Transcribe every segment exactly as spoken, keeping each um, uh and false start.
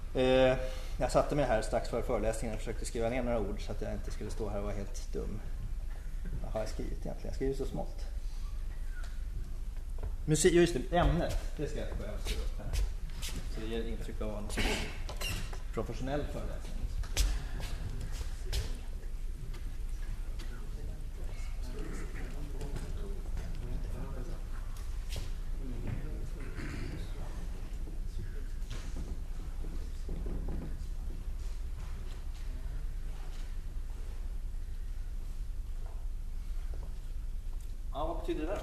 Eh, jag satte mig här strax före föreläsningen och försökte skriva ner några ord så att jag inte skulle stå här och vara helt dum. Vad har jag skrivit egentligen? Jag skriver så smått. Musik, just det, ämnet. Det ska jag börja skriva upp här. Så det ger intryck av en professionell föreläsning. Ja, vad betyder det där?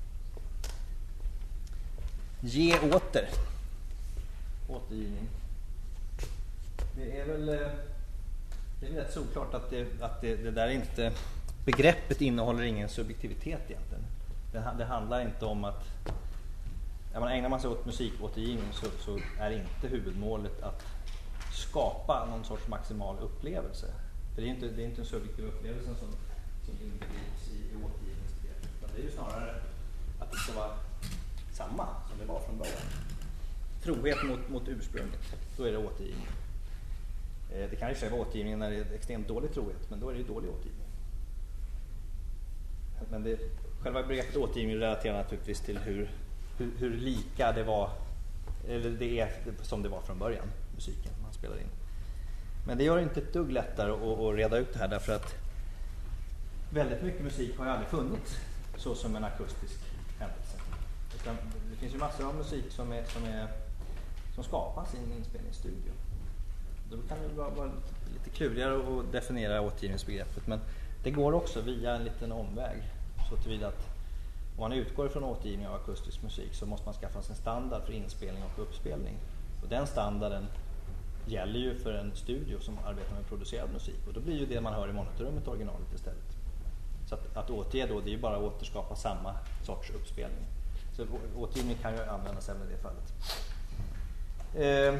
Ge åter. Återgivning. Det är väl, det är rätt såklart att, det, att det, det där inte, begreppet innehåller ingen subjektivitet egentligen. Det, det handlar inte om att, när man ägnar sig åt musikåtergivning så, så är inte huvudmålet att skapa någon sorts maximal upplevelse. För det är inte, det är inte en subjektiv upplevelse som, som inbegrips i, i återgivningsbegreppet. Det är ju snarare att det ska vara samma som det var från början. Trohet mot, mot ursprunget, då är det återgivning. Eh, det kan ju vara återgivning när det är extremt dålig trohet, men då är det ju dålig återgivning. Men det, själva begreppet återgivning relaterar naturligtvis till hur, hur, hur lika det var, eller det är som det var från början, musiken man spelar in. Men det gör inte ett dugg lättare att, att reda ut det här, därför att väldigt mycket musik har ju aldrig funnits så som en akustisk händelse. Utan det finns ju massor av musik som, är, som, är, som skapas i en inspelningsstudio. Då kan det vara, vara lite klurigare att definiera återgivningsbegreppet, men det går också via en liten omväg. Så tillvida att om man utgår från återgivning av akustisk musik så måste man skaffa sig en standard för inspelning och uppspelning. Och den standarden gäller ju för en studio som arbetar med producerad musik, och då blir ju det man hör i monitorrummet originalet istället. Så att, att återge då, det är ju bara att återskapa samma sorts uppspelning. Så återgivning kan ju användas även i det fallet. Eh,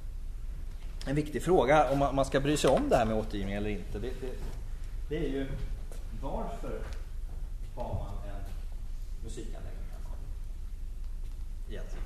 en viktig fråga om man, man ska bry sig om det här med återgivning eller inte, det, det, det är ju varför har man en musikanläggning hemma? Egentligen.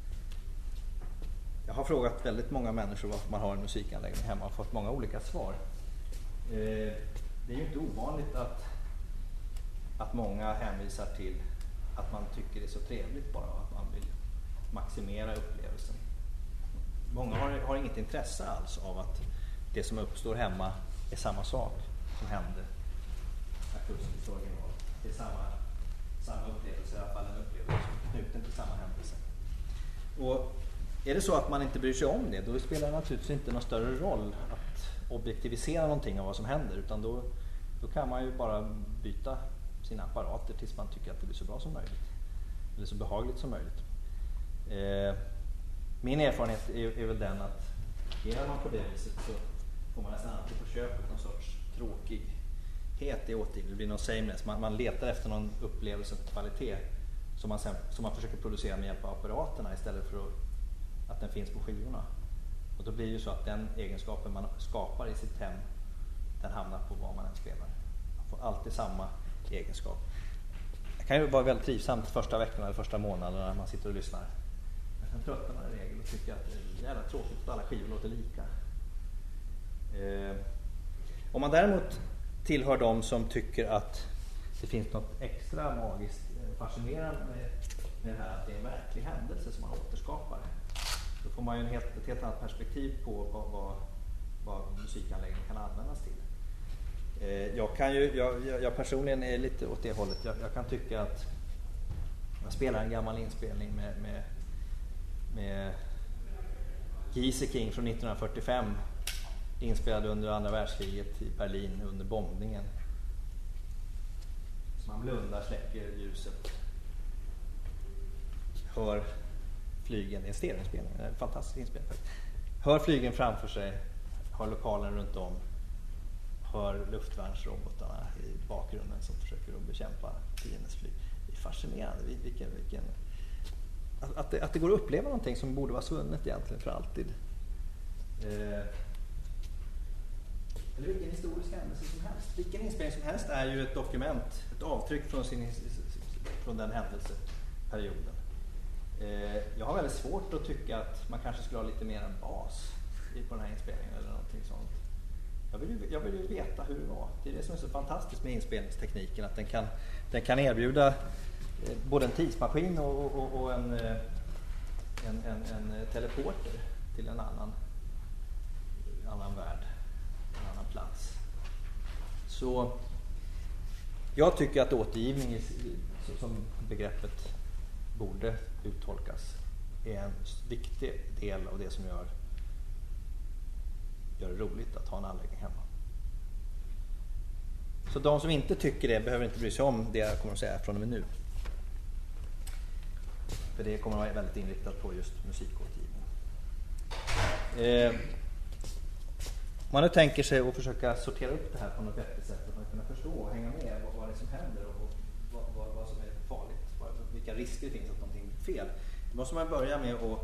Jag har frågat väldigt många människor varför man har en musikanläggning hemma och fått många olika svar. Eh, det är ju inte ovanligt att att många hänvisar till att man tycker det är så trevligt bara, att man vill maximera upplevelsen. Många har, har inget intresse alls av att det som uppstår hemma är samma sak som hände akustiskt original. Det är samma, samma upplevelse, i alla fall en upplevelse knuten till samma händelse. Och är det så att man inte bryr sig om det, då spelar det naturligtvis inte någon större roll att objektivisera någonting av vad som händer, utan då, då kan man ju bara byta sina apparater tills man tycker att det blir så bra som möjligt. Eller så behagligt som möjligt. Eh, min erfarenhet är, är väl den att gör man på det viset så får man nästan alltid på köpet någon sorts tråkighet i återgivning. Det blir någon sameness. Man, man letar efter någon upplevelse och kvalitet som man, sen, som man försöker producera med hjälp av apparaterna istället för att, att den finns på skivorna. Och då blir det ju så att den egenskapen man skapar i sitt hem, den hamnar på vad man än spelar. Man får alltid samma egenskap. Det kan ju vara väldigt trivsamt första veckorna eller första månaderna när man sitter och lyssnar. Men sen tröttnar man i regel och tycker att det är jävla tråkigt att alla skivor låter lika. Eh, om man däremot tillhör de som tycker att det finns något extra magiskt fascinerande med, med det här att det är en verklig händelse som man återskapar, då får man ju en helt, ett helt annat perspektiv på vad, vad, vad musikanläggningen kan användas till. Jag, kan ju, jag, jag personligen är lite åt det hållet. Jag, jag kan tycka att jag spelar en gammal inspelning med, med, med Giese King från nittonhundrafyrtiofem, inspelad under andra världskriget i Berlin under bombningen. Så man blundar, släcker ljuset, hör flygen, det är en stereoinspelning, en fantastisk inspelning. Hör flygen framför sig, har lokalen runt om, hör luftvärnsrobotarna i bakgrunden som försöker att bekämpa fiendens flyg. Det är fascinerande. Vilken, vilken, att, det, att det går att uppleva någonting som borde vara svunnet egentligen för alltid. Eh, eller vilken historisk händelse som helst. Vilken inspelning som helst är ju ett dokument, ett avtryck från, sin, från den händelseperioden. Eh, jag har väldigt svårt att tycka att man kanske skulle ha lite mer en bas på den här inspelningen eller någonting sånt. Jag vill, ju, jag vill ju veta hur det var. Det är det som är så fantastiskt med inspelningstekniken, att den kan, den kan erbjuda eh, både en tidsmaskin och, och, och en, eh, en, en, en teleporter till en annan, annan värld, en annan plats. Så jag tycker att återgivning är, som begreppet borde uttolkas, är en viktig del av det som gör, gör det roligt att ha en anläggning hemma. Så de som inte tycker det behöver inte bry sig om det jag kommer att säga från och med nu. För det kommer att vara väldigt inriktat på just musikåtergivning. Eh, om man nu tänker sig att försöka sortera upp det här på något vettigt sätt, att man kunna förstå och hänga med vad, vad det är som händer och vad, vad, vad som är farligt, vad, vilka risker det finns att någonting är fel. Då måste man börja med att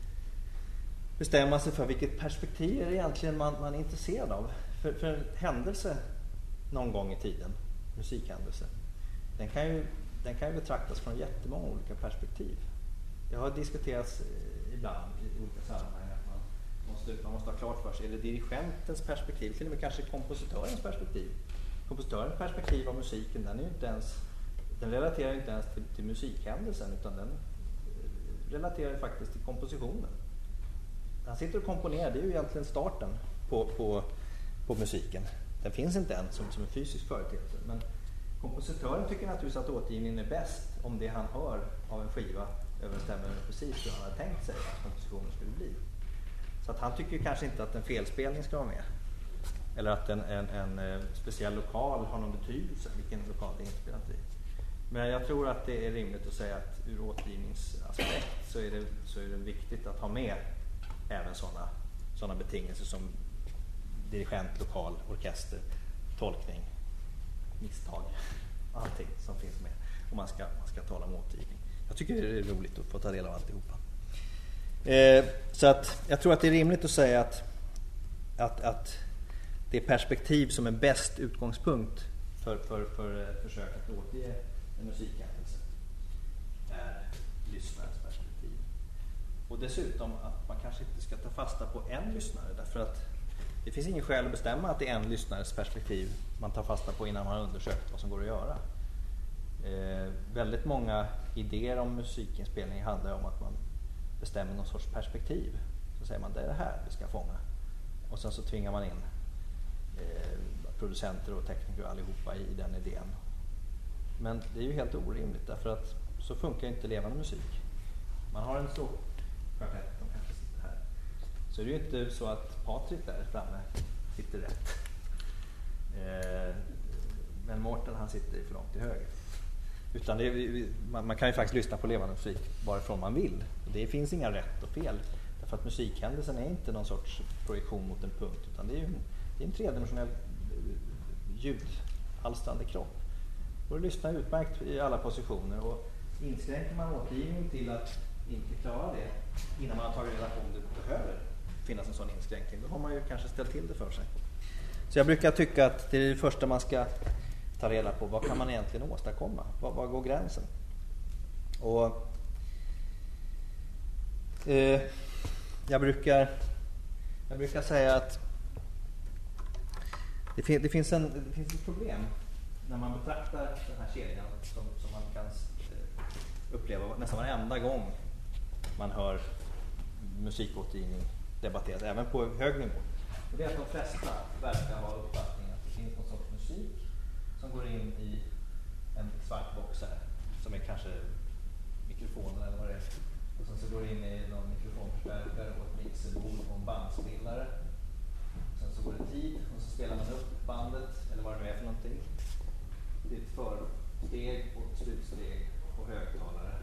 bestämma sig för vilket perspektiv är det egentligen man, man är intresserad av. För, för en händelse någon gång i tiden, musikhändelse, den kan ju, den kan ju betraktas från jättemånga olika perspektiv. Det har diskuterats ibland i olika sammanhang att man måste, man måste ha klart för sig, är det dirigentens perspektiv, till och med kanske kompositörens perspektiv. Kompositörens perspektiv av musiken, den är ju inte ens, den relaterar ju inte ens till, till musikhändelsen, utan den relaterar faktiskt till kompositionen. Han sitter och komponerar, det är ju egentligen starten på, på, på musiken. Den finns inte än som, som en fysisk företeelse, men kompositören tycker naturligtvis att återgivningen är bäst om det han hör av en skiva överensstämmer med precis hur han hade tänkt sig att kompositionen skulle bli. Så att han tycker kanske inte att en felspelning ska vara med, eller att en, en, en speciell lokal har någon betydelse, vilken lokal det är inspelat i. Men jag tror att det är rimligt att säga att ur återgivningsaspekt så är det, så är det viktigt att ha med även sådana sådana betingelser som dirigent, lokal, orkester, tolkning, misstag, allting som finns med. Och man ska, man ska tala om återgivning. Jag tycker det är roligt att få ta del av alltihopa. Eh, så att jag tror att det är rimligt att säga att, att, att det perspektiv som är bäst utgångspunkt för, för, för försök att återge en musikhändelse är lyssnarens perspektiv. Och dessutom att man kanske inte ska ta fasta på en lyssnare, därför att det finns ingen skäl att bestämma att det är en lyssnares perspektiv man tar fasta på innan man har undersökt vad som går att göra. Eh, väldigt många idéer om musikinspelning handlar om att man bestämmer någon sorts perspektiv. Så säger man, det är det här vi ska fånga. Och sen så tvingar man in eh, producenter och tekniker och allihopa i den idén. Men det är ju helt orimligt, därför att så funkar inte levande musik. Man har en stor kvartett som kanske sitter här. Så är det ju inte så att Patrik där framme sitter rätt. Eh, men Mårten, han sitter för långt till höger. Utan det är, man, man kan ju faktiskt lyssna på levande musik varifrån man vill. Det finns inga rätt och fel. Därför att musikhändelsen är inte någon sorts projektion mot en punkt. Utan det är ju en, det är en tredimensionell ljudalstrande kropp. Och det lyssnar utmärkt i alla positioner. Och inskränker man återgivning till att inte klara det innan man har tagit reda på om det behöver finnas en sån inskränkning, då har man ju kanske ställt till det för sig. Så jag brukar tycka att det är det första man ska ta reda på. Vad kan man egentligen åstadkomma? Var, var går gränsen? Och eh, jag brukar jag brukar säga att det, fin, det, finns en, det finns ett problem när man betraktar den här kedjan som, som man kan uppleva nästan varenda gång man hör musikåtergivning debatteras, även på hög nivå. Och det är att de flesta verkar ha uppfattningen att det finns någon sorts musik som går in i en svart box här, som är kanske mikrofonen eller vad det är. Och sen så går det in i någon mikrofonförstärkare och ett mixerbord och en bandspelare. Sen så går det tid och så spelar man upp bandet, eller vad det nu är för någonting. Det är ett försteg och slutsteg och högtalare.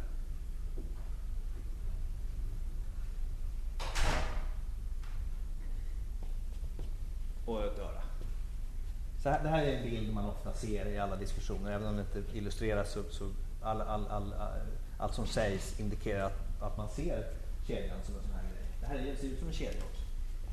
Och ett öra. Så här, det här är en bild man ofta ser i alla diskussioner, även om det inte illustreras så, så all, all, all, all, allt som sägs indikerar att, att man ser kedjan som en sån här grej. Det här ser ut som en kedja också.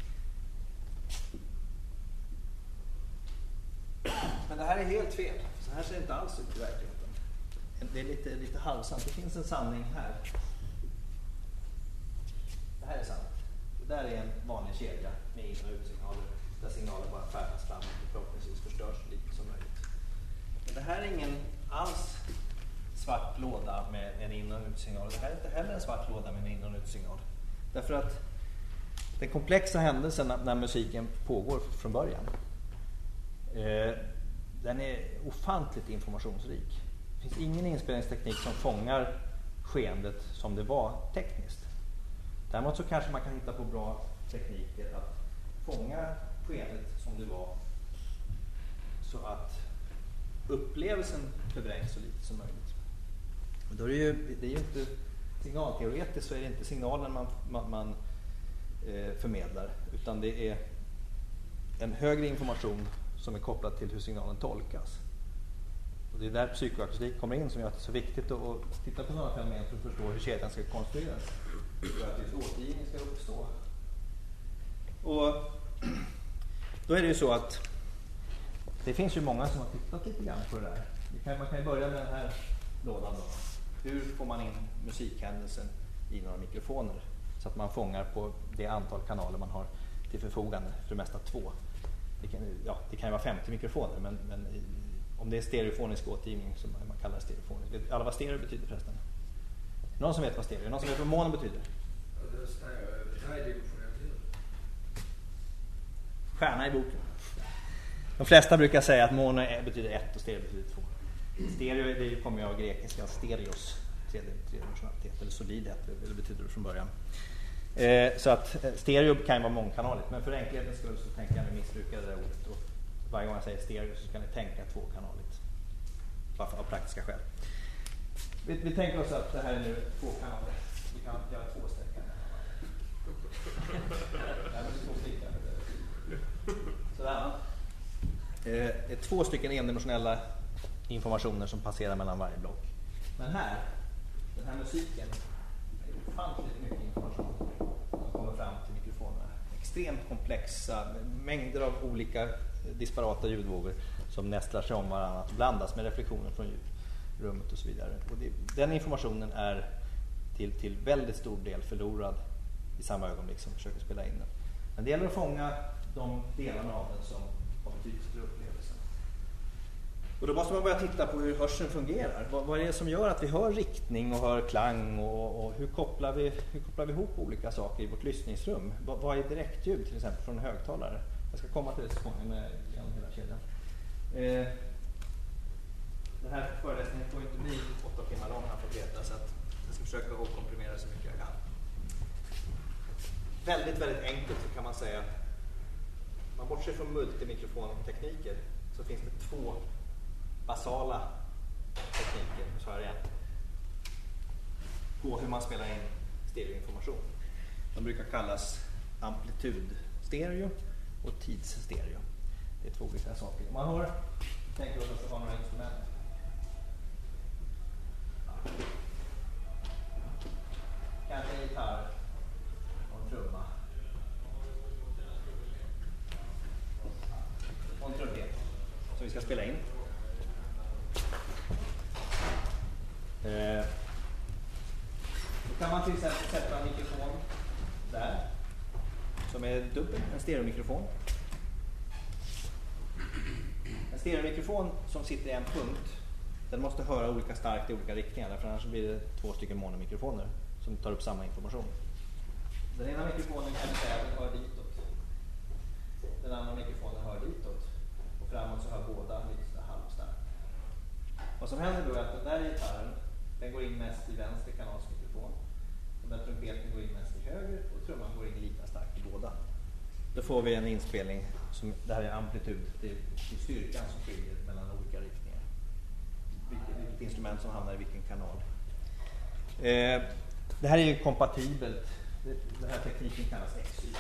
Men det här är helt fel. Så här ser det inte alls ut i verkligheten. Det är lite, lite halvsant. Det finns en sanning här. Det här är sant. Det där är en vanlig kedja med in- och utsignaler där signaler bara färdas fram och förhoppningsvis förstörs så lite som möjligt. Men det här är ingen alls svart låda med en in- och utsignal. Det här är inte heller en svart låda med en in- och utsignal. Därför att den komplexa händelsen när musiken pågår från början, eh, den är ofantligt informationsrik. Det finns ingen inspelningsteknik som fångar skeendet som det var tekniskt. Däremot så kanske man kan hitta på bra tekniker att fånga skeendet som det var så att upplevelsen förvrängs så lite som möjligt. Och då är det, ju, det är ju inte signalteoretiskt, så är det inte signalen man, man, man eh, förmedlar, utan det är en högre information som är kopplad till hur signalen tolkas. Och det är där psykoakustik kommer in, som gör att det är så viktigt att, att titta på sådana fenomen för att förstå hur kedjan ska konstrueras för att just återgivning ska uppstå. Och då är det ju så att det finns ju många som har tittat lite grann på det där. Man kan ju börja med den här lådan då. Hur får man in musikhändelsen i några mikrofoner så att man fångar på det antal kanaler man har till förfogande, för det mesta två. Det kan, ja, det kan ju vara femtio mikrofoner, men, men i, om det är stereofonisk återgivning som man kallar det stereofonisk. Vet alla vad stereo betyder förresten? Någon som vet vad stereo? Någon som vet vad mono betyder? Stjärna i boken. De flesta brukar säga att mono betyder ett och stereo betyder två. Stereo, det kommer ju av grekiska stereos, tredimensionalitet, eller solidhet, eller betyder det från början. Eh, så att stereo kan ju vara mångkanaligt, men för enkelhetens skull så tänker jag nu missbruka det där ordet. Och varje gång jag säger stereo så ska ni tänka tvåkanaligt. Bara av praktiska skäl. Vi, vi tänker oss att det här är nu två kanaler. Vi kan göra två sträckor. Sådär. Eh, det är två stycken endimensionella informationer som passerar mellan varje block. Men här, den här musiken, är ofantligt mycket information som kommer fram till mikrofonerna. Extremt komplexa, mängder av olika disparata ljudvågor som nästlar sig om varandra och blandas med reflektioner från rummet och så vidare. Och det, den informationen är till, till väldigt stor del förlorad i samma ögonblick som vi försöker spela in den. Men det gäller att fånga de delarna av den som har betydelse för upplevelsen. Och då måste man börja titta på hur hörseln fungerar. Vad, vad är det som gör att vi hör riktning och hör klang, och, och hur, kopplar vi, hur kopplar vi ihop olika saker i vårt lyssningsrum? Vad, vad är direktljud till exempel från en högtalare? Jag ska komma till det så småningom med genom hela kedjan. Eh, den här föreläsningen får inte bli åtta timmar lång, här får veta, så att jag ska försöka att komprimera så mycket jag kan. Väldigt, väldigt enkelt så kan man säga att man bortser från multimikrofontekniker, så finns det två basala tekniker, så här igen, på hur man spelar in stereoinformation. De brukar kallas amplitudstereo och tidsstereo. Det är två olika saker. Om man har, tänker oss att det har några instrument. Kanske en gitarr och en trumma. Och en trumpet som vi ska spela in. Eh, då kan man till exempel sätta en mikrofon där som är dubbel, en stereomikrofon. En stereomikrofon som sitter i en punkt, den måste höra olika starkt i olika riktningar, för annars blir det två stycken monomikrofoner som tar upp samma information. Den ena mikrofonen kan säga att den hör ditåt. Den andra mikrofonen hör ditåt. Och framåt så hör båda lite halvstarkt. Vad som händer då är att den där gitarren, den går in mest i vänster kanalsmikrofon. Den där trumpeten går in mest i höger och trumman går in lika starkt i båda. Då får vi en inspelning, som, det här är amplitud, det är, det är styrkan som skiljer mellan olika riktningar. Vilket, vilket instrument som hamnar i vilken kanal. Eh, det här är ju kompatibelt, det, den här tekniken kallas X Y.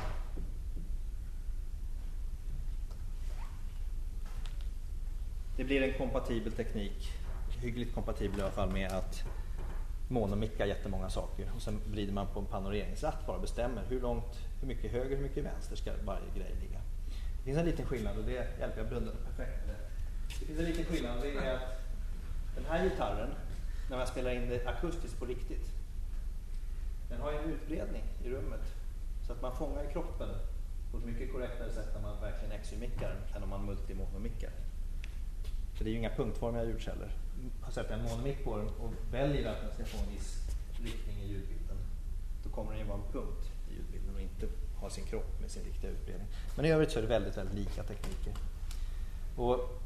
Det blir en kompatibel teknik, hyggligt kompatibel i alla fall, med att monomicka jättemånga saker, och sen vrider man på en panoreringsratt bara och bestämmer hur långt, hur mycket höger, hur mycket vänster ska varje grej ligga. Det finns en liten skillnad, och det hjälper jag blunda perfekt. Det finns en liten skillnad, och det är att den här gitarren, när man spelar in det akustiskt på riktigt, den har en utbredning i rummet Så att man fångar i kroppen på ett mycket korrektare sätt när man verkligen X Y-mickar än om man multimonomickar. För det är ju inga punktformiga ljudkällor. Har sätter en monomick på den och väljer att den ska få en viss riktning i ljudbilden, då kommer den ju vara en punkt i ljudbilden och inte ha sin kropp med sin riktiga utbredning. Men i övrigt så är det väldigt, väldigt lika tekniker. Och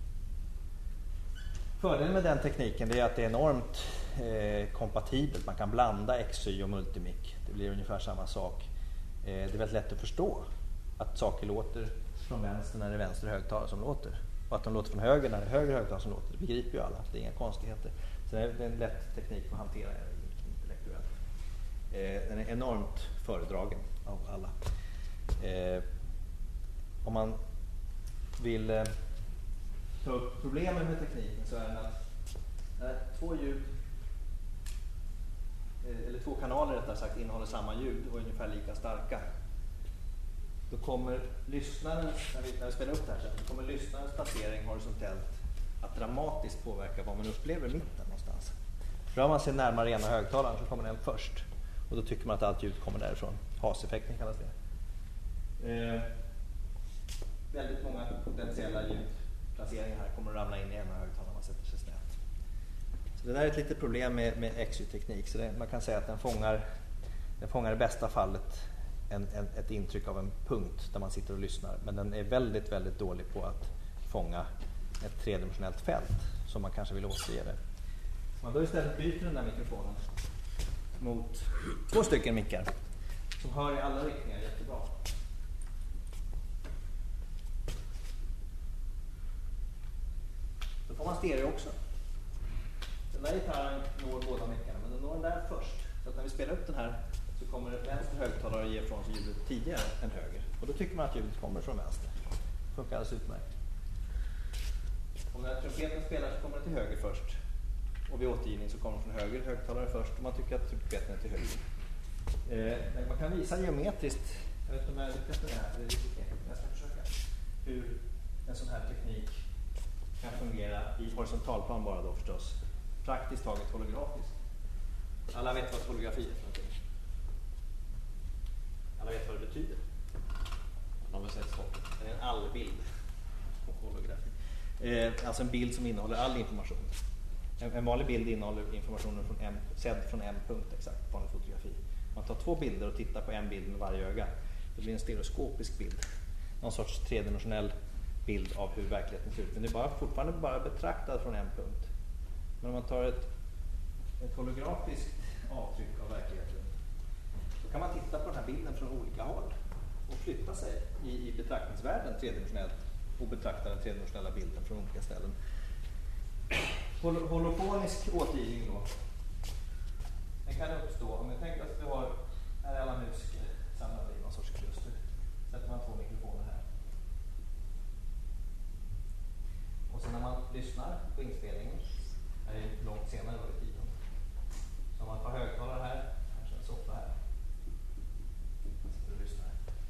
fördelen med den tekniken är att det är enormt eh, kompatibelt. Man kan blanda X Y och multimic. Det blir ungefär samma sak. Eh, det är väldigt lätt att förstå att saker låter från vänster när det är vänster högtalare som låter. Och att de låter från höger när det är höger högtalare som låter. Det begriper ju alla. Det är inga konstigheter. Så det är en lätt teknik att hantera intellektuellt. Eh, den är enormt föredragen av alla. Eh, om man vill eh, ta upp problemen med tekniken så är det att när två ljud eh, eller två kanaler rättare sagt innehåller samma ljud och är ungefär lika starka, då kommer lyssnaren, när vi, när vi spelar upp det här sen, då kommer lyssnarens placering horisontellt att dramatiskt påverka vad man upplever i mitten någonstans. Rör man sig närmare ena högtalaren så kommer den först. Och då tycker man att allt ljud kommer därifrån. Haseffekten kallas det. Eh, väldigt många potentiella ljudplaceringar här kommer att ramla in i ena högtalaren när man sätter sig snett. Så det där är ett litet problem med, med X Y-teknik. Så det, man kan säga att den fångar, den fångar i bästa fallet en, en, ett intryck av en punkt där man sitter och lyssnar. Men den är väldigt, väldigt dålig på att fånga ett tredimensionellt fält som man kanske vill återge det. Man då istället byter den där mikrofonen mot två stycken mickar som hör i alla riktningar jättebra. Då får man stereo också. Den där gitarren når båda mickarna, men den når den där först. Så att när vi spelar upp den här så kommer vänster högtalare ge från sig ljudet tidigare än höger. Och då tycker man att ljudet kommer från vänster. Det funkar alldeles utmärkt. Om när trumpeten spelar så kommer den till höger först. Och vid återgivning så kommer den från höger högtalare först. Och man tycker att trumpeten är till höger. Eh, man kan visa geometriskt, jag vet inte om jag lyckas med det här, det är lite knepigt, men jag ska försöka, hur en sån här teknik kan fungera i horisontalplan bara då förstås. Praktiskt taget holografiskt. Alla vet vad holografi är för någonting. Alla vet vad det betyder. Man har sett sport. Det är en allbild. Holografi. Eh, alltså en bild som innehåller all information. En, en vanlig bild innehåller informationen från en, sedd från en punkt exakt på en fotografi. Man tar två bilder och tittar på en bild med varje öga. Det blir en stereoskopisk bild. Någon sorts tredimensionell bild av hur verkligheten ser ut. Men det är bara, fortfarande bara betraktad från en punkt. Men om man tar ett, ett holografiskt avtryck av verkligheten, då kan man titta på den här bilden från olika håll och flytta sig i, i betraktningsvärlden tredimensionellt och betrakta den tredimensionella bilden från olika ställen. Hol- holofonisk återgivning då. Den kan uppstå, om jag tänker att vi har, här är alla musiker samlade i någon sorts kluster. Sätter man två mikrofoner här. Och sen när man lyssnar på inspelningen, här är långt senare då i tiden, så har man ett par högtalare här, kanske en soffa här. Sitter och lyssnar.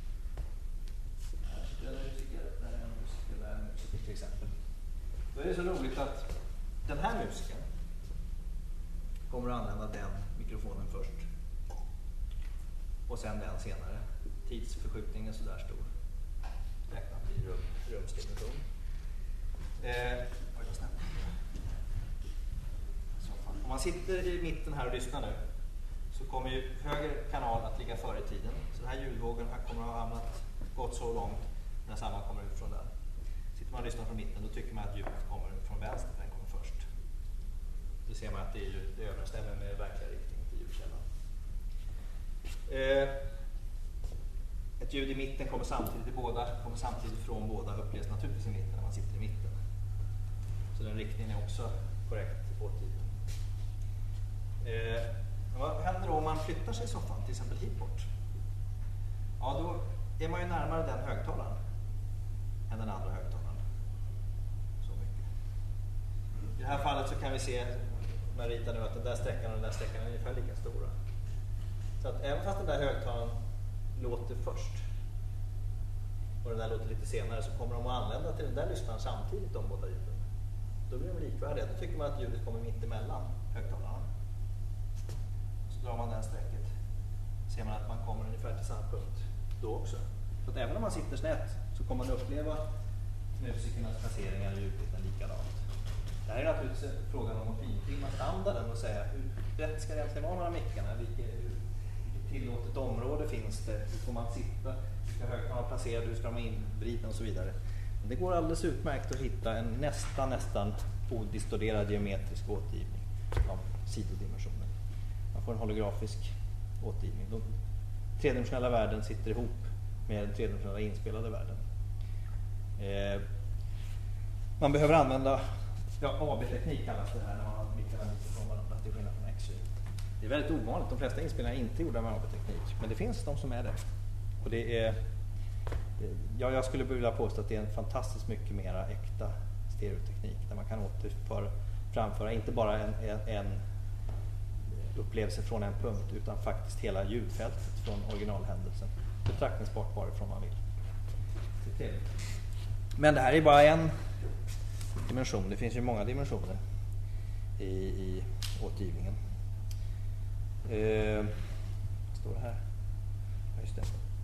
Här sitter en musiker, där är en musiker, där är en musiker till exempel. Då är det så roligt att den här musiken kommer att använda den mikrofonen först. Och sen den senare. Tidsförskjutningen är så där stor. Räknat i rum, rumsdimension. Eh, Om man sitter i mitten här och lyssnar nu, så kommer ju höger kanal att ligga före i tiden. Så den här ljudvågen här kommer att ha hamnat gått så långt när samma kommer ut från den. Sitter man och lyssnar från mitten, då tycker man att ljudet kommer från vänster, för den kommer först. Då ser man att det, är ju, det överensstämmer med verkliga riktningen till ljudkällan. Eh, ett ljud i mitten kommer samtidigt i båda, kommer samtidigt från båda, upplevs naturligtvis i mitten när man sitter i mitten. Så den riktningen är också korrekt återgiven. Eh, vad händer då om man flyttar sig i soffan, till exempel hit bort? Ja, då är man ju närmare den högtalaren än den andra högtalaren. Så mycket. I det här fallet så kan vi se, man ritar nu, att den där sträckan och den där sträckan är ungefär lika stora. Så att även fast den där högtalaren låter först och den där låter lite senare, så kommer de att använda till den där lyssnaren samtidigt, de båda ljuden. Då blir de likvärdiga. Då tycker man att ljudet kommer mitt emellan högtalarna. Så drar man det här strecket ser man att man kommer ungefär till samma punkt då också. Så att även om man sitter snett så kommer man uppleva musikernas placeringar i ljudbilden likadant. Det här är naturligtvis frågan om att finfilma standarden och säga hur rätt ska det egentligen vara mellan mickarna, vilket, vilket tillåtet område finns det, hur får man sitta, hur ska högtalarna placerade, hur ska de invrida och så vidare. Men det går alldeles utmärkt att hitta en nästan nästan odistorderad geometrisk återgivning av sidodimensionen. Man får en holografisk återgivning. De tredimensionella världen sitter ihop med den tredimensionella inspelade världen. Eh, man behöver använda ja, A B-teknik kallas det här när man har mickarna lite från varandra till skillnad från X-ljud. Det är väldigt ovanligt. De flesta inspelningar är inte gjorda med A B-teknik. Men det finns de som är det. Och det är, det, ja, jag skulle vilja påstå att det är en fantastiskt mycket mera äkta stereoteknik där man kan återföra, framföra inte bara en, en, en upplevelse från en punkt utan faktiskt hela ljudfältet från originalhändelsen. Betraktningsbart varifrån man vill. Det är trevligt. Men det här är bara en dimension. Det finns ju många dimensioner i, i återgivningen. Eh, vad står det här? Ja, just det.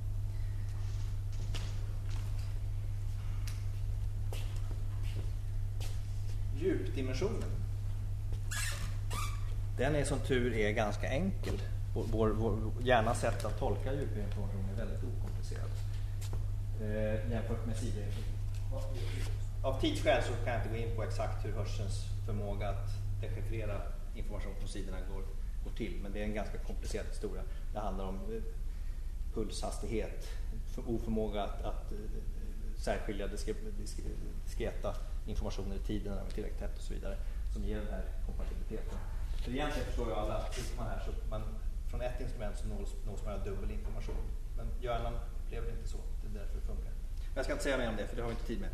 Djupdimensionen. Den är som tur är ganska enkel. Vår, vår, vår hjärnas sätt att tolka djupinformation är väldigt okomplicerad. Eh, jämfört med sidodimension. Av tidsskäl så kan jag inte gå in på exakt hur hörselns förmåga att dechiffrera information från sidorna går, går till. Men det är en ganska komplicerad historia. Det handlar om eh, pulshastighet, för, oförmåga att, att uh, särskilja diskre, diskre, diskreta informationer i tiden när de är tillräckligt tätt och så vidare. Som ger den här kompatibiliteten. För egentligen förstår ju alla att man här, så man, från ett instrument så nås, nås man av dubbel information. Men hjärnan upplever inte så. Det är därför det funkar. Men jag ska inte säga mer om det för det har vi inte tid med.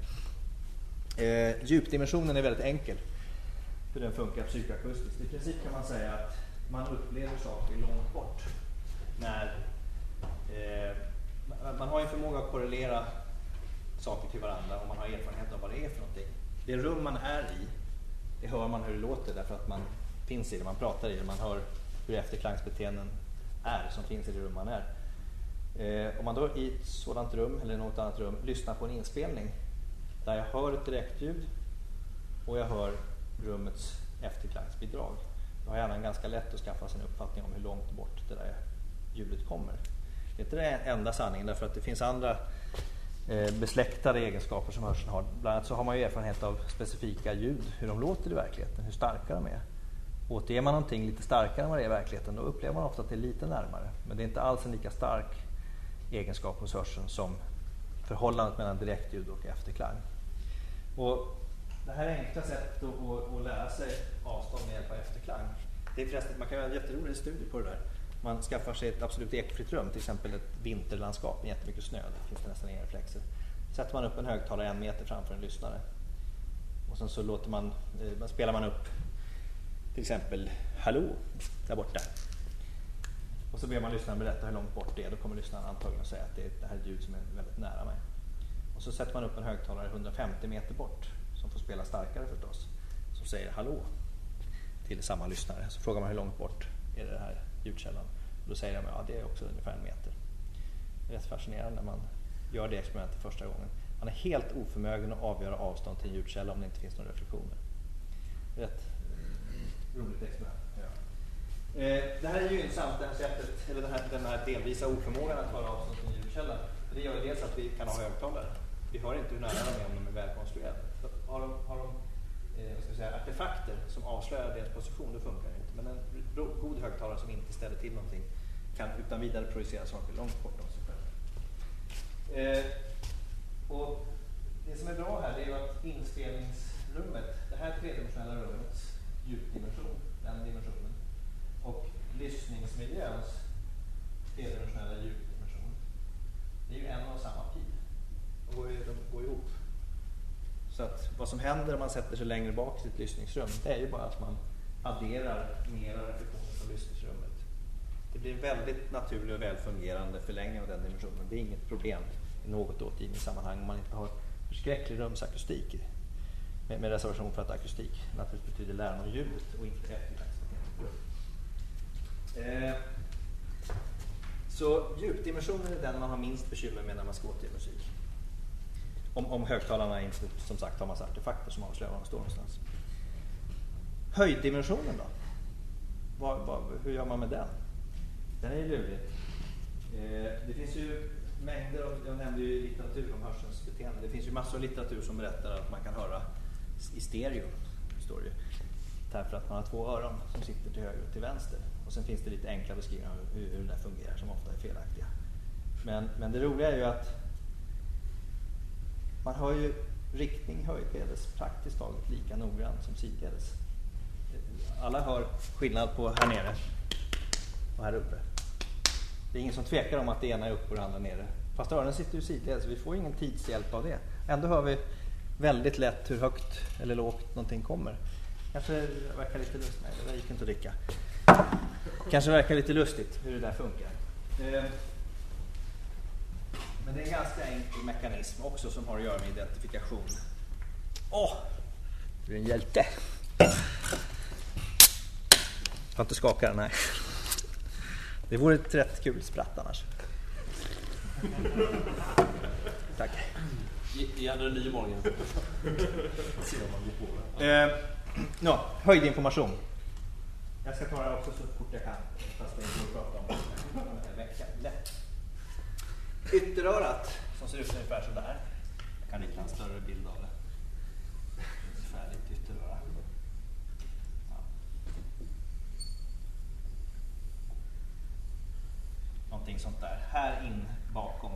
Eh, djupdimensionen är väldigt enkel. Hur den funkar psykoakustiskt. I princip kan man säga att man upplever saker långt bort. När eh, man har en förmåga att korrelera saker till varandra och man har erfarenhet av vad det är för någonting. Det rum man är i, det hör man hur det låter därför att man finns i det, man pratar i det, man hör hur efterklangsbeteenden är som finns i det rum man är. Eh, om man då i ett sådant rum eller något annat rum lyssnar på en inspelning där jag hör ett direktljud och jag hör rummets efterklangsbidrag, då har hjärnan ganska lätt att skaffa sig en uppfattning om hur långt bort det där ljudet kommer. Det är inte den enda sanningen därför att det finns andra eh, besläktade egenskaper som hörseln har. Bland annat så har man ju erfarenhet av specifika ljud, hur de låter i verkligheten, hur starka de är. Återger man någonting lite starkare än vad det är i verkligheten, då upplever man ofta att det är lite närmare. Men det är inte alls en lika stark egenskap hos hörseln som förhållandet mellan direktljud och efterklang. Och det här är enkla sätt att, att, att lära sig avstånd med hjälp av efterklang. Det är förresten, man kan göra en jätterolig studie på det där. Man skaffar sig ett absolut ekfritt rum, till exempel ett vinterlandskap med jättemycket snö, det finns det nästan inga reflexer. Sätter man upp en högtalare en meter framför en lyssnare. Och sen så låter man, man spelar man upp till exempel hallå där borta. Och så ber man lyssnaren berätta hur långt bort det är. Då kommer lyssnaren antagligen att säga att det är det här ljud som är väldigt nära mig. Och så sätter man upp en högtalare hundrafemtio meter bort som får spela starkare förstås. Som säger hallå till samma lyssnare. Så frågar man hur långt bort är det här ljudkällan. Och då säger de ja det är också ungefär en meter. Det är rätt fascinerande när man gör det experimentet första gången. Man är helt oförmögen att avgöra avstånd till en ljudkälla om det inte finns några reflektioner. Rätt roligt experiment. Ja. Eh, det här är ju gynnsamt, det här sättet, eller den här, den här delvisa oförmågan att höra avstånd till en ljudkälla. Det gör dels att vi kan ha högtalare. Vi hör inte hur nära de är om de är välkonstruerade. Har de, har de eh, vad ska jag säga, artefakter som avslöjar deras position, då funkar det inte. Men en god högtalare som inte ställer till någonting kan utan vidare projicera saker långt bort av sig själv. Eh, och det som är bra här det är att inspelningsrummet, det här tredimensionella rummets djupdimension, den dimensionen, och lyssningsmiljöns tredimensionella djupdimension, det är ju en och samma pi. De går, de går ihop. Så att vad som händer om man sätter sig längre bak i sitt lyssningsrum, det är ju bara att man adderar mera reflektioner från lyssningsrummet. Det blir en väldigt naturlig och välfungerande förlängning av den dimensionen. Det är inget problem i något återgivningssammanhang om man inte har förskräcklig rumsakustik i. Med, med reservation för att akustik naturligtvis betyder läran om ljudet och inte efterklangsbeteende. Eh, Så djupdimensionen är den man har minst bekymmer med när man ska återge musik. Om, om högtalarna inte, som sagt, har massa artefakter som avslöjar var de står någonstans. Höjddimensionen då? Var, var, hur gör man med den? Den är ju lurig. Eh, det finns ju mängder av, jag nämnde ju litteratur om hörselns beteende. Det finns ju massor av litteratur som berättar att man kan höra i stereo, står det ju. Därför att man har två öron som sitter till höger och till vänster. Och sen finns det lite enkla beskrivningar av hur, hur det där fungerar som ofta är felaktiga. Men, men det roliga är ju att man hör ju riktning höjdledes praktiskt taget lika noggrant som sidledes. Alla hör skillnad på här nere och här uppe. Det är ingen som tvekar om att det ena är uppe och det andra nere. Fast öronen sitter ju sidledes, så vi får ingen tidshjälp av det. Ändå hör vi väldigt lätt hur högt eller lågt någonting kommer. Kanske verkar lite lustigt. Nej, det där gick inte att dricka. Kanske verkar lite lustigt hur det där funkar. Men det är en ganska enkel mekanism också som har att göra med identifikation. Åh! Du är en hjälte. Jag har inte skakat den här. Det vore ett rätt kul spratt annars. Tack. Gärna en ny morgon. Se om man går på det. Eh, no, höjdinformation. Jag ska ta det också så fort jag kan. Fast det inte går att prata om en vecka. Lätt. Ytterörat som ser ut ungefär så där. Jag kan rita en större bild av det. Färdigt ytteröra. Ja. Någonting sånt där. Här in bakom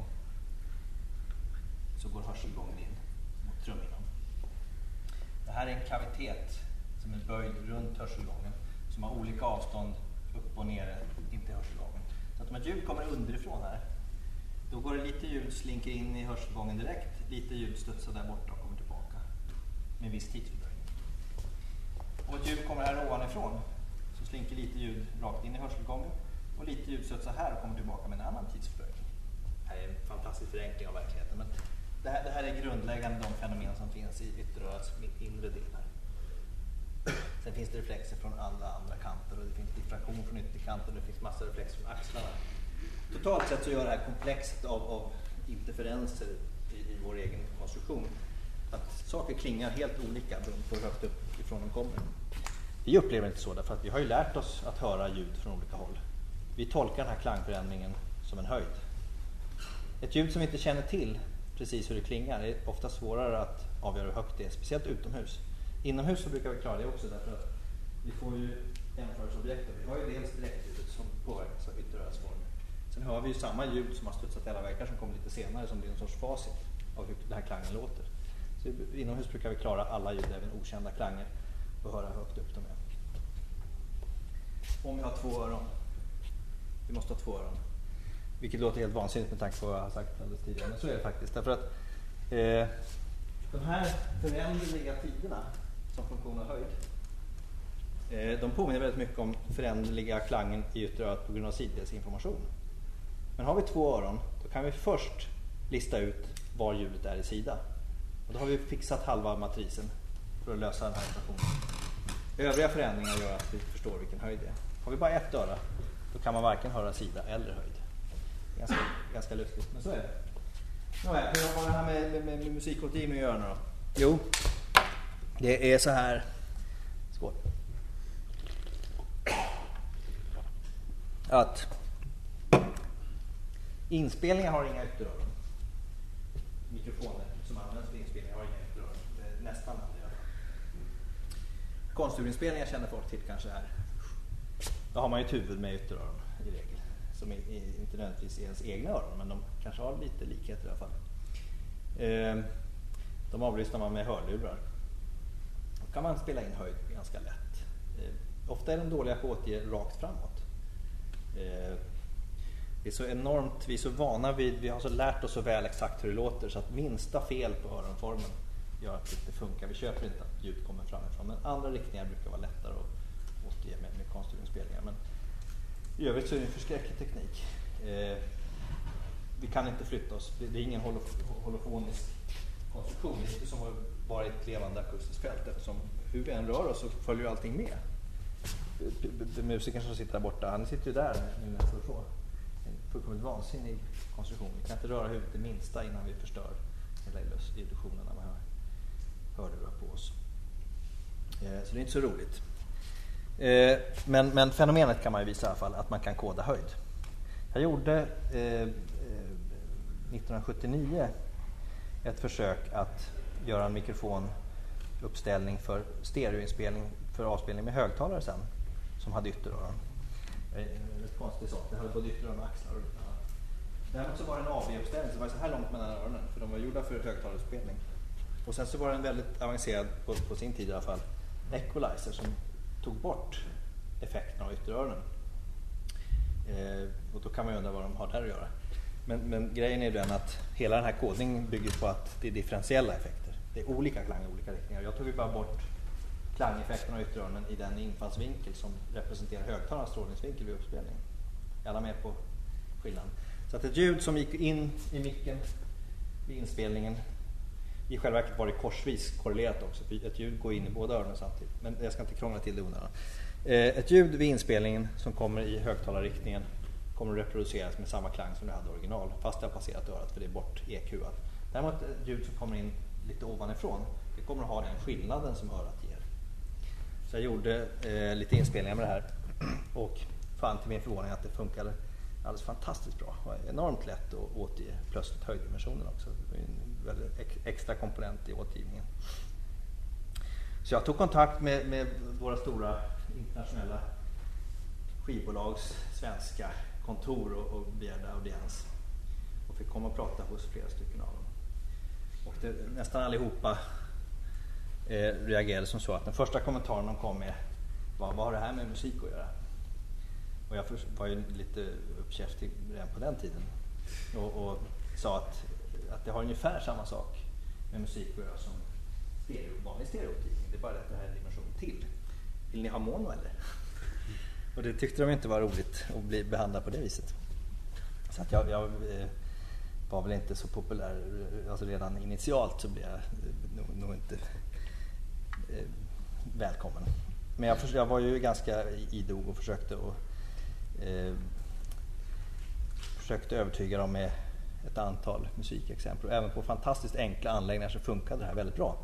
så går hörselgången in mot trumhinnan. Det här är en kavitet som är böjd runt hörselgången som har olika avstånd upp och nere in till hörselgången. Så att om ett ljud kommer underifrån här, då går det lite ljud slinker in i hörselgången direkt, lite ljud studsar där borta och kommer tillbaka med en viss tidsfördröjning. Om ett ljud kommer här ovanifrån så slinker lite ljud rakt in i hörselgången och lite ljud studsar här och kommer tillbaka med en annan tidsfördröjning. Det här är en fantastisk förenkling av verkligheten, men det här, det här är grundläggande de fenomen som finns i ytterörats inre delar. Sen finns det reflexer från alla andra kanter och det finns diffraktion från ytterkanter och det finns massor av reflexer från axlarna. Totalt sett så gör det här komplext av, av interferenser i, i vår egen konstruktion. Att saker klingar helt olika beroende på hur högt upp ifrån de kommer. Vi upplever inte så därför att vi har ju lärt oss att höra ljud från olika håll. Vi tolkar den här klangförändringen som en höjd. Ett ljud som vi inte känner till precis hur det klingar är ofta svårare att avgöra hur högt det är, speciellt utomhus. Inomhus så brukar vi klara det också därför att vi får ju jämförelseobjekt. Vi har ju dels direktljudet som påverkas av ytterörats form. Sen har vi ju samma ljud som har studsat hela vägar som kommer lite senare som blir en sorts facit av hur den här klangen låter. Så inomhus brukar vi klara alla ljud, även okända klanger, och höra hur högt upp de är. Om vi har två öron. Vi måste ha två öron. Vilket låter helt vansinnigt med tanke på vad jag har sagt alldeles tidigare. Men så är det faktiskt. Därför att eh, de här föränderliga tiderna som funktion har höjd, eh, de påminner väldigt mycket om föränderliga klangen i ytterörat på grund av sidledsinformation. Men har vi två öron, då kan vi först lista ut var ljudet är i sida. Och då har vi fixat halva matrisen för att lösa den här ekvationen. Övriga förändringar gör att vi förstår vilken höjd det är. Har vi bara ett öra, då kan man varken höra sida eller höjd. Ganska, ganska lustigt, men så är det. Nåja, hur har det här med, med, med musikrådgivning att göra nu då? Jo, det är så här. Skål. Att inspelningar har inga ytteröron. Mikrofoner som används för inspelningar har inga ytteröron. Det är nästan aldrig. Konsturinspelningar känner folk till kanske här. Då har man ju ett huvud med ytteröron i regel. Som är, är inte nödvändigtvis är ens egna öron, men de kanske har lite likheter i alla fall. Eh, de avlyssnar man med hörlurar. Då kan man spela in höjd ganska lätt. Eh, ofta är de dåliga på att återge rakt framåt. Eh, det är så enormt, vi är så vana vid, vi har så lärt oss så väl exakt hur det låter så att minsta fel på öronformen gör att det inte funkar. Vi köper inte att ljud kommer framifrån, men andra riktningar brukar vara lättare att återge med, med konsturinspelningar. Men i övrigt så är det en förskräcklig teknik. Eh, vi kan inte flytta oss. Det, det är ingen holof- holofonisk konstruktion. Det är inte som att vara i ett levande akustiskt fält. Eftersom hur vi än rör oss så följer ju allting med. Musikern som sitter där borta, han sitter ju där nu när jag slår så. fullkomligt vansinnig konstruktion. Vi kan inte röra huvudet det minsta innan vi förstör hela illusionen när man har hörlurar på oss. Eh, så det är inte så roligt. Eh, men, men fenomenet kan man ju visa i alla fall, att man kan koda höjd. Jag gjorde eh, nittonhundrasjuttionio ett försök att göra en mikrofonuppställning för stereoinspelning, för avspelning med högtalare sen, som hade ytteröron. En rätt konstig sak, det hade både ytteröron och axlar och liknande. Däremot så var det en A V-uppställning, så var det så här långt mellan öronen, för de var gjorda för högtalarspelning. Och sen så var det en väldigt avancerad, på, på sin tid i alla fall, equalizer som tog bort effekterna av ytteröronen. Eh, och då kan man ju undra vad de har där att göra. Men, men grejen är den att hela den här kodningen bygger på att det är differentiella effekter. Det är olika klang i olika riktningar. Jag tog ju bara bort klangeffekterna av ytteröronen i den infallsvinkel som representerar högtalarens strålningsvinkel vid uppspelning. Är alla med på skillnaden? Så att ett ljud som gick in i micken vid inspelningen, i själva verket var det korsvis korrelerat också, för ett ljud går in i båda öronen samtidigt. Men jag ska inte krångla till det onödan. Ett ljud vid inspelningen som kommer i högtalarriktningen kommer att reproduceras med samma klang som det hade original, fast det har passerat örat, för det är bort E Q-at. Däremot ett ljud som kommer in lite ovanifrån, det kommer att ha den skillnaden som örat ger. Så jag gjorde eh, lite inspelningar med det här och fann till min förvåning att det funkade alldeles fantastiskt bra. Det var enormt lätt att återge plötsligt höjddimensionen också. Det var en väldigt extra komponent i återgivningen. Så jag tog kontakt med, med våra stora internationella skivbolags svenska kontor och, och begärde audiens. Och fick komma och prata hos flera stycken av dem. Och det, nästan allihopa eh, reagerade som så att den första kommentaren de kom med var: vad har det här med musik att göra? Och jag var ju lite uppkäftig redan på den tiden och, och sa att, att det har ungefär samma sak med musik att göra som stereo, vanlig stereotypning. Det är bara att det här är en dimension till. Vill ni ha mono eller? Och det tyckte de inte var roligt att bli behandlad på det viset. Så att jag, jag eh, var väl inte så populär. Alltså redan initialt så blev jag eh, nog, nog inte eh, välkommen. Men jag, för, jag var ju ganska idog och försökte och, eh, försökte övertyga dem med ett antal musikexempel. Och även på fantastiskt enkla anläggningar så funkade det här väldigt bra.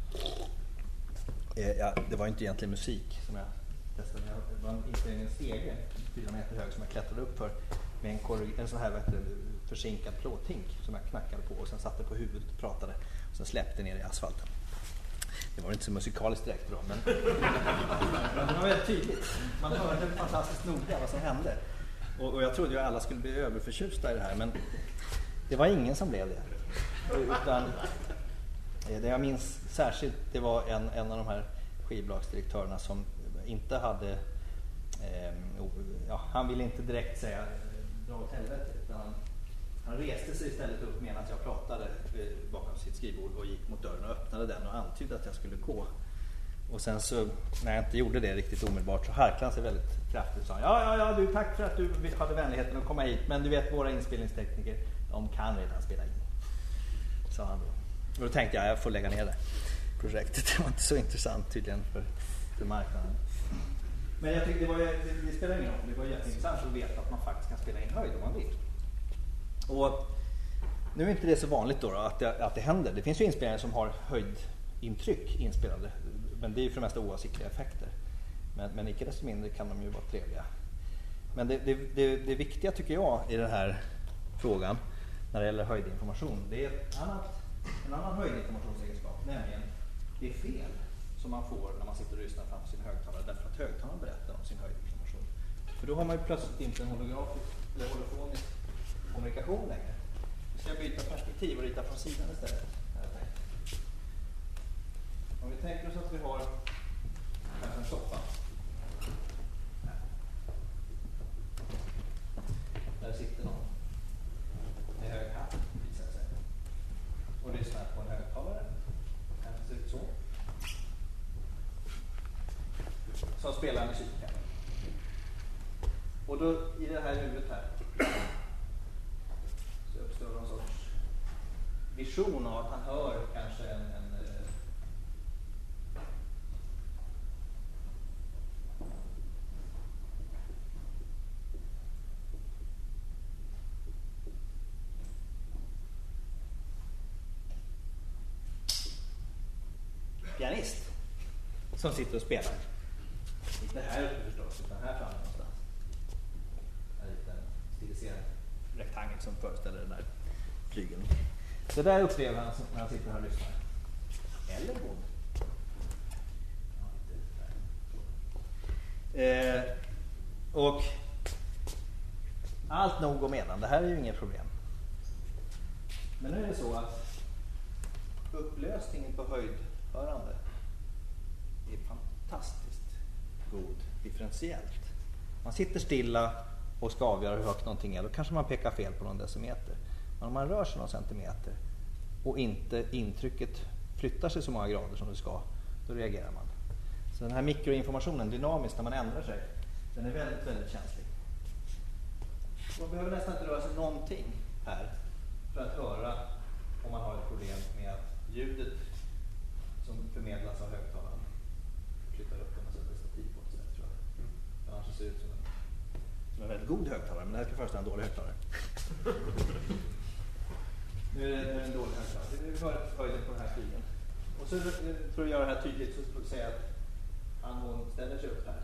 Eh, ja, det var inte egentligen musik som jag testade. Det var en inspelning, en stege, fyra meter hög, som jag klättrade upp för med en, korrig- en sån här vet du, försinkad plåthink som jag knackade på och sen satte på huvudet och pratade och sen släppte ner i asfalten. Det var inte så musikaliskt direkt bra, men, men det var väldigt tydligt. Man hörde fantastiskt noga vad som hände. Och, och jag trodde ju att alla skulle bli överförtjusta i det här, men det var ingen som blev det. Utan det jag minns särskilt, det var en, en av de här skivbolagsdirektörerna som inte hade, eh, ja, han ville inte direkt säga dra åt helvete, utan han, han reste sig istället upp medan jag pratade eh, bakom sitt skrivbord och gick mot dörren och öppnade den och antydde att jag skulle gå. Och sen så, när jag inte gjorde det riktigt omedelbart, så harklade han sig väldigt kraftigt och sa: ja, ja, ja, du, tack för att du hade vänligheten att komma hit, men du vet, våra inspelningstekniker, de kan redan spela in, sa han då. Och då tänkte jag, jag får lägga ner det projektet. Det var inte så intressant tydligen för, för marknaden. Men jag tyckte det, var, det, det spelar ingen roll. Det var jätteintressant att veta att man faktiskt kan spela in höjd om man vill. Och nu är inte det så vanligt då, då att, det, att det händer. Det finns ju inspelningar som har höjdintryck inspelade. Men det är ju för det mesta oavsiktliga effekter. Men, men icke desto mindre kan de ju vara trevliga. Men det, det, det, det viktiga tycker jag i den här frågan när det gäller höjdinformation, det är ett annat, en annan höjdinformationsegenskap, nämligen det är fel som man får när man sitter och lyssnar framför sin högtalare, därför att högtalaren berättar om sin höjdinformation. För då har man ju plötsligt inte en holografisk eller holofonisk kommunikation längre. Nu ska jag byta perspektiv och rita från sidan istället. Om vi tänker oss att vi har kanske en soffa. Där sitter någon med hög hatt, visar sig, och lyssnar på en högtalare. Kanske ser ut så. Som spelar musik här. Och då i det här huvudet här så uppstår någon sorts vision av att han hör kanske en, en pianist som sitter och spelar. Inte här uppe förstås, utan här framme någonstans. En liten stiliserad rektangel som föreställer den där flygeln. Så där upplever han när han sitter här och lyssnar. Eller hon. Ja, eh, och allt nog och medan, det här är ju inget problem. Men nu är det så att upplösningen på höjdhörande är fantastiskt god differentiellt. Man sitter stilla och ska avgöra hur högt någonting är, då kanske man pekar fel på någon decimeter. Men om man rör sig någon centimeter och inte intrycket flyttar sig så många grader som det ska, då reagerar man. Så den här mikroinformationen, dynamiskt när man ändrar sig, den är väldigt, väldigt känslig. Man behöver nästan inte röra sig någonting här för att höra om man har ett problem med att ljudet som förmedlas av högtalaren flyttar upp den och sätter stativ på ett sätt, tror jag. Det annars ser ut som en, som en väldigt god högtalare, men det här ska först en dålig högtalare. Nu är det, nu är det en dålig högtalare. Det är för höjden på den här flygen. Och så för att göra det här tydligt så ska jag säga att han hon ställer sig upp här.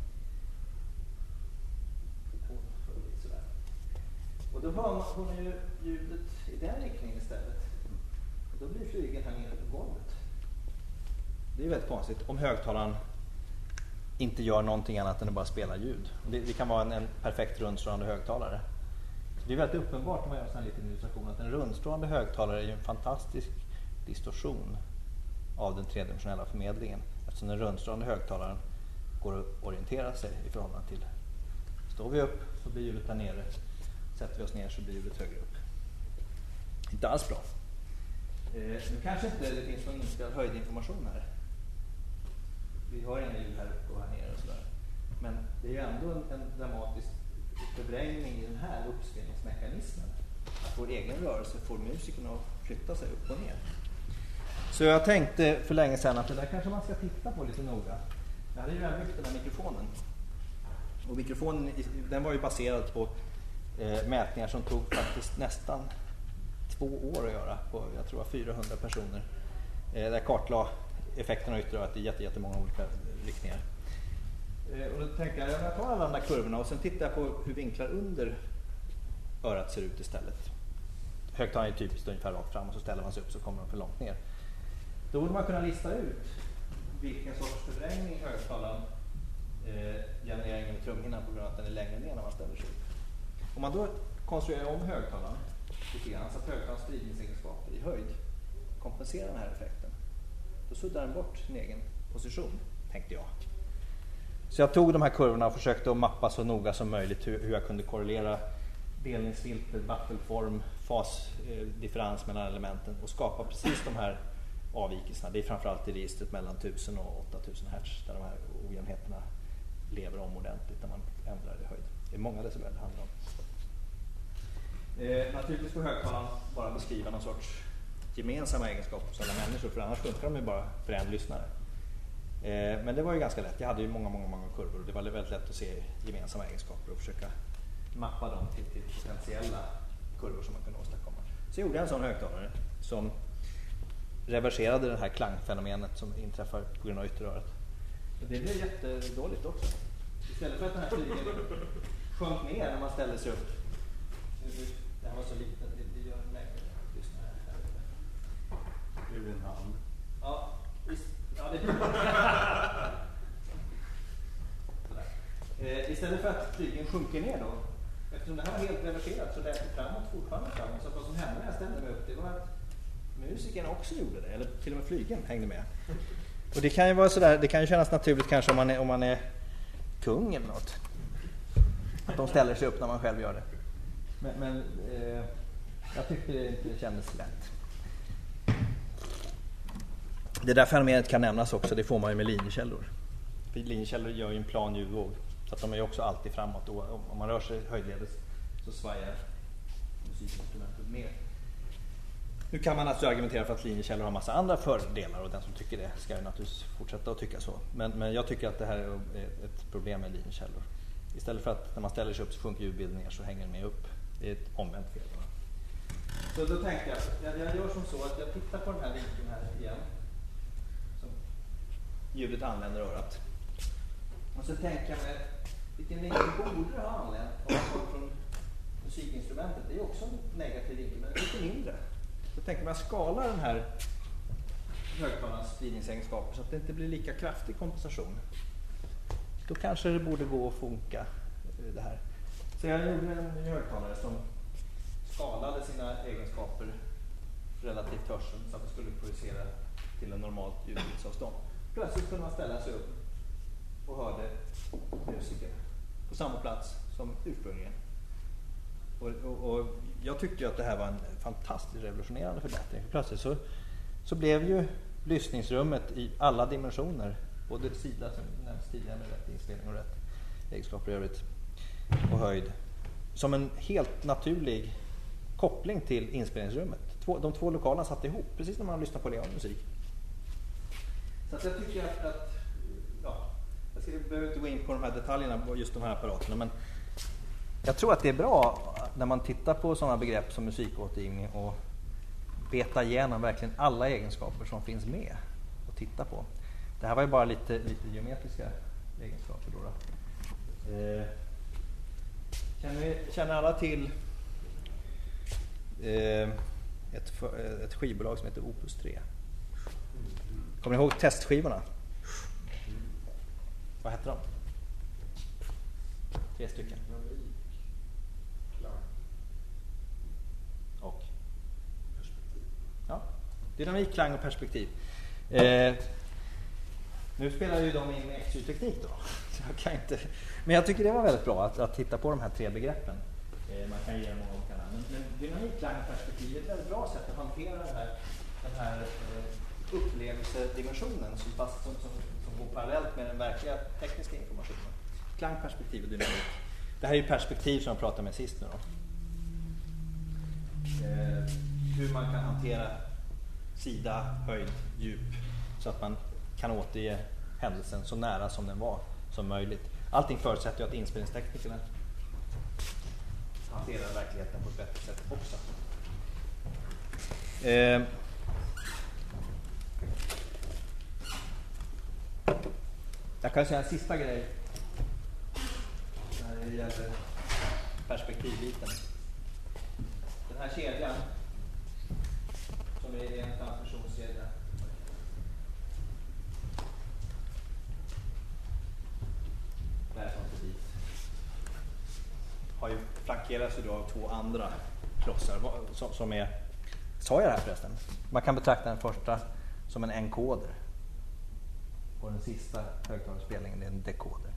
Sådär. Och då hör man, hon ju ljudet i den riktningen istället. Och då blir flygen här nere på golvet. Det är väldigt konstigt om högtalaren inte gör någonting annat än att bara spela ljud. Det, det kan vara en, en perfekt rundstrålande högtalare. Det är väldigt uppenbart om man gör en sån här liten illustration att en rundstrålande högtalare är ju en fantastisk distorsion av den tredimensionella förmedlingen. Eftersom den rundstrålande högtalaren går att orientera sig i förhållande till. Står vi upp så blir ljudet där nere. Sätter vi oss ner så blir ljudet högre upp. Inte alls bra. Eh, nu kanske inte det finns någon inspelad höjdinformation här. Vi har inga ljud här uppe och här nere och sådär. Men det är ju ändå en, en dramatisk förvrängning i den här uppspelningsmekanismen. Att vår egen rörelse får musiken att flytta sig upp och ner. Så jag tänkte för länge sedan att det där kanske man ska titta på lite noga. Jag hade ju redan byggt den här mikrofonen. Och mikrofonen den var ju baserad på eh, mätningar som tog faktiskt nästan två år att göra på, jag tror fyrahundra personer. Eh, där kartlade effekterna av ytterörat i jätte, jättemånga olika riktningar. Eh, och då tänkte jag, jag tar alla de där kurvorna och sen tittar jag på hur vinklar under örat ser ut istället. Högtalaren är typiskt ungefär rakt fram och så ställer man sig upp så kommer de för långt ner. Då borde man kunna lista ut vilken sorts förvrängning högtalaren eh, genererar med trumhinnan på grund av att den är längre ner när man ställer sig upp. Om man då konstruerar om högtalaren lite grann så att högtalarens spridningsegenskaper i höjd kompenserar den här effekten, då suddar den bort sin egen position, tänkte jag. Så jag tog de här kurvorna och försökte att mappa så noga som möjligt hur, hur jag kunde korrelera delningsfilter, vaffelform, fasdifferens eh, mellan elementen och skapa precis de här avvikelserna. Det är framförallt i registret mellan tusen och åttatusen hertz där de här ojämnheterna lever om ordentligt när man ändrar i höjd. Det är många decibel det handlar om. Eh, naturligtvis får högtalaren bara beskriva någon sorts gemensamma egenskaper hos alla människor, för annars funkar de ju bara för en lyssnare. Eh, men det var ju ganska lätt. Jag hade ju många, många, många kurvor och det var väldigt lätt att se gemensamma egenskaper och försöka mappa dem till, till potentiella kurvor som man kunde åstadkomma. Så gjorde jag en sån högtalare som reverserade det här klangfenomenet som inträffar på grund av ytterörat. Det blev jättedåligt också. Istället för att den här flygen sjönk ner när man ställde sig upp. Det här var så litet, det, det gör en längre. Lyssna här. Det är en hand. Ja, visst. Ja, det eh, istället för att flygen sjunker ner då, eftersom det här var helt reverserat så lät det framåt fortfarande framåt. Så vad som hände när jag ställde mig upp, det var att musiken också gjorde det, eller till och med flygen hängde med. Och det kan ju vara sådär, det kan ju kännas naturligt kanske om man är, om man är kung eller något. Att de ställer sig upp när man själv gör det. Men, men eh, jag tyckte det inte kändes lätt. Det där fenomenet kan nämnas också, det får man ju med linjekällor. För linjekällor gör ju en plan ljudvåg, så att de är ju också alltid framåt. Och om man rör sig höjdledes så svajar musikinstrumentet mer. Nu kan man alltså argumentera för att linjekällor har massa andra fördelar och den som tycker det ska ju naturligtvis fortsätta att tycka så. Men, men jag tycker att det här är ett problem med linjekällor. Istället för att när man ställer sig upp så sjunker ljudbilden ner så hänger den med upp. Det är ett omvänt fel. Så då tänkte jag, jag, jag gör som så att jag tittar på den här vinkeln här igen. Som ljudet anländer örat. Och så tänker jag mig, vilken vinkel borde det ha anlänt om man kommer från musikinstrumentet? Det är också en negativ vinkel, men lite mindre. Så tänker man skala den här högtalarens spridningsegenskaper så att det inte blir lika kraftig kompensation. Då kanske det borde gå att funka det här. Så jag gjorde en ny högtalare som skalade sina egenskaper relativt hörseln så att det skulle projicera till en normalt ljudbildsavstånd. Plötsligt kunde man ställa sig upp och hörde musiker på samma plats som ursprungligen. Och, och, och jag tyckte att det här var en fantastiskt revolutionerande förbättring. För plötsligt så, så blev ju lyssningsrummet i alla dimensioner, både sida som nämns tidigare med rätt inspelning och rätt egenskaper i övrigt och höjd, som en helt naturlig koppling till inspelningsrummet. Två, de två lokalerna satt ihop, precis när man lyssnar på levande musik. Så att jag tycker att, att ja, jag ska, behöver inte gå in på de här detaljerna på just de här apparaterna, men jag tror att det är bra när man tittar på sådana begrepp som musikåtergivning och beta igenom verkligen alla egenskaper som finns med och titta på. Det här var ju bara lite, lite geometriska egenskaper då. då. Eh, känner, vi, känner alla till eh, ett, för, ett skivbolag som heter Opus tre? Kommer ni ihåg testskivorna? Vad heter de? Tre stycken. Och perspektiv. Ja, dynamik, klang och perspektiv. Eh, nu spelar ju de in med X Y-teknik då. Så jag kan inte, men jag tycker det var väldigt bra att, att titta på de här tre begreppen. Eh, man kan ge dem olika namn. Men, men dynamik, klang och perspektiv är ett väldigt bra sätt att hantera den här, den här eh, upplevelsedimensionen som, fast, som, som, som går parallellt med den verkliga tekniska informationen. Klang, perspektiv och dynamik. Det här är ju perspektiv som jag pratade med sist nu då. Eh, hur man kan hantera sida, höjd, djup så att man kan återge händelsen så nära som den var som möjligt. Allting förutsätter ju att inspelningsteknikerna hanterar verkligheten på ett bättre sätt också. Eh, jag kan säga en sista grej när det gäller perspektivbiten. Den här kedjan som är en transmissionskedja därifrån till dit har ju flankerats då av två andra klossar som, som är, sa jag det här förresten, man kan betrakta den första som en encoder och den sista högtalarspelningen är en decoder.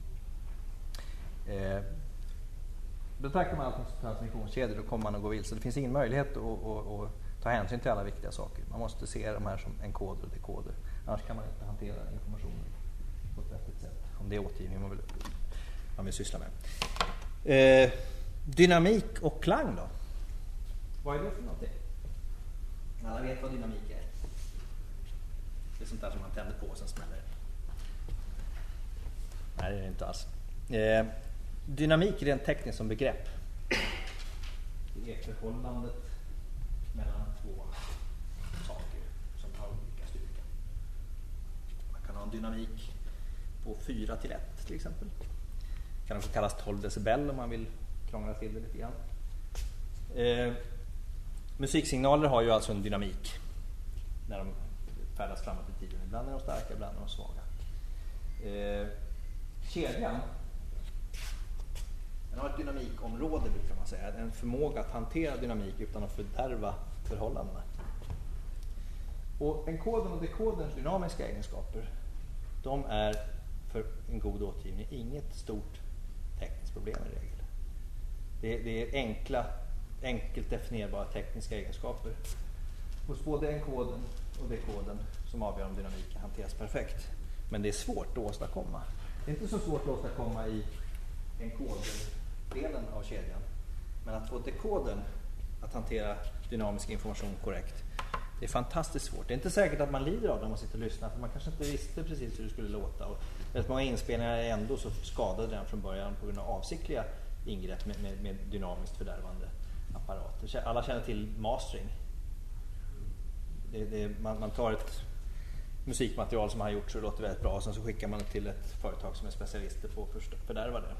Eh, betraktar man allting som transmissionskedjor då kommer man att gå vilse. Det finns ingen möjlighet att, att, att ta hänsyn till alla viktiga saker. Man måste se de här som encoder och decoder. Annars kan man inte hantera informationen på ett vettigt sätt. Om det är återgivning man vill, man vill syssla med. Eh, dynamik och klang då? Vad är det för någonting? Alla vet vad dynamik är. Det är sånt där som man tänder på och sen smäller. Nej, det är det inte alls. Eh, dynamik är rent tekniskt som begrepp. Det är förhållandet mellan två saker som har olika styrka. Man kan ha en dynamik på fyra till ett till exempel. Det kan också kallas tolv decibel om man vill krångla till det lite grann. Eh, musiksignaler har ju alltså en dynamik när de färdas framåt i tiden. Ibland är de starka, ibland är de svaga. Eh, kedjan den har ett dynamikområde brukar man säga. En förmåga att hantera dynamik utan att fördärva förhållandena. Och enkodern och dekoderns dynamiska egenskaper de är för en god återgivning inget stort tekniskt problem i regel. Det är, det är enkla, enkelt definierbara tekniska egenskaper hos både enkodern och dekodern som avgör om dynamiken hanteras perfekt. Men det är svårt att åstadkomma. Det är inte så svårt att åstadkomma i enkoderdelen av kedjan. Men att få dekodern att hantera dynamisk information korrekt, det är fantastiskt svårt. Det är inte säkert att man lider av det när man sitter och lyssnar, för man kanske inte visste precis hur det skulle låta. Och väldigt många inspelningar är ändå så skadade den från början på grund av avsiktliga ingrepp med, med, med dynamiskt fördärvande apparater. Alla känner till mastering. Det, det, man, man tar ett, musikmaterial som han gjort så det låter väldigt bra. Och sen så skickar man det till ett företag som är specialister på att fördärva det.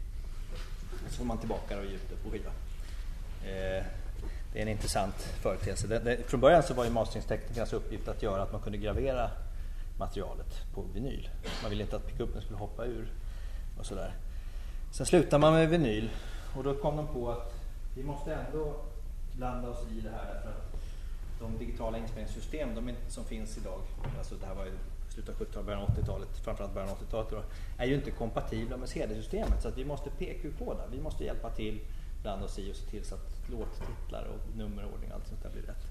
Så får man tillbaka och ge ut det på skiva. Eh, det är en intressant företeelse. Det, det, från början så var ju masteringsteknikernas uppgift att göra att man kunde gravera materialet på vinyl. Man ville inte att pickupen skulle hoppa ur och sådär. Sen slutade man med vinyl och då kom de på att vi måste ändå blanda oss i det här därför att de digitala inspelningssystem de som finns idag, alltså det här var ju slutet av sjuttiotalet, början av åttiotalet, framförallt början av åttiotalet då, är ju inte kompatibla med C D-systemet så att vi måste P Q-koda, vi måste hjälpa till, blanda oss i och se till så att låttitlar och nummerordning och allt sånt där blir rätt.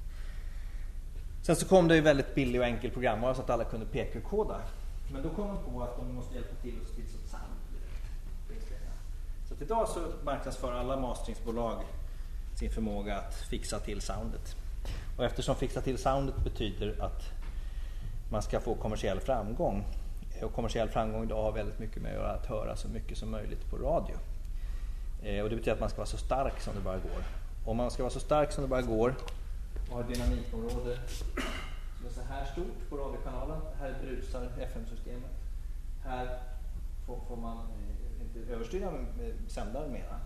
Sen så kom det ju väldigt billig och enkel programvara så att alla kunde P Q-koda. Men då kom de på att de måste hjälpa till och se till så att sound blir rätt. Så att idag så marknadsför alla masteringsbolag sin förmåga att fixa till soundet. Och eftersom fixa till soundet betyder att man ska få kommersiell framgång. Och kommersiell framgång idag har väldigt mycket med att göra att höra så mycket som möjligt på radio. Och det betyder att man ska vara så stark som det bara går. Om man ska vara så stark som det bara går och ha ett dynamikområde som är så här stort på radiokanalen. Här brusar F M-systemet. Här får, får man inte överstyra med, med sändaren mera.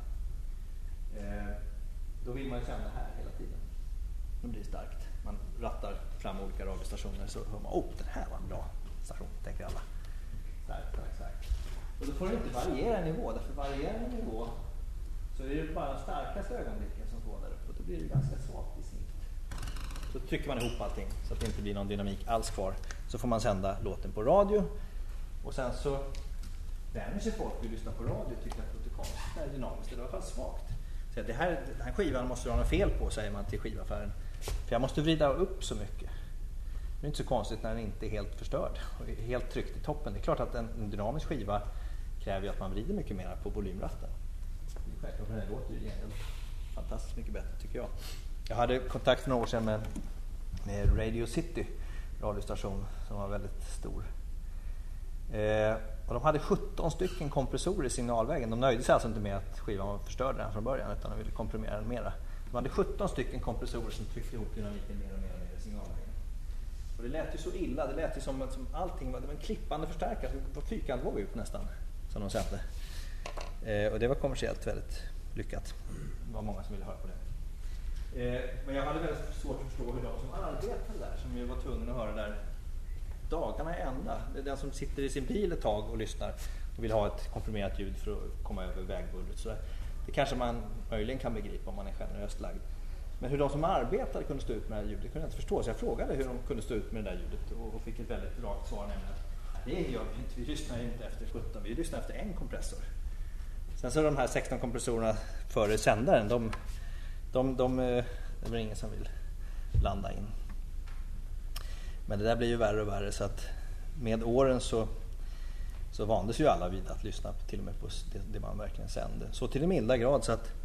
Eh, då vill man ju sända här hela tiden. Då blir det starkt. Man rattar fram olika radiostationer så hör man, oh, den här var en bra station, tänker alla. Starkt, starkt, starkt. Och då får det inte variera nivå, därför varierar nivå så är det bara de starkaste ögonblicken som får där uppe och då blir det ganska svagt i snitt. Så trycker man ihop allting så att det inte blir någon dynamik alls kvar. Så får man sända låten på radio och sen så vänjer sig folk vill lyssna på radio och tycker att protokol är dynamiskt, det är i alla fall svagt. Så det här, den här skivan måste du ha något fel på, säger man till skivaffären. För jag måste vrida upp så mycket. Det är inte så konstigt när den inte är helt förstörd och är helt tryckt i toppen. Det är klart att en, en dynamisk skiva kräver ju att man vrider mycket mer på volymratten. Det är självklart, men det låter ju egentligen fantastiskt mycket bättre tycker jag. Jag hade kontakt för några år sedan med, med Radio City radiostation som var väldigt stor. Eh, och de hade sjutton stycken kompressorer i signalvägen. De nöjde sig alltså inte med att skivan var förstörd redan från början utan de ville komprimera den mera. De hade sjutton stycken kompressorer som tryckte ihop dynamiken mer och mer och mer i signalvägen. Och det lät ju så illa, det lät ju som, som allting var, det var en klippande förstärkare, det var fyrkantvåg ut nästan som de sände. Eh, och det var kommersiellt väldigt lyckat. Det var många som ville höra på det. Eh, men jag hade väldigt svårt att förstå hur de som arbetade där, som ju var tvungna att höra där dagarna är ända. Det är den som sitter i sin bil ett tag och lyssnar och vill ha ett komprimerat ljud för att komma över vägbullret. Så det kanske man möjligen kan begripa om man är generöst lagd. Men hur de som arbetade kunde stå ut med det här ljudet kunde jag inte förstå. Så jag frågade hur de kunde stå ut med det där ljudet och fick ett väldigt rakt svar, nämligen att det gör vi inte. Vi lyssnar inte efter sjutton, vi lyssnar efter en kompressor. Sen så de här sexton kompressorerna före sändaren, de, de, de, det är väl ingen som vill blanda in. Men det där blir ju värre och värre så att med åren så, så vandes ju alla vid att lyssna på, till och med på det, det man verkligen sände. Så till en milda grad så att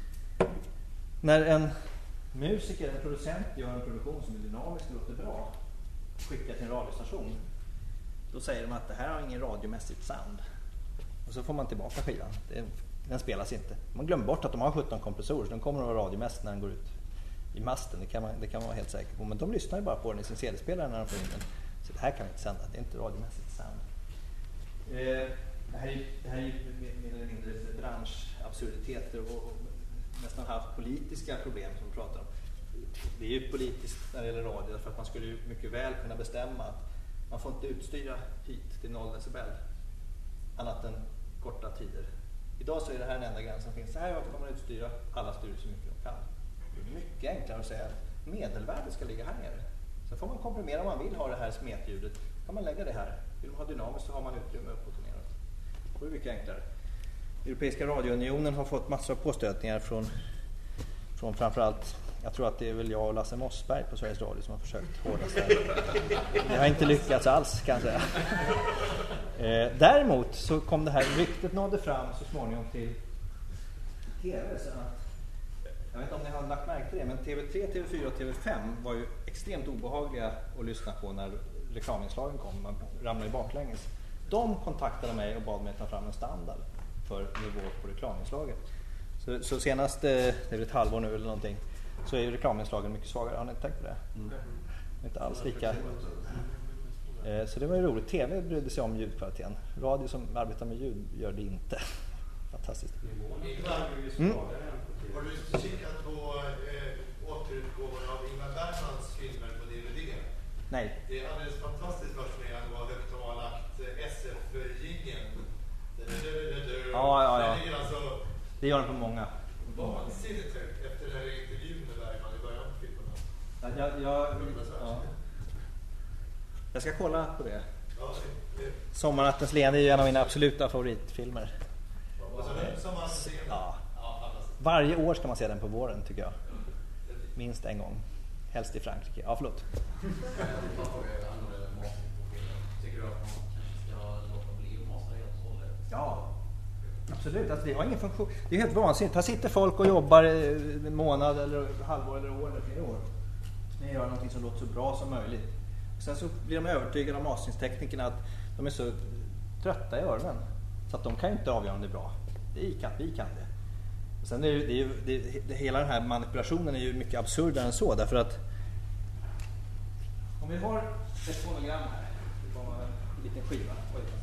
när en musiker, en producent gör en produktion som är dynamisk och låter bra och skickar till en radiostation, då säger de att det här har ingen radiomässigt sound. Och så får man tillbaka skivan. Det, den spelas inte. Man glömmer bort att de har sjutton kompressorer så den kommer att vara radiomässigt när den går ut i masten. Det kan man, det kan man vara helt säker på. Men de lyssnar ju bara på den i sin C D-spelare när de får in den. Så det här kan vi inte sända. Det är inte radiomässigt sound. Eh, det här är, det här är mer eller mindre branschabsurditeter och, och nästan haft politiska problem som vi pratar om. Det är ju politiskt när det gäller radio för att man skulle ju mycket väl kunna bestämma att man får inte utstyra hit till noll decibel annat än korta tider. Idag så är det här den enda gränsen som finns. Så här får man utstyra, alla styr så mycket de kan. Det är mycket enklare att säga att medelvärdet ska ligga här nere. Sen får man komprimera om man vill ha det här smetljudet. Kan man lägga det här. Vill man ha dynamiskt så har man utrymme uppåt och neråt. Det är mycket enklare. Europeiska radiounionen har fått massor av påstötningar från, från framförallt, jag tror att det är väl jag och Lasse Mossberg på Sveriges Radio som har försökt hårdast där. Det har inte lyckats alls kan jag säga. Eh, däremot så kom det här ryktet nådde fram så småningom till T V. Så att, jag vet inte om ni har lagt märke till det, men T V tre, T V fyra och T V fem var ju extremt obehagliga att lyssna på när reklaminslagen kom. Man ramlade i baklänges. De kontaktade mig och bad mig ta fram en standard för nivå på reklaminslaget. Så, så senast, det är väl ett halvår nu eller någonting, så är ju reklaminslagen mycket svagare. Har ni tänkt på det? Mm. Inte alls lika. Eh, så det var ju roligt. T V brydde sig om ljudkvaliteten. Radio som arbetar med ljud gör det inte. Fantastiskt. Mm. Har du kikat på eh, återutgåvan av Ingmar Bergmans filmer på D V D? Nej. Det är alldeles fantastiskt fascinerande vad högtalarlagt S F-jingeln. Ja, ja, ja. Det ligger alltså det gör den på många. vansinnigt högt efter den här intervjun med Bergman i början på filmerna. Ja, jag, jag, ja. jag ska kolla på det. Ja, det Sommarnattens leende är ju en av mina absoluta favoritfilmer. Sommarnattens leende. Ja. Varje år ska man se den på våren tycker jag. Minst en gång. Helst i Frankrike. Ja, förlåt. Tycker du att man kanske ska låta bli att masta helt och hållet? Ja, absolut. Alltså, det har ingen funktion. Det är helt vansinnigt. Här sitter folk och jobbar en månad eller halvår eller år eller flera år. De gör någonting som låter så bra som möjligt. Sen så blir de övertygade av masteringsteknikerna att de är så trötta i öronen. Så att de kan ju inte avgöra om det är bra. Det är kan, vi kan det. Och sen är det, det, är ju, det, det, hela den här manipulationen är ju mycket absurdare än så. Därför att om vi har ett fonogram här. Det var en liten skiva.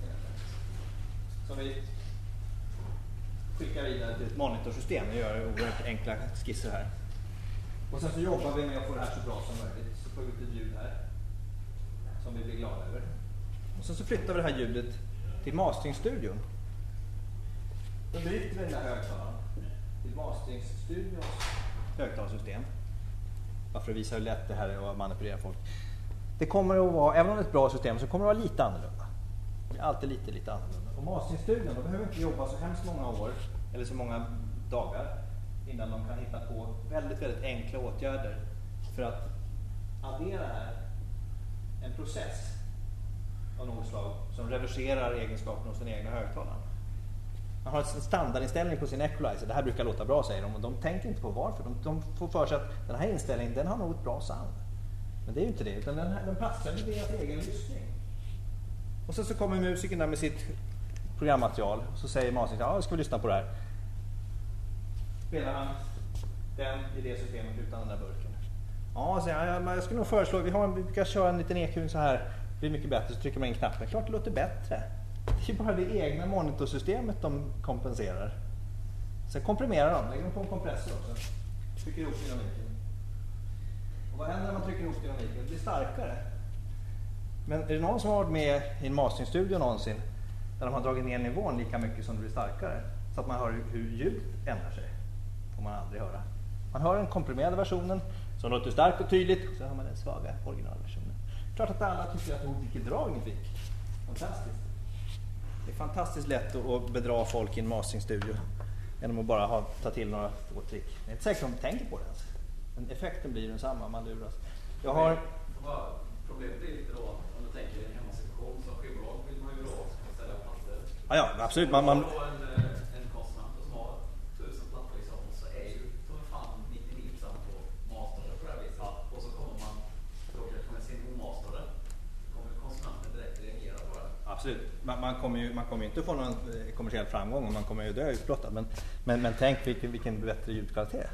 Som vi skickar vidare till ett monitorsystem. Vi gör oerhört enkla skisser här. Och sen så jobbar vi med att få det här så bra som möjligt. Så får vi ut ett ljud här. Som vi blir glada över. Och sen så flyttar vi det här ljudet till masteringsstudion. Då byter vi den här högtalaren till masteringsstudions högtalarsystem. Bara för att visa hur lätt det här är att manipulera folk. Det kommer att vara, även om det är ett bra system, så kommer det att vara lite annorlunda. Det är alltid lite, lite annorlunda. Och masteringsstudion, de behöver inte jobba så hemskt många år, eller så många dagar, innan de kan hitta på väldigt, väldigt enkla åtgärder för att addera här en process av något slag som reverserar egenskaperna hos den egna högtalaren. Man har en standardinställning på sin equalizer. Det här brukar låta bra, säger de. Och de tänker inte på varför. De, de får för sig att den här inställningen, den har nog ett bra sound. Men det är ju inte det. Utan den, här, den passar med deras egen lyssning. Och sen så kommer musikern där med sitt programmaterial. Och så säger Masing, ja, ska vi lyssna på det här. Spelar han den i det systemet utan den där burken? Ja, så jag, jag skulle nog föreslå, vi, har en, vi kan köra en liten E Q så här. Det blir mycket bättre, så trycker man in knappen. Klart det låter bättre. Det är bara det egna monitorsystemet de kompenserar. Sen komprimerar de, lägger de på en kompressor också. Trycker ihop dynamiken. Och vad händer när man trycker ihop dynamiken? Det blir starkare. Men är det någon som har varit med i en masteringstudio någonsin där de har dragit ner nivån lika mycket som det blir starkare? Så att man hör hur ljudet ändrar sig. Får man aldrig höra. Man hör den komprimerade versionen som låter starkt och tydligt. Och så hör man den svaga originalversionen. Klart att alla tycker att oh, vilket drag ni fick. Fantastiskt. Det är fantastiskt lätt att bedra folk i en masteringstudio genom att bara ha, ta till några få trick. Det är inte säkert att de tänker på det ens. Men effekten blir densamma, man luras. Jag har... Problemet är lite då, om du tänker en hemmasektion som skivbolag vill man ju då ställa plattor. Ja, ja, absolut. Man, man... Om man en, en konsument som har tusen plattor liksom, så är ju för fan nittionio procent på masterade på det här viset. Ja. Och så kommer man, då kanske med sin omasterade, kommer konsumenten direkt reagera på det. Absolut. Man, man kommer ju man kommer ju inte få någon kommersiell framgång och man kommer ju dö utblottad. Men, men, men tänk vilken, vilken bättre ljudkvalitet.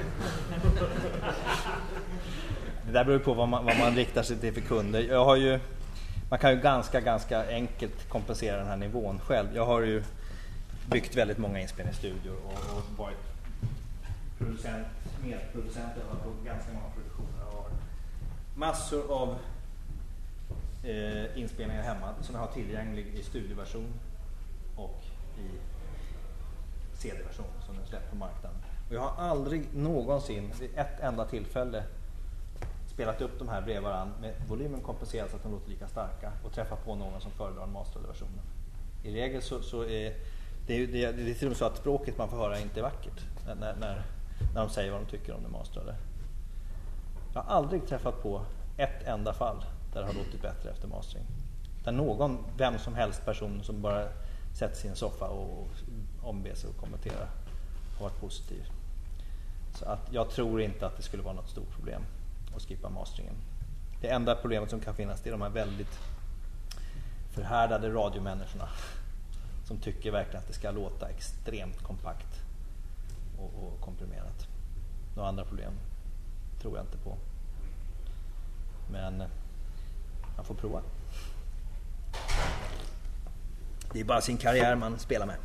Det där beror på vad man, vad man riktar sig till för kunder. Jag har ju, man kan ju ganska, ganska enkelt kompensera den här nivån själv. Jag har ju byggt väldigt många inspelningsstudior och, och varit producent, medproducent på ganska många produktioner. Jag har massor av eh, inspelningar hemma som jag har tillgänglig i studioversion och i C D-version som den släppt på marknaden. Och jag har aldrig någonsin vid ett enda tillfälle spelat upp de här bredvid varandra med volymen kompenserad så att de låter lika starka och träffat på någon som föredrar den masterade versionen. I regel så, så är det, är, det, är, det är till och med så att språket man får höra inte är vackert när, när, när de säger vad de tycker om det masterade. Jag har aldrig träffat på ett enda fall där det har låtit bättre efter mastering. Där någon, vem som helst person som bara sätter sig i en soffa och omber sig och kommenterar har varit positiv. Så att jag tror inte att det skulle vara något stort problem att skippa masteringen. Det enda problemet som kan finnas det är de här väldigt förhärdade radiomänniskorna som tycker verkligen att det ska låta extremt kompakt och, och komprimerat. Några andra problem tror jag inte på. Men man får prova. Det är bara sin karriär man spelar med.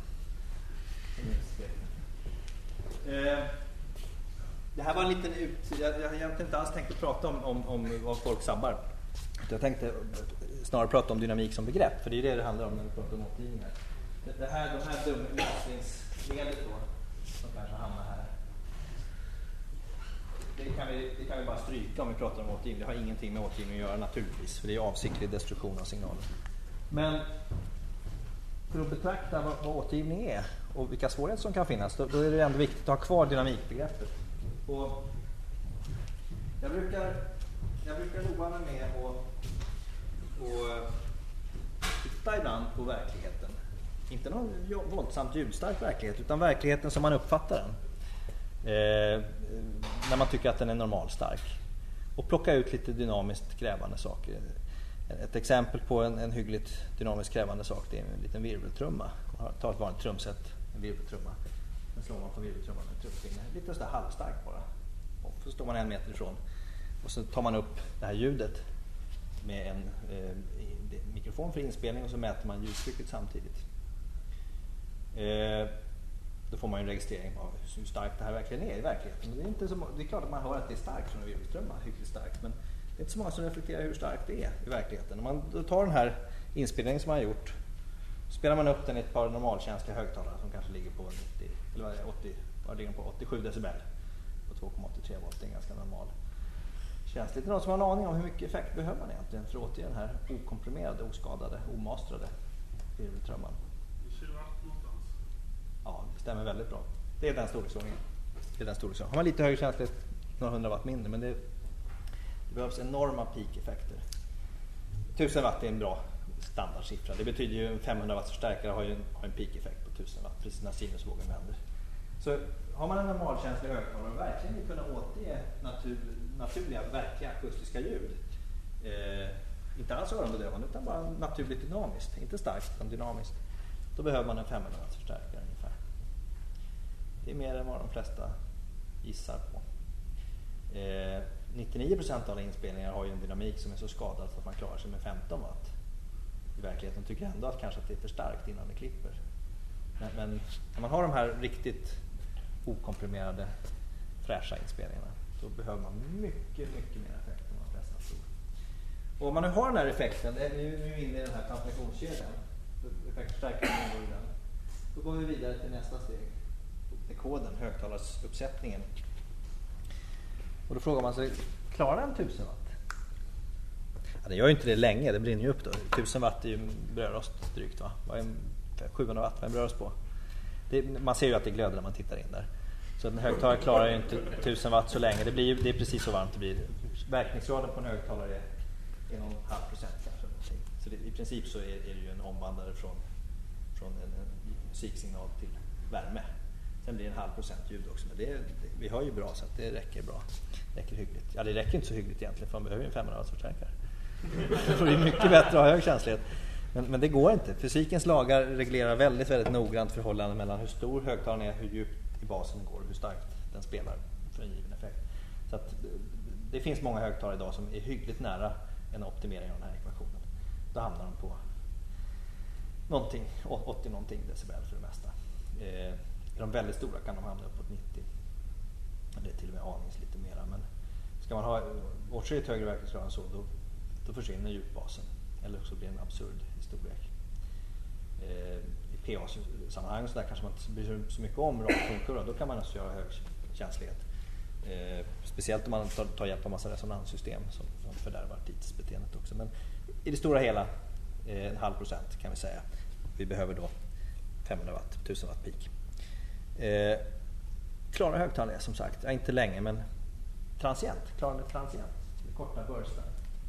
Eh, det här var en liten ut... Jag, jag har egentligen inte alls tänkt att prata om, om, om vad folk sabbar. Jag tänkte snarare prata om dynamik som begrepp, för det är det det handlar om när vi pratar om återgivningar. Det, det här, de här dumlösningsledet då, som kanske hamnar här. Det kan, vi, det kan vi bara stryka om vi pratar om återgivning. Det har ingenting med återgivning att göra naturligtvis, för det är avsiktlig destruktion av signaler. Men för att betrakta vad, vad återgivning är och vilka svårigheter som kan finnas, då, då är det ändå viktigt att ha kvar dynamikbegreppet. Och jag brukar, jag brukar roa mig med att och titta ibland på verkligheten. Inte någon våldsamt ljudstark verklighet, utan verkligheten som man uppfattar den. Eh, när man tycker att den är normalstark. Och plocka ut lite dynamiskt krävande saker. Ett exempel på en, en hyggligt dynamiskt krävande sak, det är en liten virveltrumma. Ta ett vanligt trumset, en virveltrumma. Sen slår man på virveltrumman med en trumfinger. Lite sådär halvstarkt bara. Och så står man en meter ifrån. Och så tar man upp det här ljudet med en eh, mikrofon för inspelning och så mäter man ljudtrycket samtidigt. Eh, då får man en registrering av hur starkt det här verkligen är i verkligheten. Det är, inte så, det är klart att man hör att det är starkt från en virveltrumma, hyggligt starkt, men det är inte så många som reflekterar hur starkt det är i verkligheten. Om man då tar den här inspelningen som man har gjort, spelar man upp den i ett par normalkänsliga högtalare som kanske ligger på nittio, eller åttio, vad ligger på åttiosju decibel på två komma åttiotre volt, det är en ganska normal känsligt. Det är någon som har en aning om hur mycket effekt behöver man egentligen för att återge den här okomprimerade, oskadade, omastrade virveltrumman. tjugo watt någonstans. Ja, det stämmer väldigt bra. Det är den storleksordningen. Det är den storleksordningen. Har man lite högre känslighet, några hundra watt mindre, men det, det behövs enorma peak-effekter. tusen watt är en bra standardsiffra. Det betyder ju en femhundra watts förstärkare har ju en, har en peak-effekt på tusen watt, precis när sinusvågen vänder. Så har man en normalkänslig högtalare och verkligen vill kunna återge natur, naturliga, verkliga akustiska ljud, eh, inte alls öronbedövande utan bara naturligt dynamiskt, inte starkt utan dynamiskt, då behöver man en femhundra watts förstärkare ungefär. Det är mer än vad de flesta gissar på. Eh, nittionio procent av alla inspelningar har ju en dynamik som är så skadad att man klarar sig med femton watt. I verkligheten tycker jag ändå att kanske att det är för starkt innan det klipper. Men, men när man har de här riktigt okomprimerade fräscha inspelningarna, då behöver man mycket, mycket mer effekt än vad de flesta tror. Och om man nu har den här effekten, nu är vi inne i den här transmissionskedjan, effektförstärkaren ingår i den, då går vi vidare till nästa steg. Det är koden, högtalarsuppsättningen. Och då frågar man sig, klarar den tusen watt? Ja, det gör ju inte det länge, det brinner ju upp då. tusen watt är ju brödrost drygt, va? Vad är sjuhundra watt, vad är en brödrost på? Det, man ser ju att det glöder när man tittar in där. Så en högtalare klarar ju inte tusen watt så länge. Det, blir, det är precis så varmt det blir. Verkningsgraden på en högtalare är en och en halv procent kanske. Så det, i princip så är, är det ju en omvandlare från, från en, en musiksignal till värme. Sen blir det en halv procent ljud också. Men det, det, vi hör ju bra så att det räcker bra. Det räcker hyggligt. Ja, det räcker inte så hyggligt egentligen för man behöver ju en femhundra watts förstärkare. Så det är mycket bättre att ha hög känslighet. Men, men det går inte. Fysikens lagar reglerar väldigt, väldigt noggrant förhållandet mellan hur stor högtalaren är, hur djupt i basen går och hur starkt den spelar för en given effekt. Så att det finns många högtalare idag som är hyggligt nära en optimering av den här ekvationen. Då hamnar de på någonting, åttio någonting decibel för det mesta. Eh, är de väldigt stora kan de hamna uppåt nittio. Det är till och med anings lite mera. Men ska man ha åtskilligt högre verkningsgrad än så, då, då försvinner djupbasen. Eller så blir det en absurd storlek. Eh, I P A-sammanhang så där kanske man inte bryr sig så mycket om rak tonkurva. Då kan man också göra hög känslighet. Eh, speciellt om man tar, tar hjälp av massa resonanssystem som, som fördärvar tidsbeteendet också. Men i det stora hela eh, en halv procent kan vi säga. Vi behöver då femhundra watt, tusen watt peak. Eh, klara högtalare som sagt, ja, inte länge men transient, klara med transient. Korta burstar.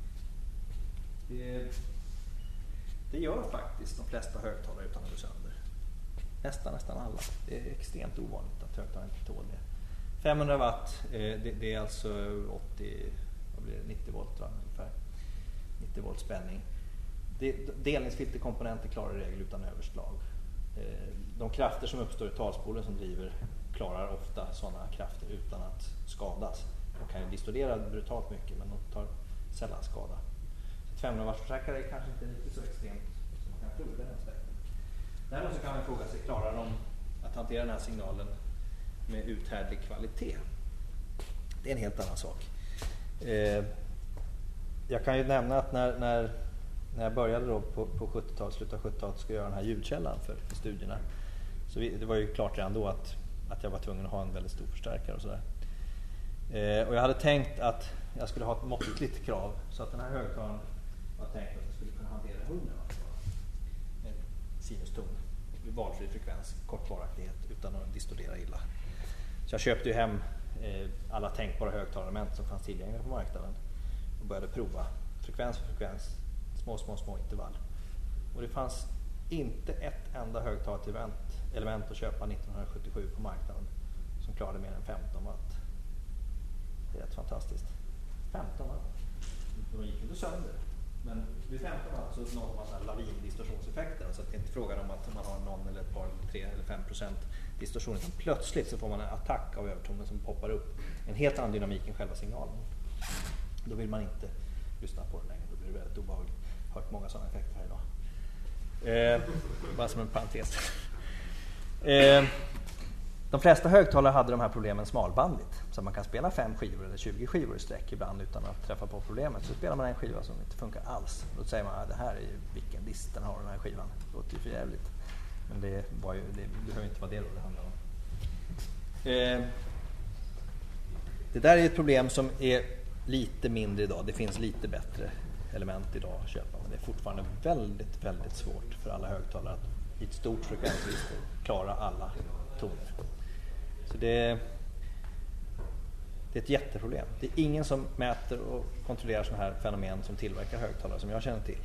Det, det gör faktiskt de flesta högtalare utan att gå sönder. Nästan, nästan alla. Det är extremt ovanligt att högtalare inte tål det. femhundra watt, eh, det, det är alltså åttio, vad blir det, nittio volt va? Ungefär. nittio volt spänning. Det, delningsfilterkomponenter klarar i regel utan överslag. Eh, de krafter som uppstår i talspolen som driver klarar ofta sådana krafter utan att skadas. De kan ju distortera brutalt mycket men de tar sällan skada. femhundra-wattsförstärkare är kanske inte lite så extremt som man kan tro i den aspekten. Däremot så kan man fråga sig, klarar de att hantera den här signalen med uthärdlig kvalitet? Det är en helt annan sak. Eh, jag kan ju nämna att när, när, när jag började då på, på sjuttiotalet, slutet av sjuttiotalet, skulle jag göra den här ljudkällan för, för studierna. Så vi, det var ju klart redan då att, att jag var tvungen att ha en väldigt stor förstärkare och sådär. Eh, och jag hade tänkt att jag skulle ha ett måttligt krav, så att den här högtalaren var tänkt att jag skulle kunna hantera hundra watt. En sinuston, valfri frekvens, kort varaktighet utan att distordera illa. Så jag köpte ju hem eh, alla tänkbara högtalarament som fanns tillgängliga på marknaden och började prova frekvens för frekvens, små, små, små intervall. Och det fanns inte ett enda högtalarelement att köpa nittonhundrasjuttiosju på marknaden som klarade mer än femton watt. Det är rätt fantastiskt. femton watt. De gick inte sönder. Men vid femton watt så når man lavindistorsionseffekter. Så att det är inte frågan om att man har någon eller ett par, eller tre eller fem procent distorsion. Utan plötsligt så får man en attack av övertonen som poppar upp. En helt annan dynamik än själva signalen. Då vill man inte lyssna på det längre. Då blir det väldigt obehagligt. Jag har hört många sådana effekter här idag. Eh, bara som en parentes. Eh, de flesta högtalare hade de här problemen smalbandigt. Så man kan spela fem skivor eller tjugo skivor i sträck ibland utan att träffa på problemet. Så spelar man en skiva som inte funkar alls. Då säger man att det här är ju vilken list den har, den här skivan. Det låter ju för jävligt. Men det, var ju, det behöver inte vara det då det handlar om. Eh, det där är ett problem som är lite mindre idag. Det finns lite bättre element idag att köpa. Men det är fortfarande väldigt, väldigt svårt för alla högtalare att i ett stort frekvensregister klara alla toner. Så det, det är ett jätteproblem. Det är ingen som mäter och kontrollerar sådana här fenomen som tillverkar högtalare som jag känner till.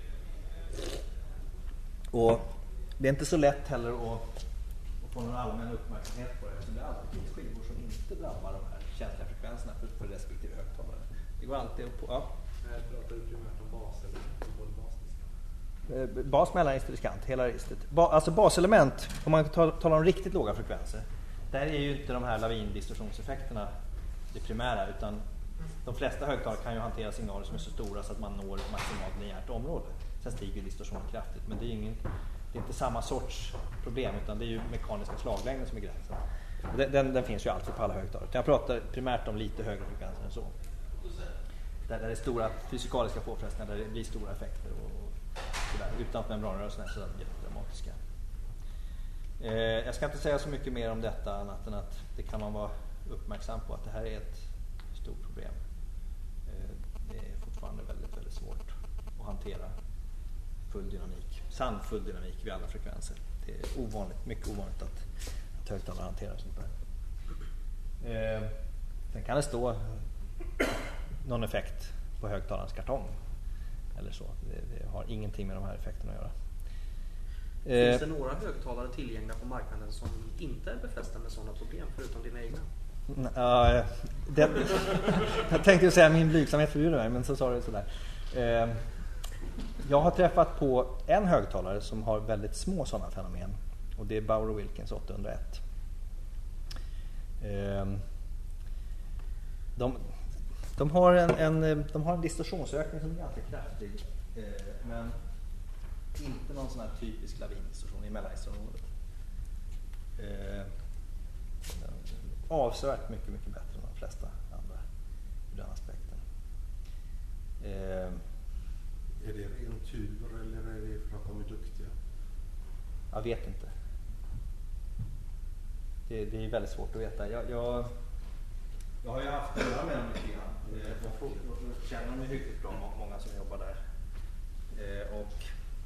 Och det är inte så lätt heller att, att få någon allmän uppmärksamhet på det, eftersom det alltid finns skivor som inte drabbar de här känsliga frekvenserna för, för respektive högtalare. Det går alltid upp på... Ja. Jag pratar du primärt om bas eller basdiskant? Bas, mellanregister, diskant, hela registret. Ba, alltså baselement, om man talar om riktigt låga frekvenser, där är ju inte de här lavindistorsionseffekterna det primära, utan de flesta högtalare kan ju hantera signaler som är så stora så att man når maximalt linjärt område. Sen stiger distorsionen kraftigt, men det är, ingen, det är inte samma sorts problem, utan det är ju mekaniska slaglängder som är gränsen. Den, den, den finns ju alltid på alla högtalare. Jag pratar primärt om lite högre frekvenser än så. Där, där det är stora fysikaliska påfrestningar, där det blir stora effekter och, och sådär, utan att membranrörelserna är sådär jättedramatiska. Eh, jag ska inte säga så mycket mer om detta annat än att det kan man vara uppmärksam på att det här är ett stort problem. Eh, det är fortfarande väldigt, väldigt svårt att hantera full dynamik, sann full dynamik vid alla frekvenser. Det är ovanligt, mycket ovanligt att, att högtalare hanterar sånt där. Eh, sen kan det stå någon effekt på högtalarens kartong eller så. Det, det har ingenting med de här effekterna att göra. Finns det några högtalare tillgängliga på marknaden som inte är befästa med sådana problem förutom dina egna? Ja, det, jag tänkte ju säga min blygsamhet förbjuder mig, men så sa du sådär. Jag har träffat på en högtalare som har väldigt små sådana fenomen, och det är Bauer och Wilkins åttahundraett. De, de, har en, en, de har en distorsionsökning som är ganska kraftig, men inte någon sån här typisk lavindistorsion i mellanregisterområdet. Avsevärt mycket, mycket bättre än de flesta andra ur den aspekten. Eh. Är det ren tur eller är det för att de är duktiga? Jag vet inte. Det, det är väldigt svårt att veta. Jag, jag, jag har ju haft att göra med dem lite grann. Jag känner dem hyggligt bra, många som jobbar där. Eh, och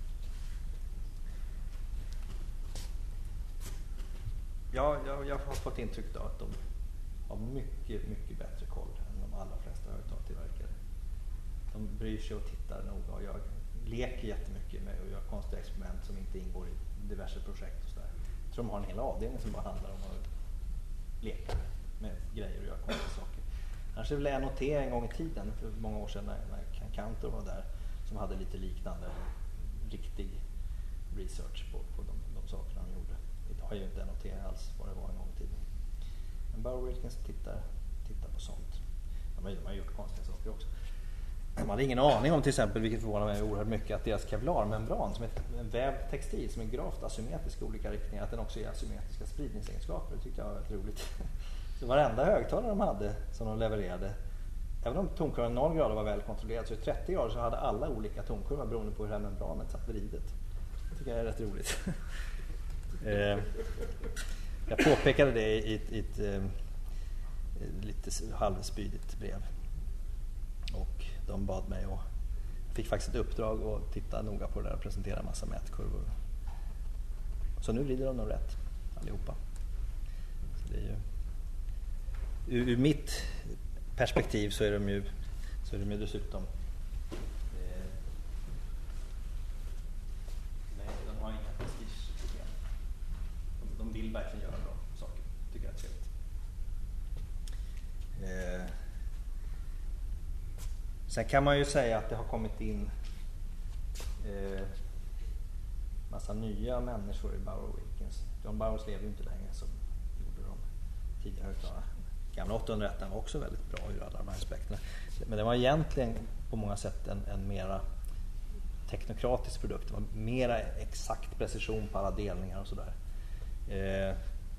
Ja, jag, jag har fått intryck av att de har mycket, mycket bättre koll än de allra flesta högtalartillverkare. De bryr sig och tittar noga och jag leker jättemycket med och gör konstiga experiment som inte ingår i diverse projekt och sådär. Jag tror de har en hel avdelning som bara handlar om att leka med grejer och göra konstiga saker. Annars är väl N O T en gång i tiden, för många år sedan när, när Kantor var där, som hade lite liknande riktig research på, på de, de sakerna han gjorde. Det har ju inte N O T alls vad det var en gång i tiden. Men Bauer Wilkins tittar, tittar på sånt. De har, de har gjort konstiga saker också. De hade ingen aning om till exempel, vilket förvånar mig oerhört mycket, att deras kevlarmembran som är en vävd textil som är gravt asymmetrisk i olika riktningar, att den också är asymmetriska spridningsegenskaper. Det tyckte jag var väldigt roligt. Så varenda högtalare de hade som de levererade, även om tonkurvan noll grader var väl kontrollerad, så i trettio grader så hade alla olika tonkurvar beroende på hur det här membranet satt vridet. Det tycker jag är rätt roligt. eh, jag påpekade det i ett, i ett eh, lite halvspydigt brev. Och de bad mig och fick faktiskt ett uppdrag att titta noga på det där och presentera en massa mätkurvor. Så nu vrider de nog rätt allihopa. Så det är ju, ur, ur mitt perspektiv så är de ju, så är de ju dessutom eh, nej, de har inga prestigeproblem. De, de vill verkligen göra bra saker, tycker jag är trevligt. Eh, sen kan man ju säga att det har kommit in eh, massa nya människor i Bauer Wilkins. John Bowers lever ju inte längre som gjorde de tidigare högtalarna. Gamla åttahundraett var också väldigt bra ur alla de här aspekterna. Men det var egentligen på många sätt en, en mera teknokratisk produkt. Det var mera exakt precision på alla delningar och sådär. Eh,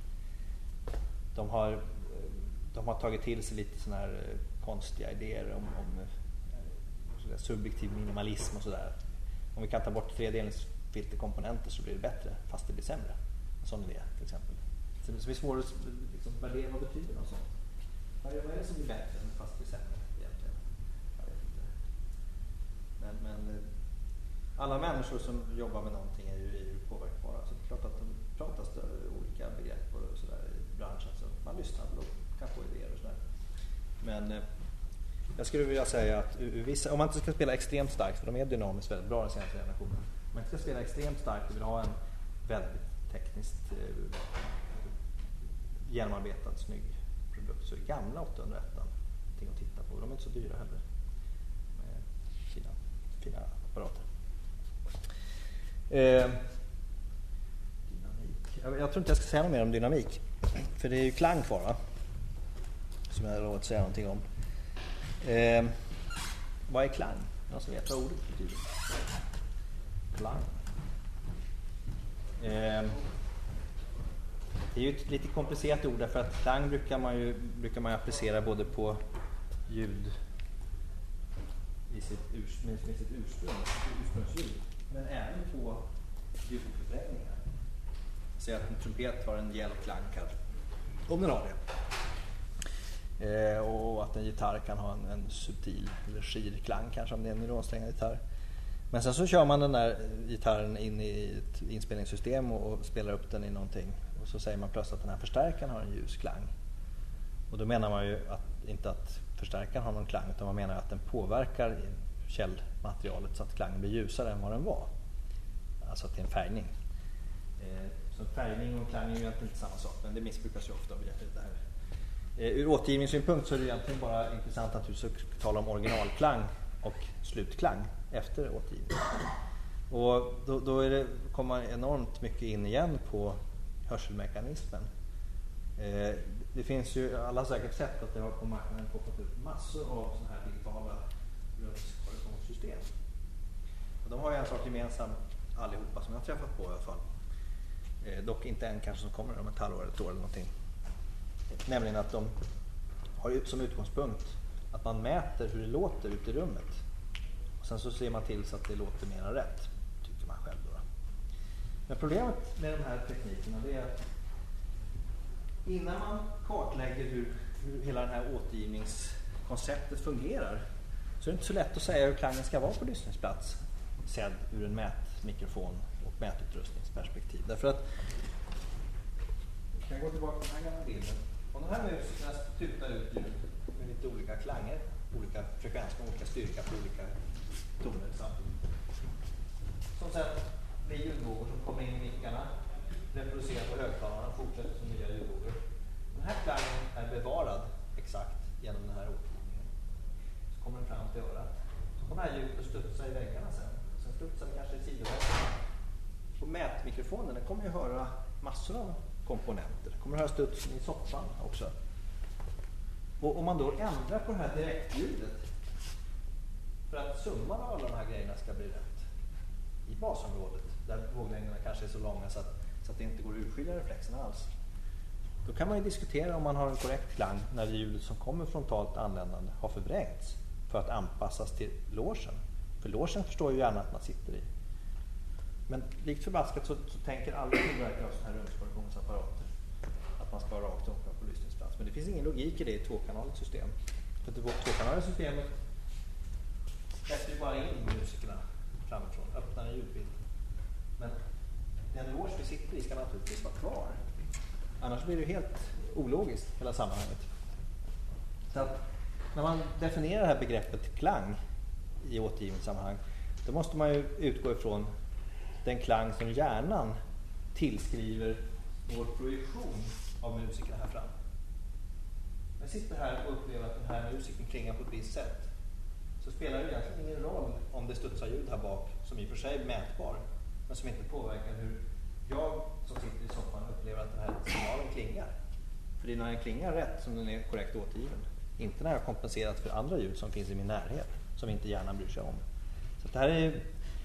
de har de har tagit till sig lite såna här konstiga idéer om, om sådär subjektiv minimalism och sådär. Om vi kan ta bort tredelningsfilterkomponenter så blir det bättre, fast det blir sämre. En sån idé till exempel. Så det är svårt att liksom, värdera vad betyder något sånt. Vad är, vad är det som blir bättre än fast det blir sämre egentligen? Jag vet inte. Men, men alla människor som jobbar med någonting är ju, är ju påverkbara. Så det är klart att de pratar olika begrepp och sådär i branschen. Så man lyssnar och kan få idéer och sådär. Men eh, jag skulle vilja säga att ur vissa, om man inte ska spela extremt starkt, för de är dynamiskt väldigt bra den senaste generationen. Om man inte ska spela extremt starkt och vill ha en väldigt tekniskt eh, genomarbetad, snygg produkt, så är gamla åttahundraett någonting att titta på. De är inte så dyra heller. Med fina, fina apparater. Eh, dynamik. Jag, jag tror inte jag ska säga något mer om dynamik. För det är ju klang kvar, va? Som jag har lovat säga någonting om. Eh, vad är klang? Någon som vet vad ordet betyder? Klang. Eh, det är ju ett lite komplicerat ord, därför att klang brukar man ju, brukar man ju applicera både på ljud i sitt, urs, med sitt ursprung, ursprungsljud, men även på ljudförvrängningar. Säg att en trumpet har en gäll klang, om den har det. Eh, och att en gitarr kan ha en, en subtil eller skirklang kanske, om det är en nylonsträngad gitarr. Men sen så kör man den där gitarren in i ett inspelningssystem och, och spelar upp den i någonting. Och så säger man plötsligt att den här förstärkaren har en ljus klang. Och då menar man ju att, inte att förstärkaren har någon klang, utan man menar att den påverkar källmaterialet så att klangen blir ljusare än vad den var. Alltså att det är en färgning. Eh, så färgning och klang är ju egentligen inte samma sak, men det missbrukas ju ofta av det här. Ur återgivningssynpunkt så är det egentligen bara intressant att du tala om originalklang och slutklang efter återgivning. Och då, då är det, kommer man enormt mycket in igen på hörselmekanismen. Eh, det finns ju, alla har säkert sett att det har på marknaden kopplat ut massor av sådana här digitala rörelsekorrektionssystem. Och de har ju en sak gemensamt allihopa som jag har träffat på i alla fall. Eh, dock inte en kanske som kommer om ett halvår eller ett år eller någonting. Nämligen att de har som utgångspunkt att man mäter hur det låter ute i rummet. Och sen så ser man till så att det låter mer rätt, tycker man själv då. Men problemet med de här teknikerna det är att innan man kartlägger hur, hur hela det här återgivningskonceptet fungerar, så är det inte så lätt att säga hur klangen ska vara på lyssningsplats sedd ur en mätmikrofon och mätutrustningsperspektiv. Därför att vi kan gå tillbaka till den här gamla bilden. Och den här musikerna tutar ut ljud med lite olika klanger, olika frekvenser med olika styrka på olika toner samtidigt. Som sen blir ljudvågor som kommer in i mickarna, reproduceras på högtalarna och fortsätter som nya ljudvågor. Den här klangen är bevarad exakt genom den här återgivningen. Så kommer den fram till örat. Så kommer den här ljudet att studsa i väggarna sen. Sen studsar den kanske i sidoväggarna. Och mätmikrofonen, den kommer ju höra massor av komponenter. Kommer att höra studsen i soffan också. Och om man då ändrar på det här direktljudet för att summan av alla de här grejerna ska bli rätt i basområdet, där våglängderna kanske är så långa så att, så att det inte går att urskilja reflexerna alls, då kan man ju diskutera om man har en korrekt klang när ljudet som kommer frontalt anländande har förvrängts för att anpassas till logen. För logen förstår ju gärna att man sitter i. Men likt förbaskat så, så tänker alla tillverkare av sådana här rumskorrektionsapparater att man ska ha rakt omkring på lyssningsplats. Men det finns ingen logik i det i ett tvåkanaligt system. För det tvåkanaliga systemet släpper ju bara in musikerna framifrån, öppnar en ljudbild. Men den loge vi sitter i ska naturligtvis vara kvar. Annars blir det helt ologiskt hela sammanhanget. Så att när man definierar det här begreppet klang i återgivningssammanhang, då måste man ju utgå ifrån den klang som hjärnan tillskriver vår projektion av musikerna här framme. När jag sitter här och upplever att den här musiken klingar på ett visst sätt, så spelar det egentligen ingen roll om det studsar ljud här bak som i och för sig är mätbar, men som inte påverkar hur jag som sitter i soffan upplever att den här signalen klingar. För det är när den klingar rätt som den är korrekt återgiven. Inte när jag har kompenserat för andra ljud som finns i min närhet, som inte hjärnan bryr sig om. Så det här är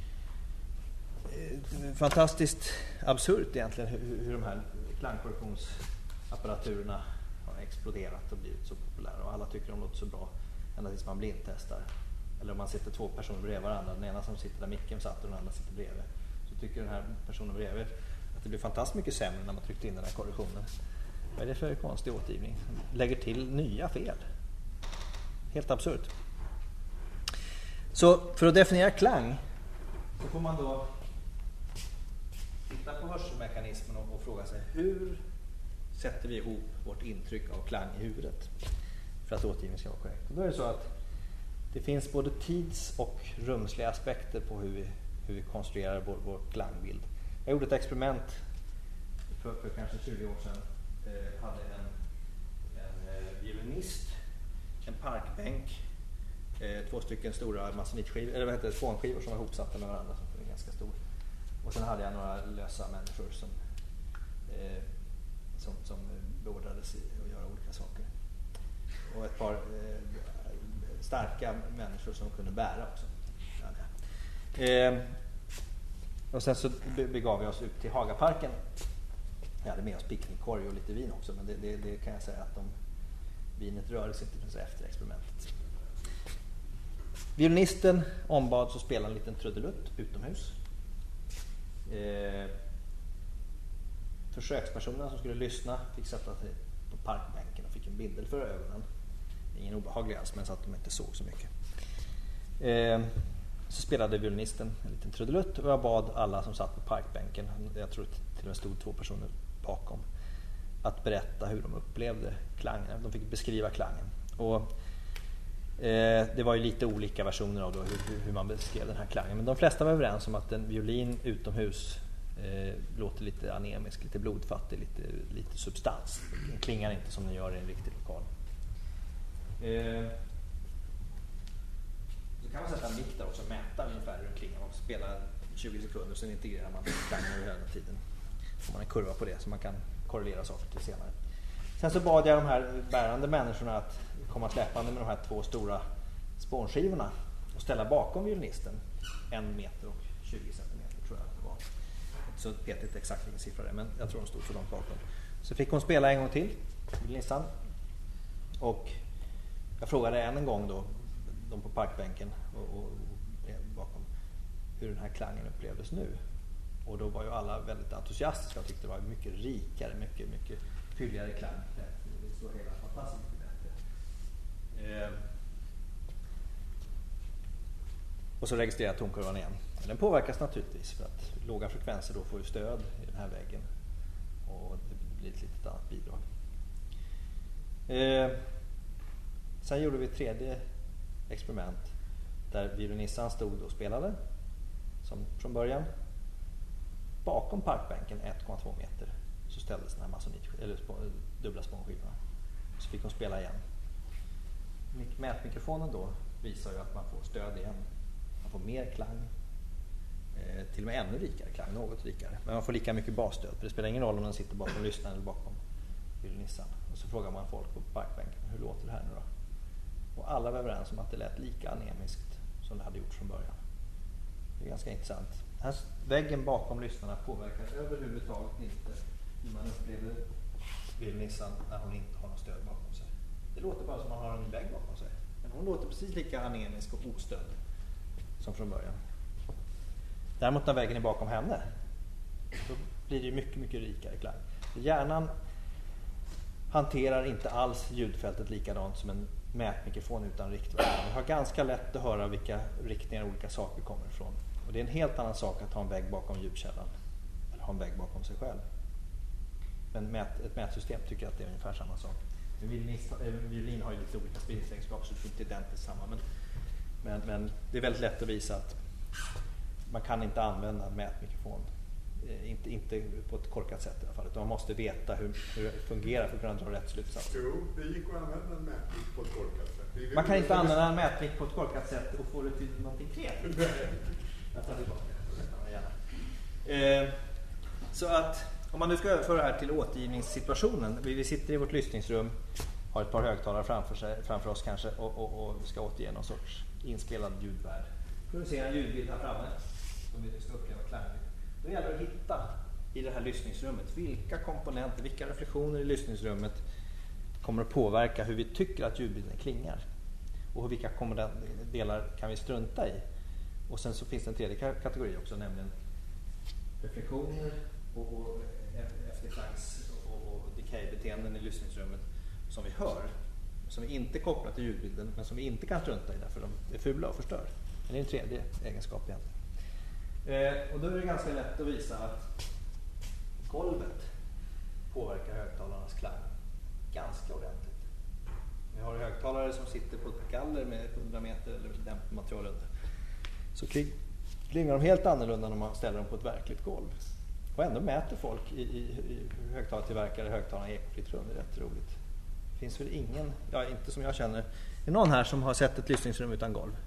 fantastiskt absurt egentligen, hur, hur de här klangkorrektionsapparaturerna har exploderat och blivit så populära. Och alla tycker de låter så bra ända tills man blindtestar. Eller om man sitter två personer bredvid varandra, den ena som sitter där micken satt och den andra sitter bredvid, så tycker den här personen bredvid att det blir fantastiskt mycket sämre när man tryckte in den här korrektionen. Vad är det för konstig återgivning? Lägger till nya fel. Helt absurt. Så för att definiera klang så får man då titta på hörselmekanismen och, och fråga sig hur sätter vi ihop vårt intryck av klang i huvudet för att återgivningen ska vara korrekt. Och då är det så att det finns både tids- och rumsliga aspekter på hur vi, hur vi konstruerar vår, vår klangbild. Jag gjorde ett experiment för, för kanske tjugo år sedan. Eh, hade en, en eh, violinist, en parkbänk, eh, två stycken stora masonitskivor, eller vad heter det, spånskivor som var ihopsatta med varandra som är ganska stor. Och sen hade jag några lösa människor som, eh, som, som beordrades i att göra olika saker. Och ett par eh, starka människor som kunde bära också. Eh, och sen så begav vi oss ut till Hagaparken. Jag hade med oss picknickkorg och lite vin också, men det, det, det kan jag säga att de, vinet rörde sig inte förrän efter experimentet. Violinisten ombads att spela en liten trudelutt utomhus. Eh, försökspersonerna som skulle lyssna fick sätta sig på parkbänken och fick en bindel för ögonen. Ingen obehaglig alls, men så att de inte såg så mycket. Eh, så spelade violinisten en liten trudelutt och jag bad alla som satt på parkbänken, jag tror till och med stod två personer bakom, att berätta hur de upplevde klangen. De fick beskriva klangen. Och eh, det var ju lite olika versioner av då, hur, hur man beskrev den här klangen. Men de flesta var överens om att en violin utomhus eh, låter lite anemisk, lite blodfattig, lite, lite substans. Den klingar inte som den gör i en riktig lokal. Eh, så kan man sätta en mick där också och mäta ungefär hur den klingar och spela tjugo sekunder och sen integrerar man klangen över hela tiden. Får man en kurva på det så man kan korrelera saker till senare. Sen så bad jag de här bärande människorna att komma släpande med de här två stora spånskivorna och ställa bakom violinisten en meter och tjugo centimeter tror jag det var. Så vet inte exakt vilken siffra det är, men jag tror de stod så långt bakom. Så fick hon spela en gång till, violinistan. Och jag frågade än en gång då, de på parkbänken och, och, och bakom, hur den här klangen upplevdes nu. Och då var ju alla väldigt entusiastiska och tyckte det var mycket rikare, mycket, mycket fylligare klang. Det står hela fantastiskt mycket bättre. Eh. Och så registrerar jag tonkurvan igen. Den påverkas naturligtvis för att låga frekvenser då får ju stöd i den här väggen. Och det blir ett litet annat bidrag. Eh. Sen gjorde vi ett tredje experiment där violinisten stod och spelade som från början. Bakom parkbänken ett komma två meter så ställdes den här masonit eller spå, dubbla spånskivorna. Så fick hon spela igen. Mätmikrofonen då visar ju att man får stöd igen. Man får mer klang. Eh, till och med ännu rikare klang, något rikare. Men man får lika mycket basstöd. För det spelar ingen roll om den sitter bakom lyssnaren eller bakom violinisten. Och så frågar man folk på parkbänken, hur låter det här nu då? Och alla var överens om att det lät lika anemiskt som det här ganska intressant. Här, väggen bakom lyssnarna påverkar överhuvudtaget inte hur man upplever Will-Nissan när hon inte har något stöd bakom sig. Det låter bara som att man har en vägg bakom sig. Men hon låter precis lika anemisk och ostödd som från början. Däremot när väggen är bakom henne, då blir det mycket, mycket rikare klang. Hjärnan hanterar inte alls ljudfältet likadant som en mätmikrofon utan riktvärden. Vi har ganska lätt att höra vilka riktningar olika saker kommer ifrån. Och det är en helt annan sak att ha en vägg bakom ljudkällan eller ha en vägg bakom sig själv. Men mät, ett mätsystem tycker att det är ungefär samma sak. Men violin har ju lite olika spridningsegenskaper så det är inte identiskt samma. Men, men, men det är väldigt lätt att visa att man kan inte använda en mätmikrofon. Inte, inte på ett korkat sätt i alla fall. Utan man måste veta hur, hur det fungerar för att kunna dra rätt slutsats. Jo, det gick att använda en mätmick på ett korkat sätt. Man kan inte använda en mätmick på ett korkat sätt och få det till någonting kreativt. Jag tar tillbaka det. Eh, så att om man nu ska överföra det här till återgivningssituationen. Vi, vi sitter i vårt lyssningsrum, har ett par högtalare framför, sig, framför oss kanske och, och, och ska återge någon sorts inspelad ljudvärld. Nu vi ser en ljudbild här framme som vi ska uppleva klangligt. Då gäller det att hitta i det här lyssningsrummet vilka komponenter, vilka reflektioner i lyssningsrummet kommer att påverka hur vi tycker att ljudbilden klingar. Och vilka delar kan vi strunta i. Och sen så finns det en tredje kategori också, nämligen reflektioner och, och efterklangs och, och decay-beteenden i lyssningsrummet som vi hör. Som vi inte kopplar till ljudbilden men som vi inte kan strunta i därför de är fula och förstör. Men det är en tredje egenskap egentligen. Eh, och då är det ganska lätt att visa att golvet påverkar högtalarnas klang ganska ordentligt. Vi har högtalare som sitter på ett galler med hundra meter eller dämpat material under. Så klingar de helt annorlunda när man ställer dem på ett verkligt golv. Och ändå mäter folk i, i, i högtalartillverkare högtalarna i ekofritt rum. Det är rätt roligt. Det finns väl ingen, ja inte som jag känner, är det någon här som har sett ett lyssningsrum utan golv?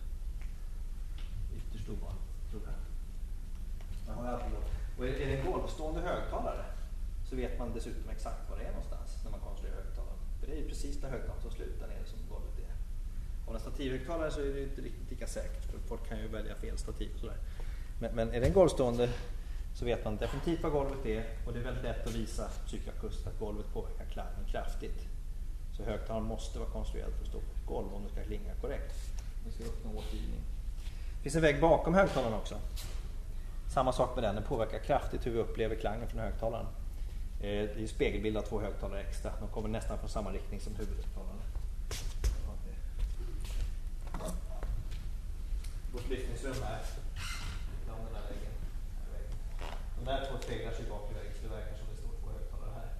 Ytterst ovanligt, tror jag. Man har alltid golv. Och är det en golvstående högtalare så vet man dessutom exakt var det är någonstans när man konstruerar högtalaren. För det är ju precis där högtalaren tar slut, där nere som golvet är. Om en stativhögtalare så är det inte riktigt lika säkert för folk kan ju välja fel stativ och sådär. Men, men är det en golvstående så vet man definitivt vad golvet är och det är väldigt lätt att visa psykakust att golvet påverkar klangen kraftigt. Så högtalaren måste vara konstruerad för att stå på ett golv om det ska klinga korrekt. Vi ska uppnå återgivning. Det finns en vägg bakom högtalaren också. Samma sak med den, den påverkar kraftigt hur vi upplever klangen från högtalaren. Det är ju spegelbild av två högtalare extra. De kommer nästan från samma riktning som huvudhögtalaren. Vårt lyssningsrum är bland den här väggen. De där två speglar sig bak i väggen så det verkar som det står två högtalare här.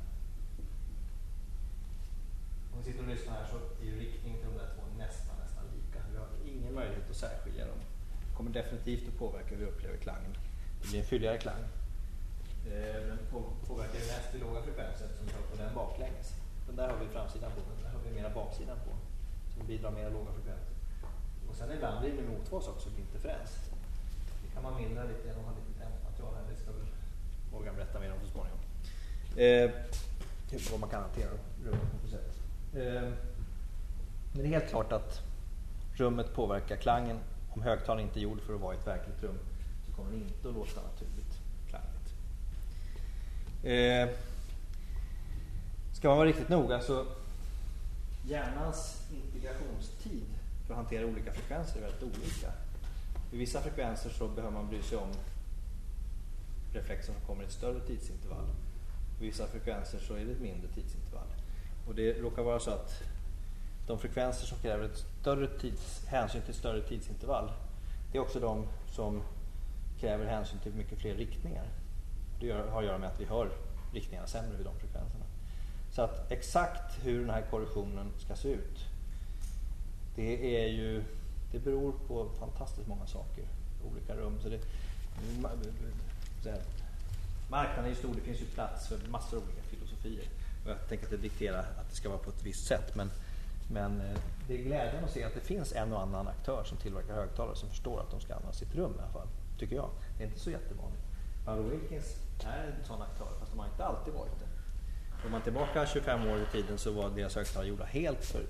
Om vi sitter och lyssnar här så är riktningen till de där två nästan, nästan lika. Vi har ingen möjlighet att särskilja dem. Det kommer definitivt att påverka hur vi upplever klangen. Det blir en fylligare klang. Den påverkar mest i låga frekvenser som vi har på den baklänges. Den där har vi framsidan på, den där har vi mera baksidan på. Som bidrar mer låga frekvenser. Och sen ibland blir det med motfas också interferens. Det kan man mindra lite genom att ha lite dämpmaterial här. Det ska väl Morgan berätta mer om så småningom. Eh, vad man kan hantera rummet på sätt. Eh, men det är helt klart att rummet påverkar klangen. Om högtalaren inte är gjord för att vara i ett verkligt rum så kommer den inte att låta naturligt klangligt. Eh, ska man vara riktigt noga så hjärnans integrationstid för att hantera olika frekvenser är väldigt olika. Vid vissa frekvenser så behöver man bry sig om reflexer som kommer i ett större tidsintervall. Vid vissa frekvenser så är det ett mindre tidsintervall. Och det råkar vara så att de frekvenser som kräver ett större tids, hänsyn till ett större tidsintervall, det är också de som kräver hänsyn till mycket fler riktningar. Det gör, har att göra med att vi hör riktningarna sämre vid de frekvenserna. Så att exakt hur den här korrektionen ska se ut, det är ju, det beror på fantastiskt många saker i olika rum. Så det, så här, marknaden är ju stor, det finns ju plats för massor av olika filosofier. Och jag tänker att det dikterar att det ska vara på ett visst sätt. Men, men det är glädjande att se att det finns en och annan aktör som tillverkar högtalare som förstår att de ska använda sitt rum i alla fall. Tycker jag. Det är inte så jättevanligt. Paolo Wilkins är en sån aktör, fast de har inte alltid varit det. Om man tillbaka tjugofem år i tiden så var deras högtalare gjorda helt för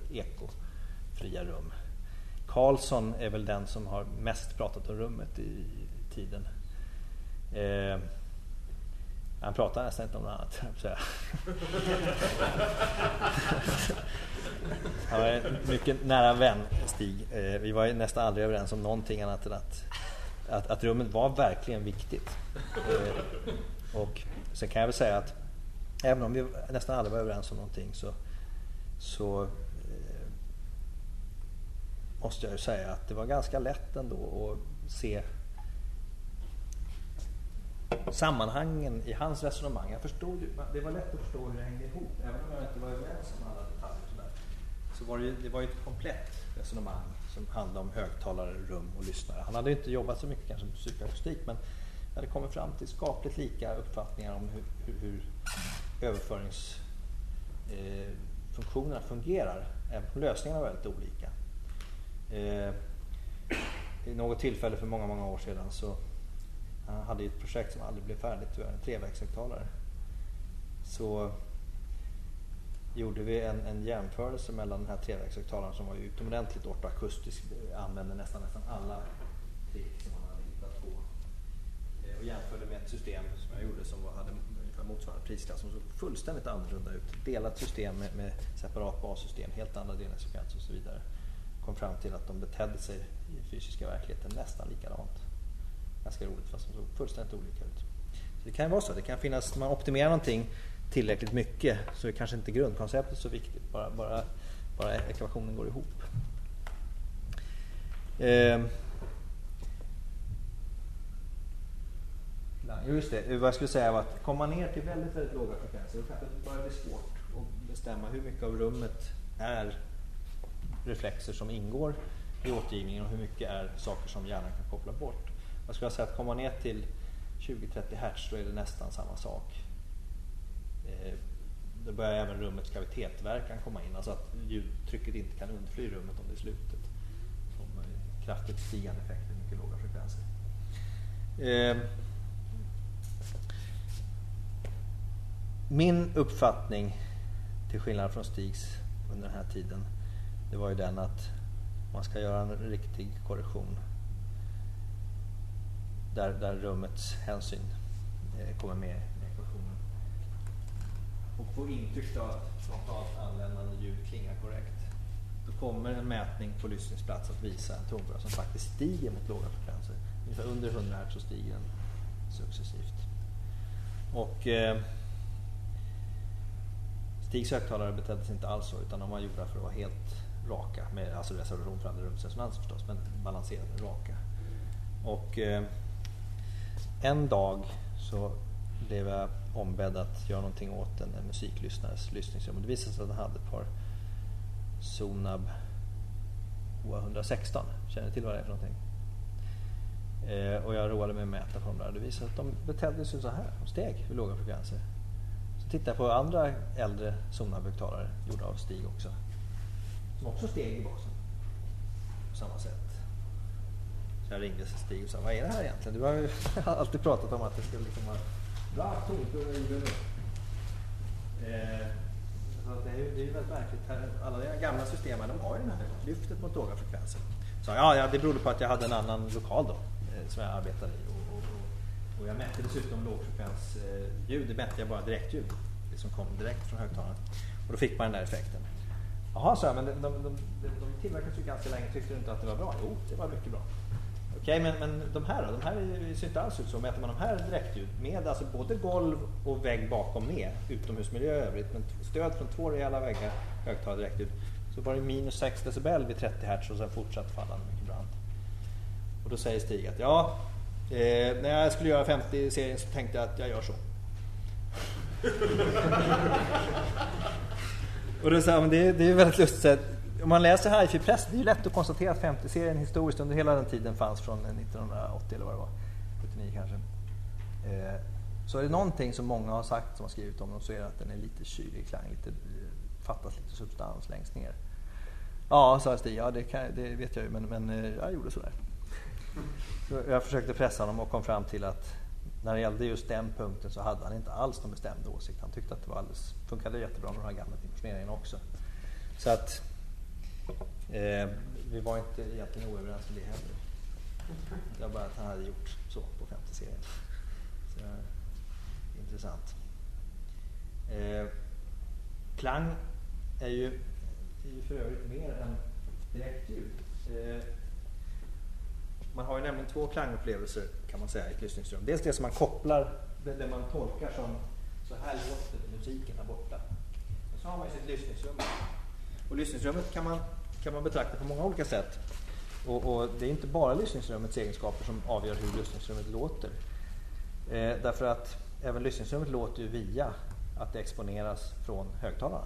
ekofria rum. Carlson är väl den som har mest pratat om rummet i tiden. Eh, han pratar nästan inte om något annat. Så han var en mycket nära vän, Stig. Eh, vi var ju nästan aldrig överens om någonting annat än att, att, att rummet var verkligen viktigt. Eh, och sen kan jag väl säga att även om vi nästan aldrig var överens om någonting så, så eh, måste jag ju säga att det var ganska lätt ändå att se sammanhangen i hans resonemang. Jag förstod ju, det var lätt att förstå hur det hängde ihop. Även om jag inte var överens om alla detaljer så, där, så var det, ju, det var ju ett komplett resonemang som handlade om högtalare, rum och lyssnare. Han hade inte jobbat så mycket kanske med psykoakustik, men hade kommit fram till skapligt lika uppfattningar om hur, hur, hur överföringsfunktionerna eh, fungerar. Även om lösningarna var väldigt olika. Eh, I något tillfälle för många, många år sedan så han hade ett projekt som aldrig blev färdigt, tyvärr, en trevägshögtalare. Så gjorde vi en, en jämförelse mellan den här trevägshögtalaren som var ju utomordentligt ortoakustisk, använde nästan, nästan alla trick som man hade hittat på. Och jämförde med ett system som jag gjorde som var, hade ungefär motsvarande prisklass som såg fullständigt annorlunda ut. Delat system med, med separat bassystem, helt andra delningsfrekvenser och så vidare. Kom fram till att de betedde sig i fysiska verkligheten nästan likadant. Ganska roligt fast de såg fullständigt olika ut. Så det kan vara så, det kan finnas, när man optimerar någonting tillräckligt mycket så är kanske inte grundkonceptet så viktigt, bara, bara, bara ekvationen går ihop. Eh, just det, vad jag skulle säga var att komma ner till väldigt, väldigt låga frekvenser, då kan det bara bli svårt att bestämma hur mycket av rummet är reflexer som ingår i återgivningen och hur mycket är saker som hjärnan kan koppla bort. Jag skulle säga att komma ner till tjugo till trettio hertz, då är det nästan samma sak. Eh, då börjar även rummets kavitetverkan komma in, alltså att ljudtrycket inte kan undfly rummet om det är slutet. Som kraftigt stigande effekter, mycket låga frekvenser. Eh, min uppfattning, till skillnad från Stigs under den här tiden, det var ju den att man ska göra en riktig korrektion där, där rummets hänsyn eh, kommer med i ekvationen. Och få intryck av att frontalt användande ljud klingar korrekt. Då kommer en mätning på lyssningsplats att visa en tonbörda som faktiskt stiger mot låga frekvenser. Ungefär under hundra hertz så stiger den successivt. Och eh, Stigs högtalare betedde sig inte alls så, utan de var gjorda för att vara helt raka, med alltså reservation för andra rumsresonans förstås, men balanserade, raka. Och eh, en dag så blev jag ombedd att göra någonting åt en, en musiklyssnares lyssningsrum, och det visade sig att den hade ett par Sonab O A ett sexton. Känner ni till vad det är för någonting? Eh, och jag roade mig med att mäta på dem där. Det visade sig att de betedde sig så här, de steg vid låga frekvenser. Så tittade jag på andra äldre Sonab-högtalare gjorda av Stig också, som också steg i basen på samma sätt. Så jag ringde Stig och sa, vad är det här egentligen? Du har ju alltid pratat om att det skulle liksom vara bra tonfråga i det. Eh, så det är ju det är väldigt märkligt. Här, alla de gamla systemen, de har ju det här lyftet mot låga frekvenser. Så ja, ja, det berodde på att jag hade en annan lokal då, eh, som jag arbetade i. Och, och, och, och jag mätte dessutom lågfrekvensljud, eh, det mätte jag bara direktljud. Det som kom direkt från högtalaren. Och då fick man den där effekten. Jaha, så men de, de, de, de tillverkades ju ganska länge. Tyckte du inte att det var bra? Jo, det var mycket bra. Okej, men, men de här då? De här ser inte alls ut så. Mäter man de här direktljud med alltså både golv och vägg bakom med, utomhusmiljö i övrigt, men stöd från två rejäla väggar, högtalare direktljud, så var det minus sex decibel vid trettio hertz och sen fortsatt fallande mycket brant. Och då säger Stig att ja, eh, när jag skulle göra femtio-serien så tänkte jag att jag gör så. Och då sa men det, det är väldigt lustigt. Om man läser Hi-Fi Press, det är ju lätt att konstatera att femtio-serien historiskt under hela den tiden fanns från nittonhundraåttio eller vad det var, sjuttionio kanske. Eh, så är det någonting som många har sagt, som har skrivit om den, så är det att den är lite kylig klang, lite, fattas lite substans längst ner. Ja, sa Stig, ja det, kan, det vet jag ju, men, men jag gjorde sådär. Så jag försökte pressa honom och kom fram till att när det gällde just den punkten så hade han inte alls någon bestämd åsikt. Han tyckte att det var alldeles, funkade jättebra med de här gamla dimensioneringarna också. Så att eh, vi var inte egentligen oöverens om det heller. Det var bara att han hade gjort så på femte serien. Så, intressant. Eh, klang är ju, är ju för övrigt mer än direktljud. Eh, man har ju nämligen två klangupplevelser kan man säga i ett lyssningsrum. Dels det som man kopplar, det, det man tolkar som så här låter musiken där borta. Och så har man ju sitt lyssningsrum. Och lyssningsrummet kan man, kan man betrakta på många olika sätt. Och, och det är inte bara lyssningsrummets egenskaper som avgör hur lyssningsrummet låter. Eh, därför att även lyssningsrummet låter ju via att det exponeras från högtalarna.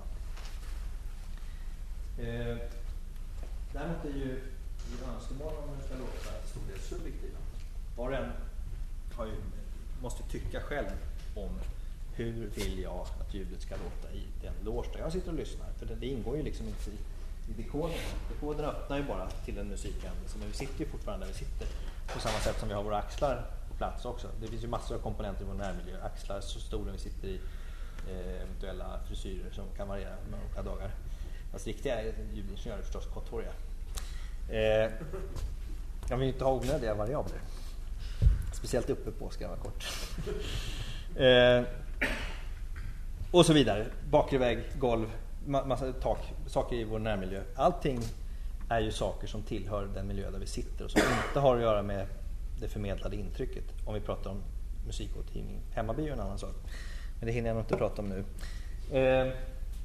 Eh, däremot är ju, ju önskemål om hur det ska låta till stor del subjektiva. Var och en har ju, måste tycka själv om hur vill jag att ljudet ska låta i den loge där jag sitter och lyssnar. För det, det ingår ju liksom inte i, i dekoden. Dekoden öppnar ju bara till en musikhändelse, men vi sitter ju fortfarande där vi sitter. På samma sätt som vi har våra axlar på plats också. Det finns ju massor av komponenter i vår närmiljö. Axlar så stora vi sitter i, eh, eventuella frisyrer som kan variera med olika dagar. Fast riktiga ljudingenjörer är förstås korthåriga. Eh, jag vill inte ha onödiga variabler. Speciellt uppe på ska jag vara kort. eh, och så vidare. Bakre vägg, golv, ma- massa tak, saker i vår närmiljö. Allting är ju saker som tillhör den miljö där vi sitter och som inte har att göra med det förmedlade intrycket. Om vi pratar om musikåtergivning. Hemma blir ju en annan sak. Men det hinner jag nog inte prata om nu. Eh,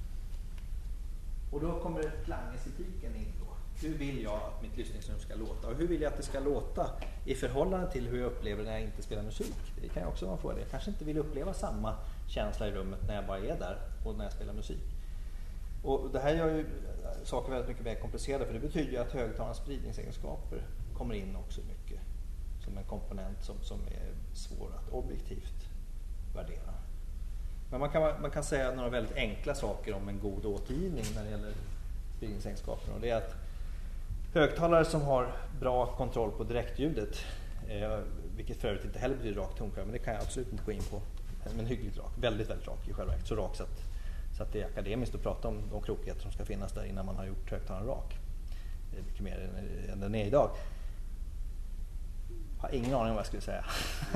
och då kommer klangestetiken in då. Hur vill jag att mitt lyssningsrum ska låta? Och hur vill jag att det ska låta i förhållande till hur jag upplever när jag inte spelar musik? Det kan jag också vara fråga. Jag kanske inte vill uppleva samma känsla i rummet när jag bara är där och när jag spelar musik. Och det här gör ju saker väldigt mycket mer komplicerade, för det betyder ju att högtalarnas spridningsegenskaper kommer in också mycket som en komponent som, som är svår att objektivt värdera. Men man kan, man kan säga några väldigt enkla saker om en god återgivning när det gäller spridningsegenskaperna. Och det är att högtalare som har bra kontroll på direktljudet, eh, vilket för övrigt inte heller betyder rak tonkör, men det kan jag absolut inte gå in på, men hyggligt rak, väldigt väldigt rak i själva verket, så rak så att, så att det är akademiskt att prata om de krokigheter som ska finnas där innan man har gjort högtalaren rak. Det är mycket mer än, än den är idag. Jag har ingen aning om vad jag skulle säga.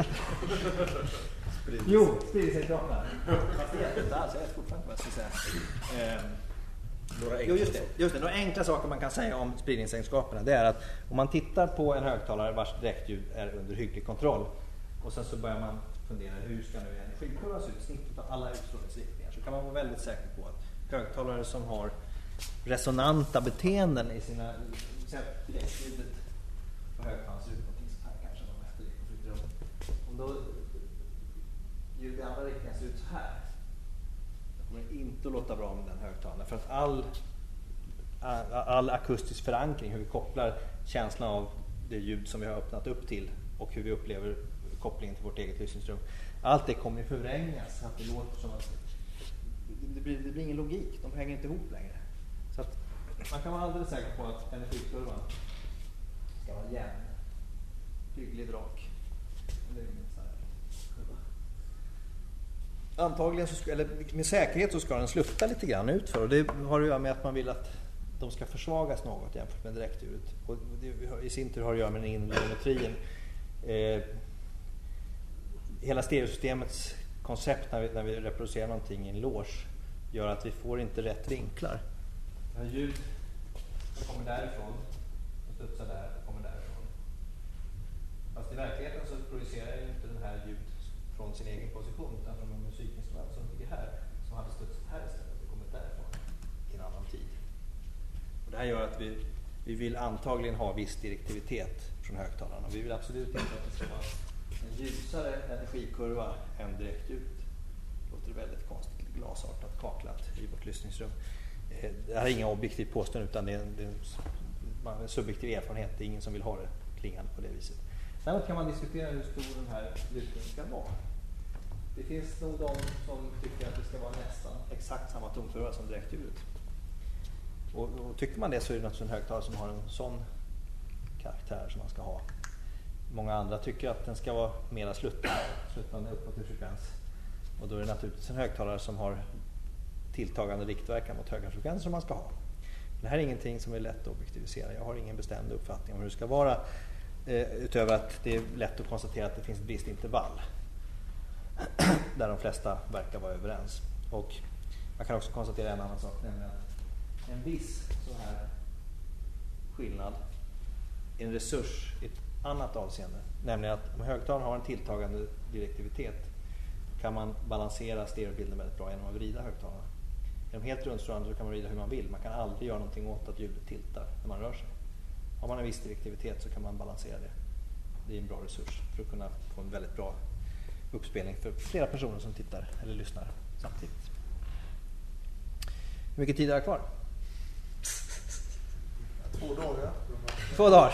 Jo, spridningsegenskaperna. Fast det är inte alls, jag vet fortfarande vad jag skulle säga. Eh, Några jo, just det, just det. Några enkla saker man kan säga om spridningsegenskaperna, det är att om man tittar på en högtalare vars direktljud är under hygglig kontroll och sen så börjar man fundera hur ska nu energikurvan se ut, snittet av alla utstrålningsriktningar, så kan man vara väldigt säker på att högtalare som har resonanta beteenden i sina direktljudet på högtalaren ser ut någonting så här kanske om efter det. Om då ljudet i andra riktningar ser ut så här, kommer inte att låta bra med den högtalaren, för att all, all, all akustisk förankring, hur vi kopplar känslan av det ljud som vi har öppnat upp till och hur vi upplever kopplingen till vårt eget lyssningsrum, allt det kommer förvrängas så att det låter som att det blir, det blir ingen logik, de hänger inte ihop längre. Så att man kan vara alldeles säker på att energikurvan ska vara jämn, hyggligt rak. Antagligen så ska, eller med säkerhet så ska den slutta lite grann utför, och det har att göra med att man vill att de ska försvagas något jämfört med direktljudet, och det i sin tur har att göra med den inre geometrin. Eh, hela stereosystemets koncept när vi, när vi reproducerar någonting i en loge gör att vi får inte rätt vinklar. Det här ljud som kommer därifrån och studsar där och kommer därifrån. Fast i verkligheten så projicerar ju inte den här ljud från sin egen position, utan från en musikinstrument som ligger här, som hade studsat här istället och kommit därifrån i en annan tid. Och det här gör att vi, vi vill antagligen ha viss direktivitet från högtalarna. Vi vill absolut inte att det ska vara en ljusare energikurva än direktljudet. Det låter väldigt konstigt, glasartat, kaklat i vårt lyssningsrum. Det här är inga objektivt påstående, utan det är en, det är en subjektiv erfarenhet. Det är ingen som vill ha det klingande på det viset. Däremot kan man diskutera hur stor den här lutningen ska vara. Det finns nog de som tycker att det ska vara nästan exakt samma tonkurva som direktljudet. Och, och tycker man det så är det naturligtvis en högtalare som har en sån karaktär som man ska ha. Många andra tycker att den ska vara mera sluttande, sluttande uppåt i frekvens. Och då är det naturligtvis en högtalare som har tilltagande riktverkan mot höga frekvenser som man ska ha. Det här är ingenting som är lätt att objektivisera. Jag har ingen bestämd uppfattning om hur det ska vara. Eh, utöver att det är lätt att konstatera att det finns ett visst intervall där de flesta verkar vara överens. Och man kan också konstatera en annan sak, nämligen att en viss så här skillnad är en resurs i ett annat avseende. Nämligen att om högtalaren har en tilltagande direktivitet kan man balansera stereobilden väldigt bra genom att vrida högtalarna. Är de helt rundstrålande så kan man vrida hur man vill. Man kan aldrig göra någonting åt att ljudet tiltar när man rör sig. Har man en viss direktivitet så kan man balansera det. Det är en bra resurs för att kunna få en väldigt bra uppspelning för flera personer som tittar eller lyssnar samtidigt. Hur mycket tid är det kvar? Två dagar. Två dagar.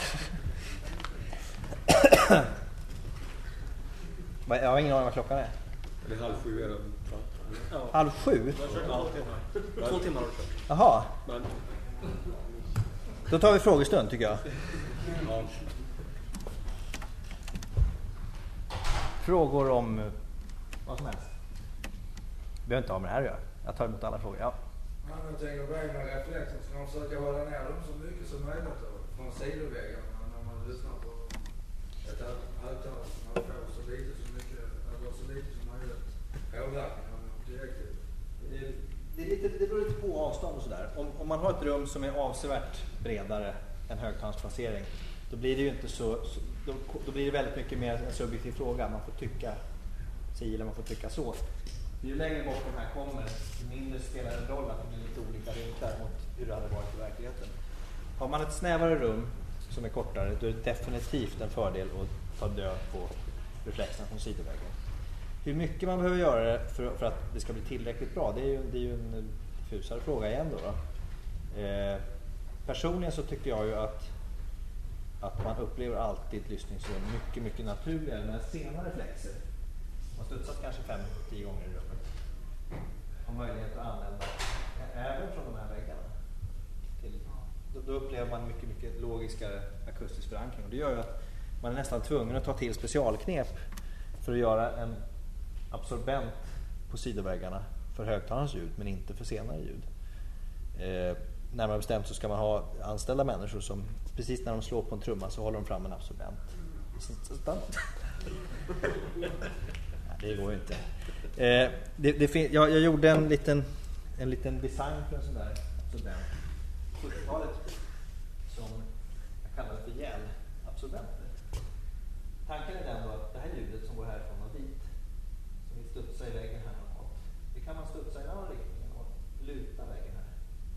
Jag har ingen aning vad klockan är. Det är halv sju är det. Ja. Halv sju? Ja. Två timmar har du kört. Jaha. Men, Då tar vi frågestund tycker jag. ja. Frågor om eh, vad som helst. Vi behöver inte ha med det här att göra. Jag tar emot alla frågor. Ja. Ja, jag tänker på egna reflexer så kan man försöka hålla ner dem så mycket som möjligt då, från sidoväggarna när man lyssnar på ett högtalare som man får så lite så mycket, eller så lite som möjligt påverkan av direkt. Det, det, är lite, det beror lite på avstånd och sådär. Om, om man har ett rum som är avsevärt bredare än högtalarsplacering, då blir det ju inte så, så då, då blir det väldigt mycket mer en subjektiv fråga. Man får tycka si eller man får tycka så. Ju längre bort de här kommer, mindre spelar det roll att det blir lite olika vinklar mot hur det hade varit i verkligheten. Har man ett snävare rum som är kortare, då är det definitivt en fördel att ta död på reflexerna från sidoväggen. Hur mycket man behöver göra det för, för att det ska bli tillräckligt bra, det är ju, det är ju en diffusare fråga igen då. då. Eh, personligen så tycker jag ju att, att man upplever alltid ett lyssningsrum mycket, mycket naturligare med senare reflexer. Man studsat kanske fem till tio gånger i rummet. Har möjlighet att använda även från de här väggarna. Till, då, då upplever man mycket, mycket logiskare akustisk förankring. Och det gör ju att man är nästan tvungen att ta till specialknep för att göra en absorbent på sidoväggarna för högtalarens ljud, men inte för senare ljud. Eh, närmare bestämt så ska man ha anställda människor som precis när de slår på en trumma så håller de fram en absorbent i sin standard. Det går ju inte. Eh, det, det fin- jag, jag gjorde en liten, en liten design för en sån där absorbent på sjuttiotalet som jag kallade för gel-absorbenter. Tanken är den då att det här ljudet som går härifrån och dit, som vill studsa i väggen här något, det kan man studsa i en annan riktning och luta väggen här.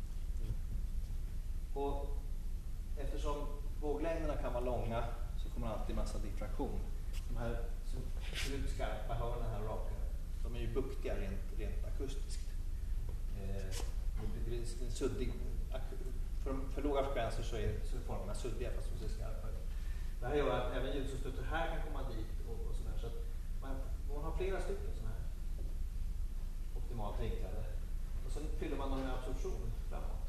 Och eftersom våglängderna kan vara långa så kommer alltid massa diffraktion. De här som ser ut skarpa hörnen här raka, de är ju buktiga rent, rent akustiskt. Eh, det är en suddig, för, för låga frekvenser så är, så är formerna suddiga fast de ser skarpa ut. Det här gör att även ljud som stöter här kan komma dit och, och sådär. Så att man, man har flera stycken sådana här optimalt vinklade. Och sen fyller man dem med absorption framåt.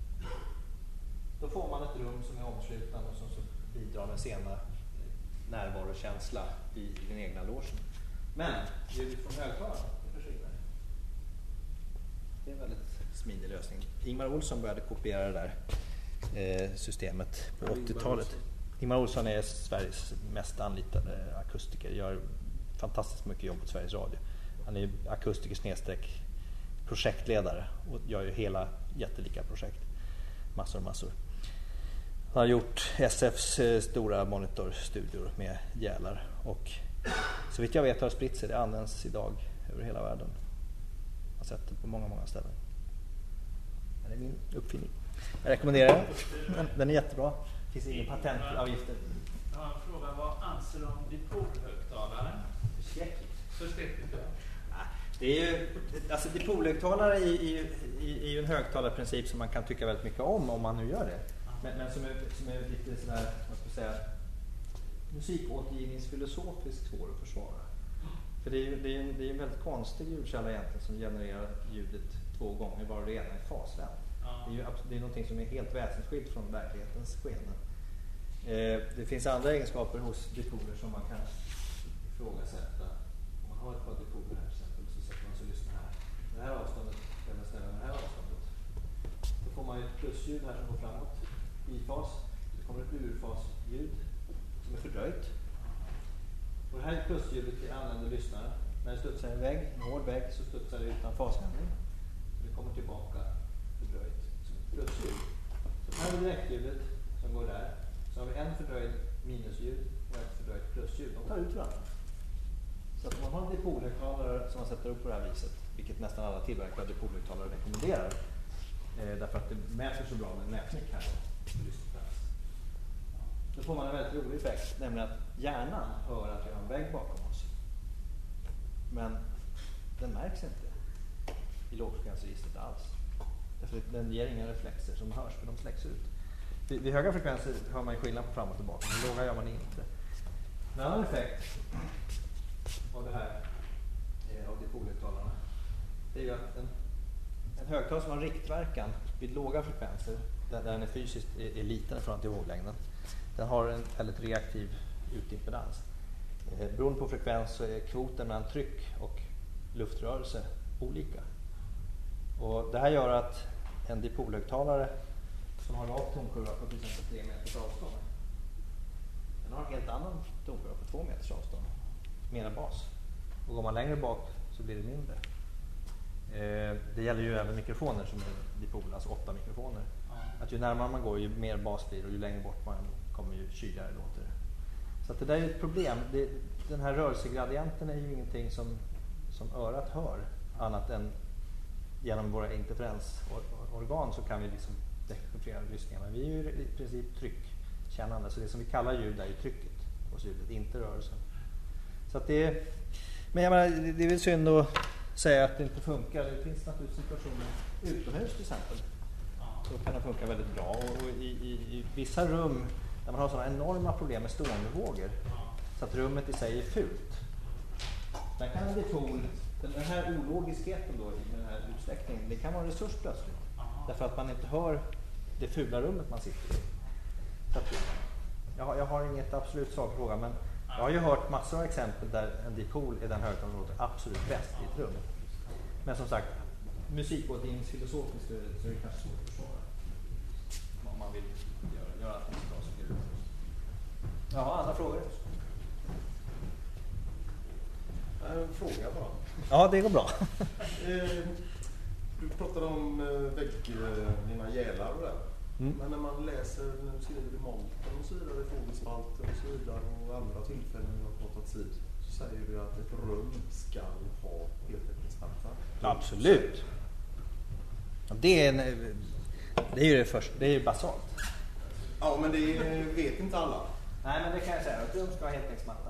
Då får man ett rum som är omslutande och som så bidrar med sena närvarokänsla i, i den egna logen. Men ljudet från högtalaren, det försvinner. Det är en väldigt smidig lösning. Ingmar Olsson började kopiera det där eh, systemet på åttiotalet. Ingmar Olsson är Sveriges mest anlitade akustiker. Gör fantastiskt mycket jobb på Sveriges Radio. Han är akustiker snedstreck projektledare och gör ju hela jättelika projekt. Massor och massor. Han har gjort S F:s stora monitorstudior med gälar och så vitt jag vet har det spritt sig. Det används idag över hela världen. Jag har sett det på många, många ställen. Det är min uppfinning. Jag rekommenderar den. Den är jättebra. Det finns ingen patentavgifter. Jag har en fråga. Vad anser du om dipolhögtalare? Förskräckligt. Förskräckligt, ja. Det är ju, alltså dipolhögtalare är, är, är, är ju en högtalarprincip som man kan tycka väldigt mycket om om man nu gör det. Men, men som, är, som är lite sådär, vad ska jag säga, musikåtergivningsfilosofiskt svår att försvara. För det är ju det är en, det är en väldigt konstig ljudkälla egentligen som genererar ljudet två gånger var det ena är fasvänd. Ja. Det är ju det är någonting som är helt väsensskilt från verklighetens skeende. Eh, det finns andra egenskaper hos dipoler som man kan ifrågasätta. Om man har ett par dipoler här till exempel så sätter man sig och lyssnar här. Det här avståndet kan man ställa med det här avståndet. Då får man ju ett plusljud här som går framåt i fas. Det kommer ett urfasljud som fördröjt. Och det här är plusljudet till använder lyssnare. När det studsar en vägg, en hård vägg, så studsar det utan fasändring. Det kommer tillbaka fördröjt som ett plusljud. Så här är direktljudet som går där. Så har vi en fördröjd minusljud och ett fördröjt plusljud. De tar ut varandra. Så att om man har en dipolhögtalare som man sätter upp på det här viset, vilket nästan alla tillverkare av dipolhögtalare rekommenderar, eh, därför att det mäter så bra med en mätnik här. Då får man en väldigt rolig effekt, nämligen att hjärnan hör att vi har en vägg bakom oss. Men den märks inte i lågfrekvensregistret alls. Därför att den ger inga reflexer som hörs, för de släcks ut. Vid, vid höga frekvenser hör man skillnad på fram och tillbaka, men låga gör man inte. En annan effekt av det här, eh, av dipolhögtalarna, det är ju att en, en högtalare som har riktverkan vid låga frekvenser, där, där den är fysiskt är, är liten från till våglängden, den har en väldigt reaktiv utimpedans. Eh, beroende på frekvens så är kvoten mellan tryck och luftrörelse olika. Och det här gör att en dipolhögtalare som har rak tonkurva på till exempel tre meters avstånd, den har en helt annan tonkurva på två meters avstånd, mera bas. Och går man längre bak så blir det mindre. Eh, det gäller ju även mikrofoner som är dipol, alltså åtta mikrofoner. Ja. Att ju närmare man går, ju mer bas blir, och ju längre bort man kommer, ju kyligare låter det. Så att det där är ett problem. Det, den här rörelsegradienten är ju ingenting som, som örat hör, annat än genom våra interferensorgan så kan vi liksom dekryptera lyssningen. Men vi är ju i princip tryckkännande, så det som vi kallar ljud är ju trycket hos ljudet, inte rörelsen. Så att det, men jag menar, det är väl synd att säga att det inte funkar. Det finns naturligtvis situationer utomhus till exempel. Så kan det funka väldigt bra. Och i, i, i vissa rum där man har sådana enorma problem med stående vågor, så att rummet i sig är fult. Där kan en dipol, den här ologiskheten då i den här utsläckningen, det kan vara en resurs plötsligt. Därför att man inte hör det fula rummet man sitter i. Så att, jag, har, jag har inget absolut svar på frågan, men jag har ju hört massor av exempel där en dipol är den högtalare som låter absolut bäst i ett rum. Men som sagt, musikrådgivningsfilosofiskt så är det kanske svårt att försvara. Om man vill göra, göra allting så bra som det. Ja, andra frågor? En fråga bara. Ja, det går bra. Du pratade om vägg, dina gälar och det. Mm. Men när man läser, när du skriver i Monten och så vidare, i fågelspalter och så vidare och andra tillfällen vi har pratat tid, så säger du att ett rum ska ha heltäckningsmatta. Absolut. Det är, en, det är ju det första, det är ju basalt. Ja, men det vet inte alla. Nej, men det kan jag säga. Ett rum ska ha heltäckningsmatta.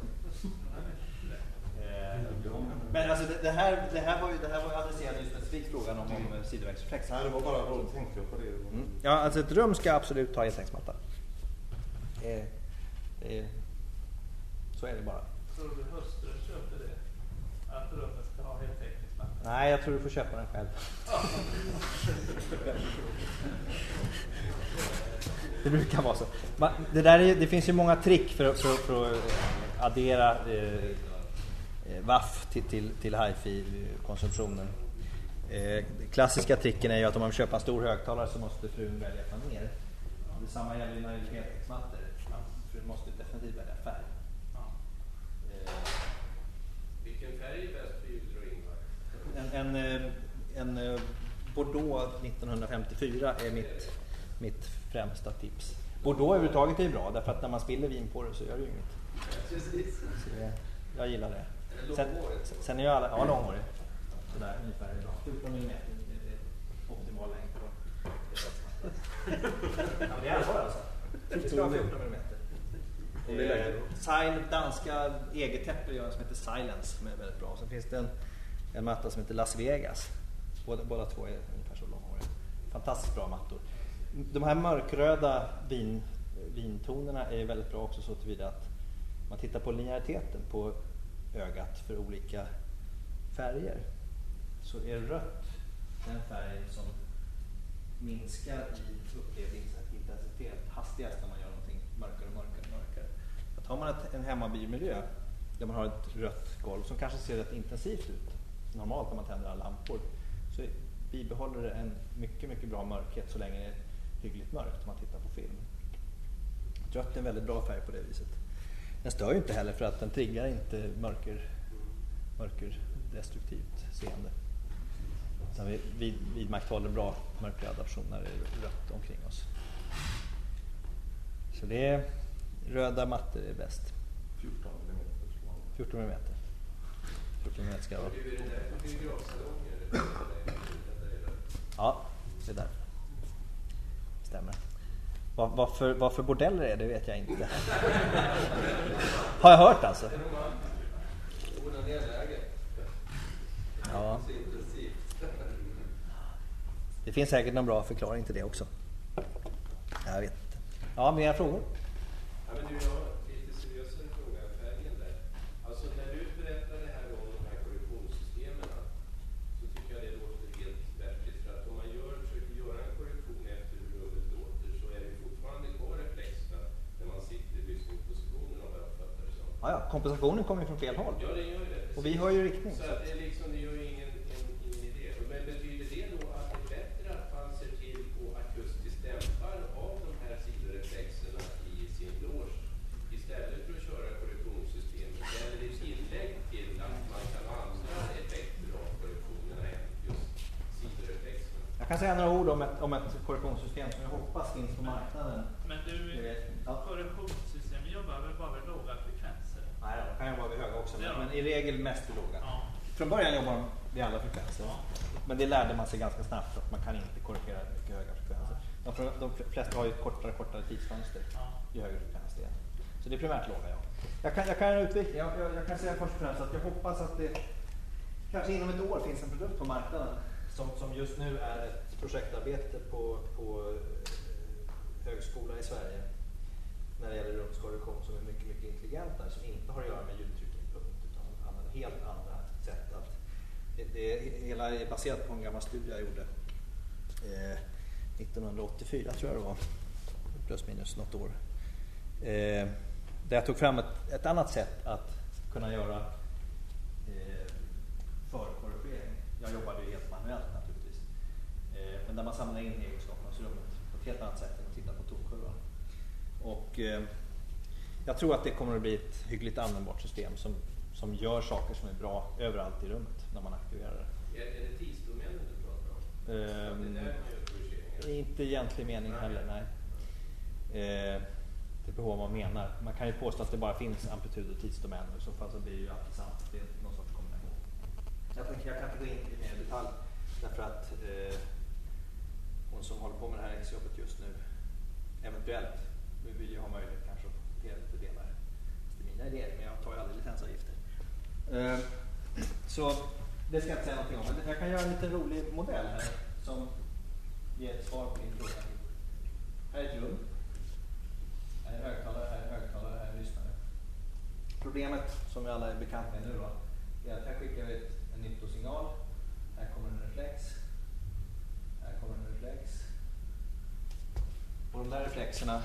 Men alltså det, det, här, det här var ju det här var ju adresserad just specifikt frågan om, om sidovägsreflex. Nej, det var bara roligt, tänkte jag på det. Mm. Ja, alltså ett rum ska absolut ha heltäckningsmatta. Eh, eh, så är det bara. Tror du hustrun köper det? Att rummet ska ha heltäckningsmatta? Nej, jag tror du får köpa den själv. Det brukar vara så. Det, där är, det finns ju många trick för, för, för att addera eh, W A F till, till, till hi-fi-konsumtionen. Eh, klassiska tricken är ju att om man köper en stor högtalare så måste frun välja ner. Detsamma gäller när det är heltäckningsmattor. Frun måste definitivt välja färg. Eh, Vilken färg är bäst för ljud och Ingvar? En, en, en Bordeaux nittonhundrafemtiofyra är mitt, mitt främsta tips. Bordeaux överhuvudtaget är bra, därför att när man spiller vin på det så gör det ju inget. Precis. Så det, jag gillar det. Sen, sen är ju alla, ja, långhårig. Sådär ungefär är bra. fjorton millimeter är optimal längd på. Ja, men det är allvar alltså. fjorton millimeter. Eh, Sign, danska eget-täpper gör en som heter Silence som är väldigt bra. Sen finns det en, en matta som heter Las Vegas. Båda, båda två är ungefär så långhåriga. Fantastiskt bra mattor. De här mörkröda vin, vintonerna är väldigt bra också, så tillvida att man tittar på lineariteten på ögat för olika färger, så är rött den färg som minskar i upplevd intensitet hastigast när man gör någonting mörkare och mörkare och mörkare. Att har man ett, en hemmabymiljö där man har ett rött golv som kanske ser rätt intensivt ut normalt när man tänder alla lampor, så bibehåller det en mycket mycket bra mörkhet så länge det är hyggligt mörkt om man tittar på film. Rött är en väldigt bra färg på det viset. Den stör ju inte heller för att den triggar inte mörker, mörkerdestruktivt seende. Utan vi vid, vidmakthåller bra mörkeradaption när det är rött omkring oss. Så det är röda mattor är bäst. fjorton millimeter. fjorton millimeter. fjorton millimeter ska det vara. Ja, det är därför. Stämmer. Var, varför, varför bordeller är det vet jag inte. Har jag hört alltså? Ja. Det finns säkert någon bra förklaring till det också. Jag vet inte. Ja, mer frågor? Ja, men du, jag har lite seriösare fråga än färgen där. Alltså när du berättar det här om de här korrektionssystemen så tycker jag det låter helt verkligt. För att om man gör, försöker göra en korrektion efter hur rummet låter så är det fortfarande kvar reflexerna när man sitter i lyssningspositionen om jag uppfattar det som. Ja, ja, kompensationen kommer ju från fel håll. Ja, det gör ju det. Och vi har ju riktning. Så att det, är liksom, det gör ju ingen, ingen, ingen idé. Men betyder det då att det är bättre att man ser till på akustisk dämpar av de här sidoreflexerna i sin loge istället för att köra korrektionssystemet? Eller det tillägg till att man kan ha andra effekter av korrektionerna än just sidoreflexerna? Jag kan säga några ord om ett, om ett korrektionssystem som jag hoppas finns på marknaden. Men du, Ja. korrektionssystem jobbar väl bara med låga frekvenser? Nej, de kan jobba vid höga också, men, Ja. men i regel mest vid låga. Ja. Från början jobbar de vid alla frekvenser. Ja. Men det lärde man sig ganska snabbt att man kan inte korrigera mycket höga frekvenser. De, de flesta har ju kortare och kortare tidsfönster Ja. ju högre frekvens det är. Så det är primärt låga, ja. Jag kan, jag kan utveckla, jag, jag, jag kan säga först och främst att jag hoppas att det kanske inom ett år finns en produkt på marknaden som, som just nu är ett projektarbete på, på eh, högskola i Sverige när det gäller rumskorrektion som är mycket, mycket intelligentare, som inte har att göra med ljudtryckinput utan som använder helt andra sätt att det, det hela är baserat på en gammal studie jag gjorde eh, nittonhundraåttiofyra tror jag det var, plus minus något år. Eh, där jag tog fram ett, ett annat sätt att kunna göra eh, förkorrigering. Jag jobbade ju helt manuellt naturligtvis. Eh, men där man samlar in egenskaperna hos rummet på ett helt annat sätt än att titta på tonkurvan. Och eh, jag tror att det kommer att bli ett hyggligt användbart system som, som gör saker som är bra överallt i rummet när man aktiverar det. Är, är det tidsdomänen du pratar om? Eh, det är där man gör korrigeringar? inte i egentlig mening nej. heller, nej. Eh, det beror på vad man menar. Man kan ju påstå att det bara finns amplitud och tidsdomäner. I så fall så blir det ju alltid sant. Det är någon sorts kombination. Jag, tänker, jag kan inte gå in i mer detalj därför att eh, hon som håller på med det här exjobbet just nu eventuellt vi vill ju ha möjlighet kanske att komplettera lite delar. Det är mina idéer, men jag tar ju aldrig licensavgifter. Eh, så det ska jag inte säga någonting om. Men jag kan göra en liten rolig modell här som ger ett svar på din fråga. Här är ett rum. Här är en högtalare, här är en högtalare, här är en lyssnare. Problemet som vi alla är bekant med nu då är att här skickar vi ett, en nyttosignal. Här kommer en reflex. Här kommer en reflex. Och de där reflexerna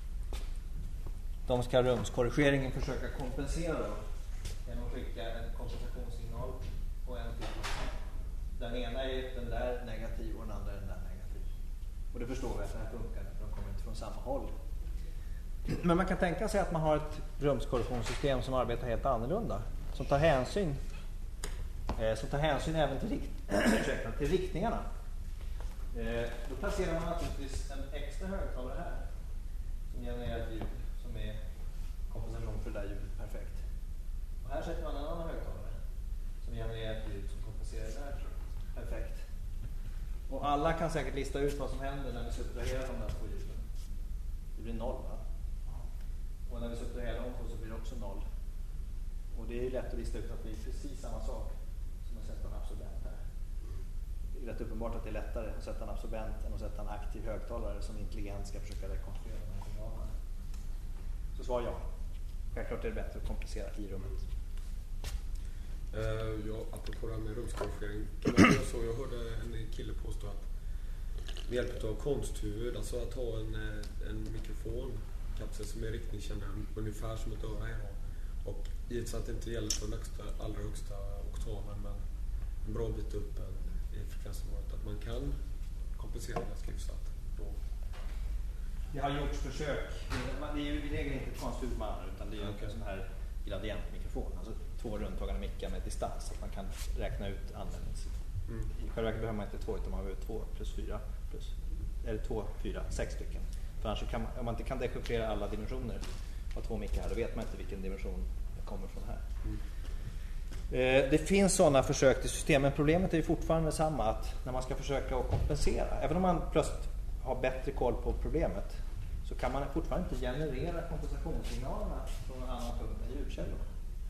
de ska rumskorrigeringen försöka kompensera då, genom att skicka en kompensationssignal på en till. Den ena är den där negativ och den andra är den där negativ. Och det förstår vi att det här funkar för de kommer inte från samma håll. Men man kan tänka sig att man har ett rumskorrektionssystem som arbetar helt annorlunda. Som tar hänsyn eh, som tar hänsyn även till, rikt till riktningarna. Eh, då placerar man naturligtvis en extra högtalare här som genererar ett ljud som är kompensation för det där ljudet perfekt. Och här sätter man en annan högtalare som genererar ett ljud som kompenserar det där perfekt. Och alla kan säkert lista ut vad som händer när vi subtraherar de där två ljuden. Det blir noll, va? Och när vi subtraherar dem så blir det också noll. Och det är ju lätt att lista ut att det är precis samma sak som att sätta en absorbent här. Det är rätt uppenbart att det är lättare att sätta en absorbent än att sätta en aktiv högtalare som intelligent ska försöka rekonstruera de här signalerna. Så svar ja. Självklart är det bättre att komplicera i rummet. Uh, ja, apropå det här med rumskorrigering. Jag, så, jag hörde en kille påstå att med hjälp av konsthuvud, alltså att ha en, en mikrofonkapsel som är riktningskännare ungefär som ett öra är. Och givetvis att det inte gäller för den högsta, allra högsta oktaven, men en bra bit upp i frekvensområdet, att man kan kompensera ganska hyfsat. det har gjorts försök. Det är ju i regel inte ett konstgjort man utan det är ju okay. En sån här gradientmikrofon. Alltså två rundtagande mickar med distans så att man kan räkna ut användnings. Mm. I själva verket behöver man inte två utan man behöver två plus fyra plus, eller två, fyra, sex stycken. För annars kan man, om man inte kan dechiffrera alla dimensioner av två mickar här, då vet man inte vilken dimension det kommer från här. Mm. Eh, det finns sådana försök till system, men problemet är ju fortfarande samma, att när man ska försöka att kompensera, även om man plötsligt har bättre koll på problemet, så kan man fortfarande inte generera kompensationssignalerna från en annan punkt än ljudkällor.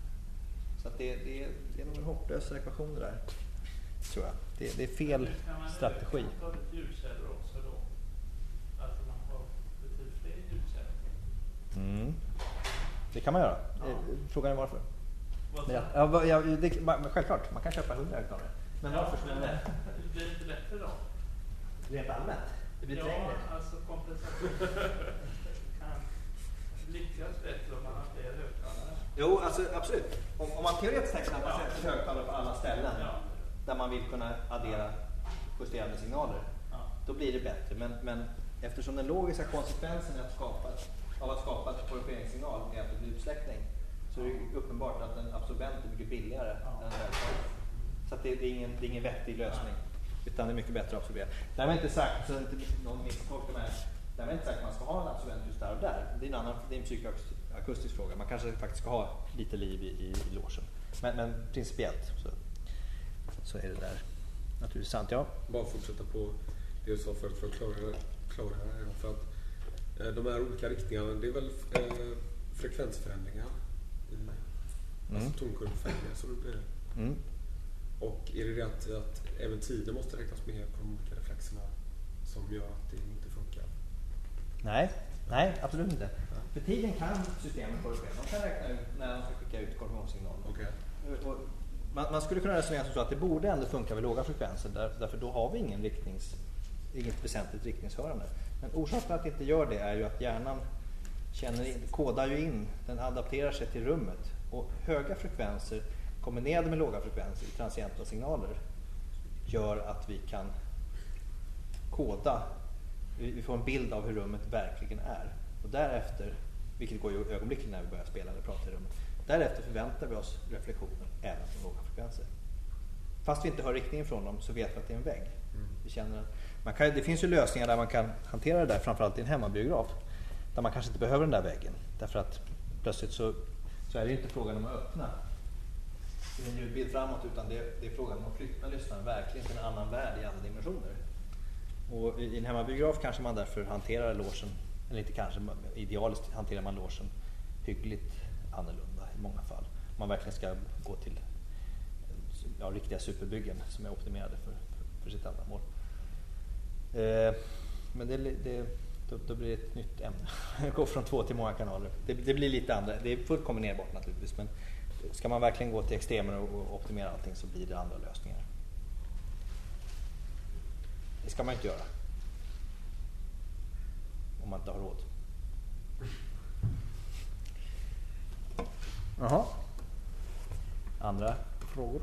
Så att det, det, det är nog en hopplös ekvation det där, tror jag. Det, det är fel strategi. Kan man ta ljudkällor också då? Alltså man har betydligt fler ljudkällor. Mm. Det kan man göra. Ja. Frågan är varför. Ja, ja, ja, det, självklart, man kan köpa hundra högtalare. Men ja, varför? Men det, det blir inte bättre då? Rent allmänt? Det blir ja, trängre. Alltså kompensation kan lyckas bättre om man har fler högtalare. Jo, alltså absolut. Om, om man teoretiskt tänker att man ja. sätter högtalare på alla ställen ja. där man vill kunna addera justerande signaler, ja. då blir det bättre. Men, men eftersom den logiska konsekvensen är att skapa, av att skapa ett korrigeringssignal är att det blir utsläckning, så är det uppenbart att en absorbent är mycket billigare ja. än en högtalare. Så att det, det, är ingen, det är ingen vettig lösning. Utan det är mycket bättre att absorbera. Det har inte sagt, så inte någon misstolkar mig, det har inte sagt att man ska ha en absorbent just där och där. Det är en annan, det är en psykoakustisk fråga. Man kanske faktiskt ska ha lite liv i, i, i logen. Men, men principiellt så, så är det där naturligtvis sant. Ja. Bara fortsätta på det du sa förut för att klara, klara det här. För att eh, de här olika riktningarna, det är väl eh, frekvensförändringar. Mm. Alltså tonkurvförändringar så det blir det. Mm. Och är det det att, att även tiden måste räknas med på de olika reflexerna som gör att det inte funkar? Nej, nej absolut inte. Ja. För tiden kan systemet korrigera. De kan räkna ut när de ska skicka ut korrektionssignalen. Okay. Man, man skulle kunna resonera som så att det borde ändå funka vid låga frekvenser där, därför då har vi ingen riktnings, inget väsentligt riktningshörande. Men orsaken att det inte gör det är ju att hjärnan känner in, kodar ju in, den adapterar sig till rummet. Och höga frekvenser kombinerade med låga frekvenser i transienta signaler gör att vi kan koda, vi får en bild av hur rummet verkligen är. Och därefter, vilket går ju ögonblickligen när vi börjar spela eller prata i rummet, därefter förväntar vi oss reflektioner även från låga frekvenser. Fast vi inte hör riktningen från dem så vet vi att det är en vägg. Mm. Vi känner, man kan, det finns ju lösningar där man kan hantera det där, framförallt i en hemmabiograf, där man kanske inte behöver den där väggen. Därför att plötsligt så, så är det inte frågan om att öppna en ljudbild framåt, utan det, det är frågan om att flytta lyssnaren verkligen till en annan värld i alla dimensioner. Och i en hemmabiograf kanske man därför hanterar logen, eller inte kanske, idealiskt hanterar man logen hyggligt annorlunda i många fall. Man verkligen ska gå till ja, riktiga superbyggen som är optimerade för, för, för sitt ändamål. Eh, men det, det, då, då blir det ett nytt ämne. Gå från två till många kanaler. Det, det blir lite andra, det är fullt kombinerbart naturligtvis, men ska man verkligen gå till extremer och optimera allting så blir det andra lösningar. Det ska man inte göra. Om man inte har råd. Jaha. Andra frågor?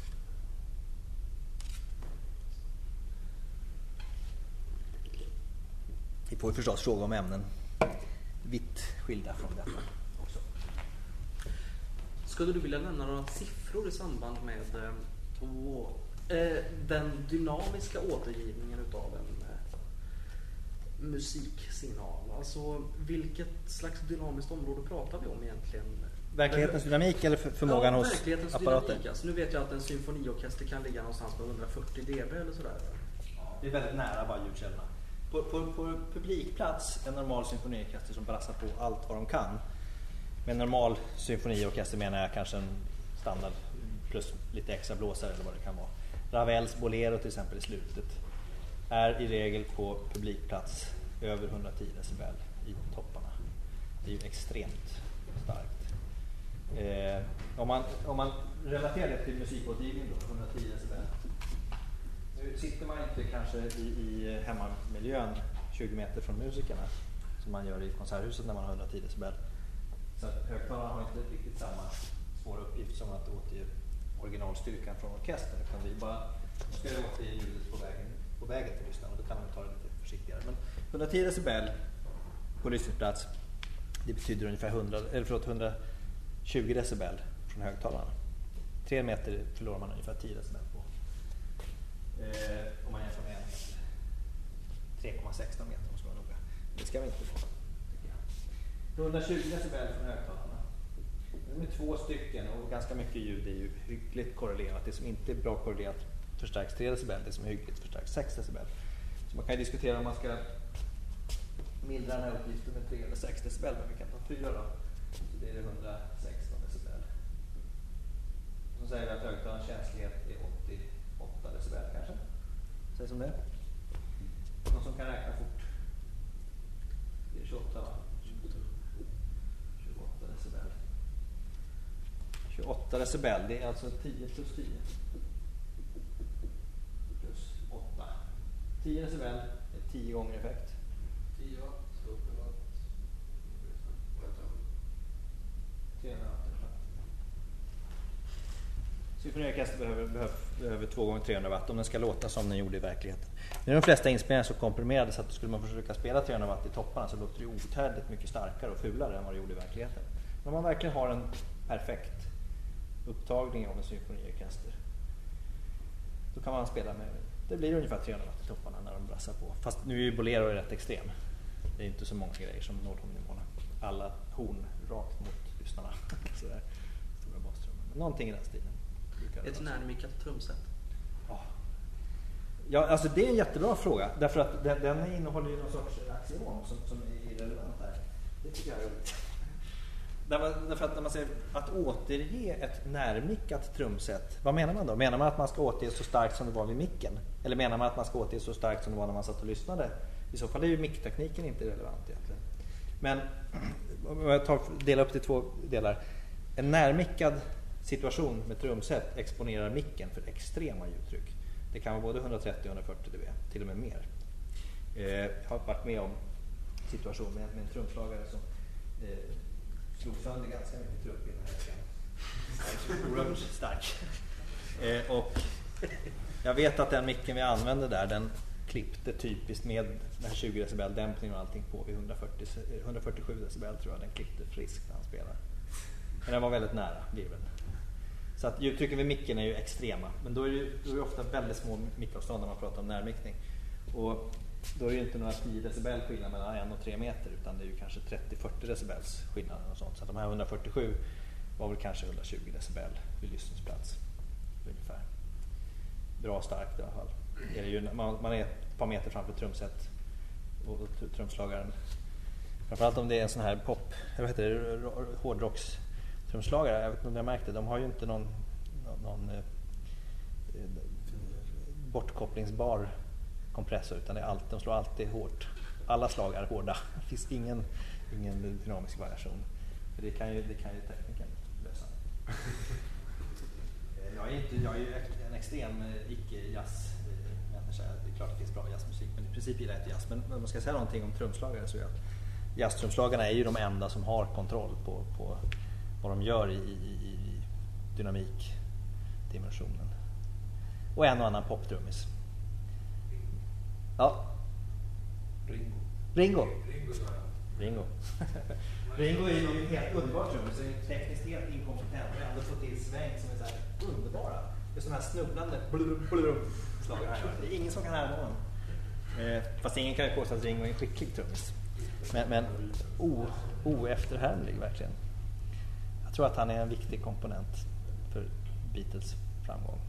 Vi får förstås fråga om ämnen vitt skilda från detta också. Skulle du vilja nämna några siffror i samband med eh, eh, den dynamiska återgivningen utav en eh, musiksignal? Alltså vilket slags dynamiskt område pratar vi om egentligen? Verklighetens dynamik eller för, förmågan ja, hos verklighetens apparater? Dynamik, alltså, nu vet jag att en symfoniorkester kan ligga någonstans på hundrafyrtio decibel eller sådär. Det är väldigt nära bara ljudkällorna. På, på, på publikplats, en normal symfoniorkester som brassar på allt vad de kan. Med en normal symfoniorkester menar jag kanske en standard plus lite extra blåsare eller vad det kan vara. Ravels Bolero till exempel i slutet är i regel på publikplats över hundratio decibel i topparna. Det är ju extremt starkt. Eh, om, man, om man relaterar det till musikåtergivning då, hundratio decibel. Nu sitter man inte kanske i, i hemmamiljön tjugo meter från musikerna som man gör i konserthuset när man har hundratio decibel. Så att högtalarna har inte riktigt samma svåra uppgift som att återge originalstyrkan från orkestern, utan vi bara ska återge ljudet på vägen, på vägen till lyssnaren, och då kan man ta det lite försiktigare. Men hundratio decibel på lyssningsplats. Det betyder ungefär hundra, eller förlåt, hundratjugo decibel från högtalarna. Tre meter förlorar man ungefär tio decibel på. Eh, om man jämför med en meter. tre komma sexton meter om man ska vara noga. Det ska vi inte få, tycker jag. hundratjugo decibel från högtalarna. De är två stycken och ganska mycket ljud är ju hyggligt korrelerat. Det som inte är bra korrelerat förstärks tre decibel, det som är hyggligt förstärks sex decibel. Så man kan ju diskutera om man ska mildra den här uppgiften med tre eller sex decibel, men vi kan ta fyra då. Så det är hundrasexton decibel. Så säger vi att högtalarens känslighet är åttioåtta decibel kanske. Säg som det. Någon som kan räkna fort. Det är tjugoåtta va? tjugoåtta decibel. tjugoåtta decibel, det är alltså tio plus tio. Plus åtta. tio decibel är tio gånger effekt. tio watt, hundra watt. trehundra watt. Symfoniorkester behöver, behöver, behöver två gånger trehundra watt om den ska låta som den gjorde i verkligheten. Nu är de flesta inspelningar så komprimerade så att skulle man försöka spela trehundra watt i topparna så låter det outhärdligt mycket starkare och fulare än vad det gjorde i verkligheten. Men om man verkligen har en perfekt upptagning av en symfoniorkester då kan man spela med, det blir ungefär trehundra watt i topparna när de brassar på. Fast nu är ju Bolero rätt extrem. Det är inte så många grejer som når de nivåerna. Alla horn rakt mot lyssnarna. Sådär. Stora bastrummor. Men någonting i den stilen. Ett närmikat trumset. Ja. Ja, alltså det är en jättebra fråga. Därför att den, den innehåller ju någon sorts axiom som, som är irrelevant här. Det tycker jag är roligt. Därför att när man säger att återge ett närmickat trumset, vad menar man då? Menar man att man ska återge så starkt som det var vid micken? Eller menar man att man ska återge så starkt som det var när man satt och lyssnade? I så fall är ju micktekniken inte relevant egentligen. Men om jag tar, delar upp det i två delar. En närmickad situation med trumset exponerar micken för extrema ljudtryck. Det kan vara både hundratrettio och hundrafyrtio decibel, till och med mer. Eh, jag har varit med om en situation med, med en trumslagare som eh, slog sönder ganska mycket trupp i den här veckan. Oerhört stark. Eh, och jag vet att den micken vi använde där, den klippte typiskt med den här tjugo decibel dämpning och allting på vid hundrafyrtio, hundrafyrtiosju decibel tror jag den klippte friskt när han spelar. Men den var väldigt nära virveln. Så att ljudtrycken vid micken är ju extrema. Men då är det ju då är det ofta väldigt små mickavstånd när man pratar om närmickning. Och då är det ju inte några tio decibel skillnad mellan en och tre meter utan det är ju kanske trettio till fyrtio decibels skillnad och sånt. Så att de här hundrafyrtiosju var väl kanske hundratjugo decibel vid lyssningsplats ungefär. Bra starkt i alla fall. Är det ju, man, man är ett par meter framför trumset och, och trumslagaren. Framförallt om det är en sån här pop, eller vad heter det, hårdrocks trumslagare, jag vet inte om jag märkte, de har ju inte någon, någon, någon eh, bortkopplingsbar kompressor utan det är allt, de slår alltid hårt. Alla slag är hårda. Det finns ingen, ingen dynamisk variation. För det kan ju, det kan ju tekniken lösa. Jag är, inte, jag är ju en extrem icke-jazz-människa. Det är klart att det finns bra jazzmusik, men i princip gillar jag inte jazz. Men om man ska säga någonting om trumslagare så är att jazztrumslagarna är ju de enda som har kontroll på, på vad de gör i, i, i dynamikdimensionen. Och en och annan poptrummis. Ja. Ringo. Ringo. Ringo. Ringo. Ringo är ju helt underbart trummis. Det är tekniskt helt inkompetent och ändå få till sväng som är så här underbara. Det är sådana här snubblande blum, blum, slag här. Det är ingen som kan härma honom. Eh, fast ingen kan ju påstå att Ringo är en skicklig trummis. Men, men o, oefterhärmlig verkligen. Jag tror att han är en viktig komponent för Beatles framgång.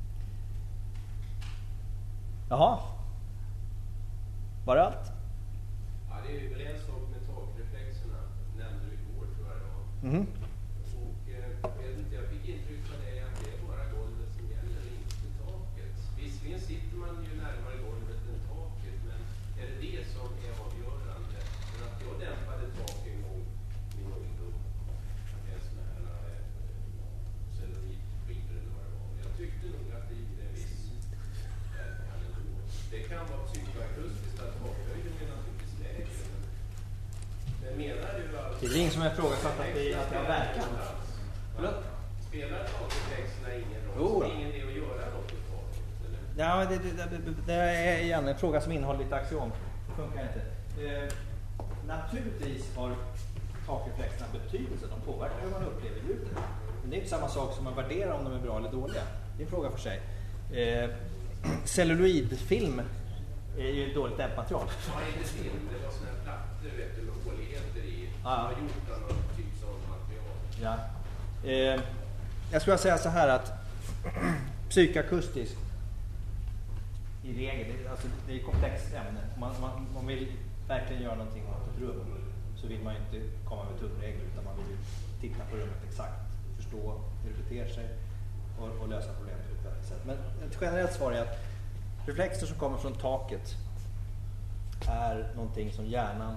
Jaha. Var det allt? Ja, det är ju en sak med takreflexerna. Nämnde du igår tror jag det var. Mm. Och eh, jag, vet inte, jag fick intryck av det att det är bara golvet som gäller, inte taket. Visserligen sitter man ju närmare golvet än taket, men är det det som är avgörande? För att jag dämpade tak en gång min ungdom. En sån här eh, celluloidskivor eller vad det var. Jag tyckte nog att det gjorde en viss verkan ändå. Det kan vara psykoakustiskt att takhöjden är naturligtvis lägre. Men menar du att... Det är ingen som har ifrågasatt att det att det har verkan. Spelar takreflexerna ingen roll? Jo. Det är ingen idé att göra något på taket, eller? Ja, det, det, det, det är igen en fråga som innehåller lite axiom. Det funkar inte. Eh, naturligtvis har takreflexerna betydelse. De påverkar hur man upplever ljudet. Men det är inte samma sak som att värdera om de är bra eller dåliga. Det är en fråga för sig. Eh, celluloidfilm är ju ett dåligt dämpmaterial. Ja, inte film. Det var såna här plattor, vet du, med håligheter i. Som Ah. har gjort av någon typ sån material. Ja. Eh, jag skulle säga så här att psykakustisk i regel, det, alltså, det är ett komplext ämne. Man, man, man vill verkligen göra någonting åt ett rum, så vill man ju inte komma med tumregler, utan man vill ju titta på rummet exakt, förstå hur det beter sig och, och lösa problemet på ett vettigt sätt. Men ett generellt svar är att reflexer som kommer från taket är någonting som hjärnan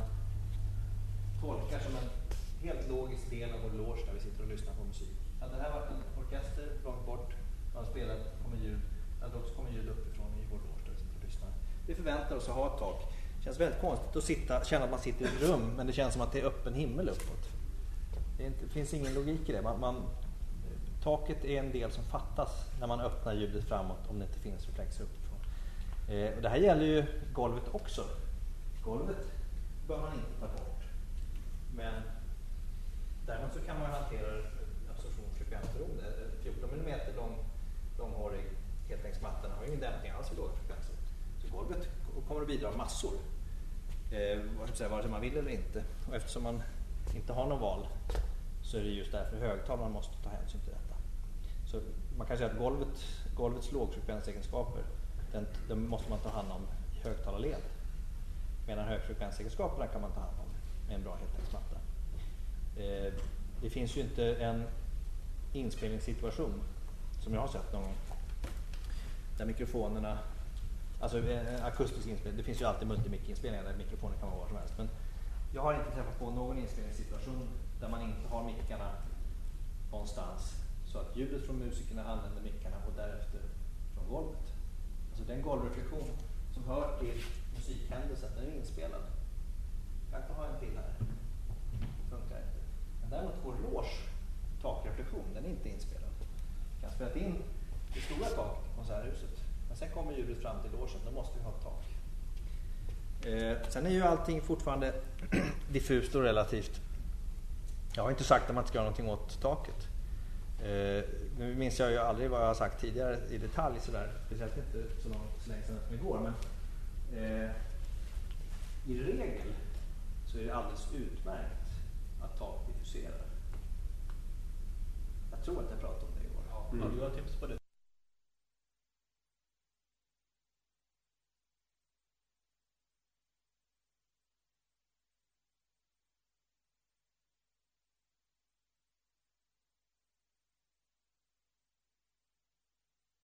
tolkar som en helt logisk del av vår loge där vi sitter och lyssnar på musik. Hade det här varit en orkester långt bort, man spelar, kommer ljud, hade också kommer ljud uppifrån i vår loge där vi sitter och lyssnar. Vi förväntar oss att ha ett tak. Det känns väldigt konstigt att sitta, känna att man sitter i ett rum, men det känns som att det är öppen himmel uppåt. Det, är inte, det finns ingen logik i det. Man, man, taket är en del som fattas när man öppnar ljudet framåt om det inte finns reflexer uppifrån. Eh, och det här gäller ju golvet också. Golvet bör man inte ta bort. Men däremot så kan man hantera absorptionsfrekvent beroende. fjorton millimeter lång, långhårig heltäcksmattan har ingen dämpning alls för låga frekvenser. Så golvet kommer att bidra massor. Eh, vare sig man vill eller inte. Och eftersom man inte har någon val så är det just därför högtalarna måste ta hänsyn till detta. Så man kan säga att golvet, golvets lågfrekvensegenskaper den, den måste man ta hand om i högtalarled. Medan högfrekvensegenskaperna kan man ta hand om med en bra heltäcksmatta. Eh, det finns ju inte en inspelningssituation som jag har sett någon gång där mikrofonerna, alltså eh, akustisk inspelning, det finns ju alltid multimic-inspelningar där mikrofoner kan vara var som helst, men jag har inte träffat på någon inspelningssituation där man inte har mickarna någonstans så att ljudet från musikerna använder mickarna och därefter från golvet. Alltså den golvreflektion som hör till musikhändelsen, den är inspelad. Jag kan inte ha en till här. Funkar inte. Men däremot vår loge takreflektion, den är inte inspelad. Jag kan spela in det stora taket i konserthuset. Men sen kommer ljudet fram till logen, då måste vi ha ett tak. Eh, sen är ju allting fortfarande diffust och relativt. Jag har inte sagt att man inte ska göra någonting åt taket. Eh, nu minns jag ju aldrig vad jag har sagt tidigare i detalj sådär. Speciellt inte så långt så länge sedan som igår. Men eh, i regel så är det alldeles utmärkt att tak diffuserar. Jag tror att jag pratade om det igår. Ja, du har tips på det.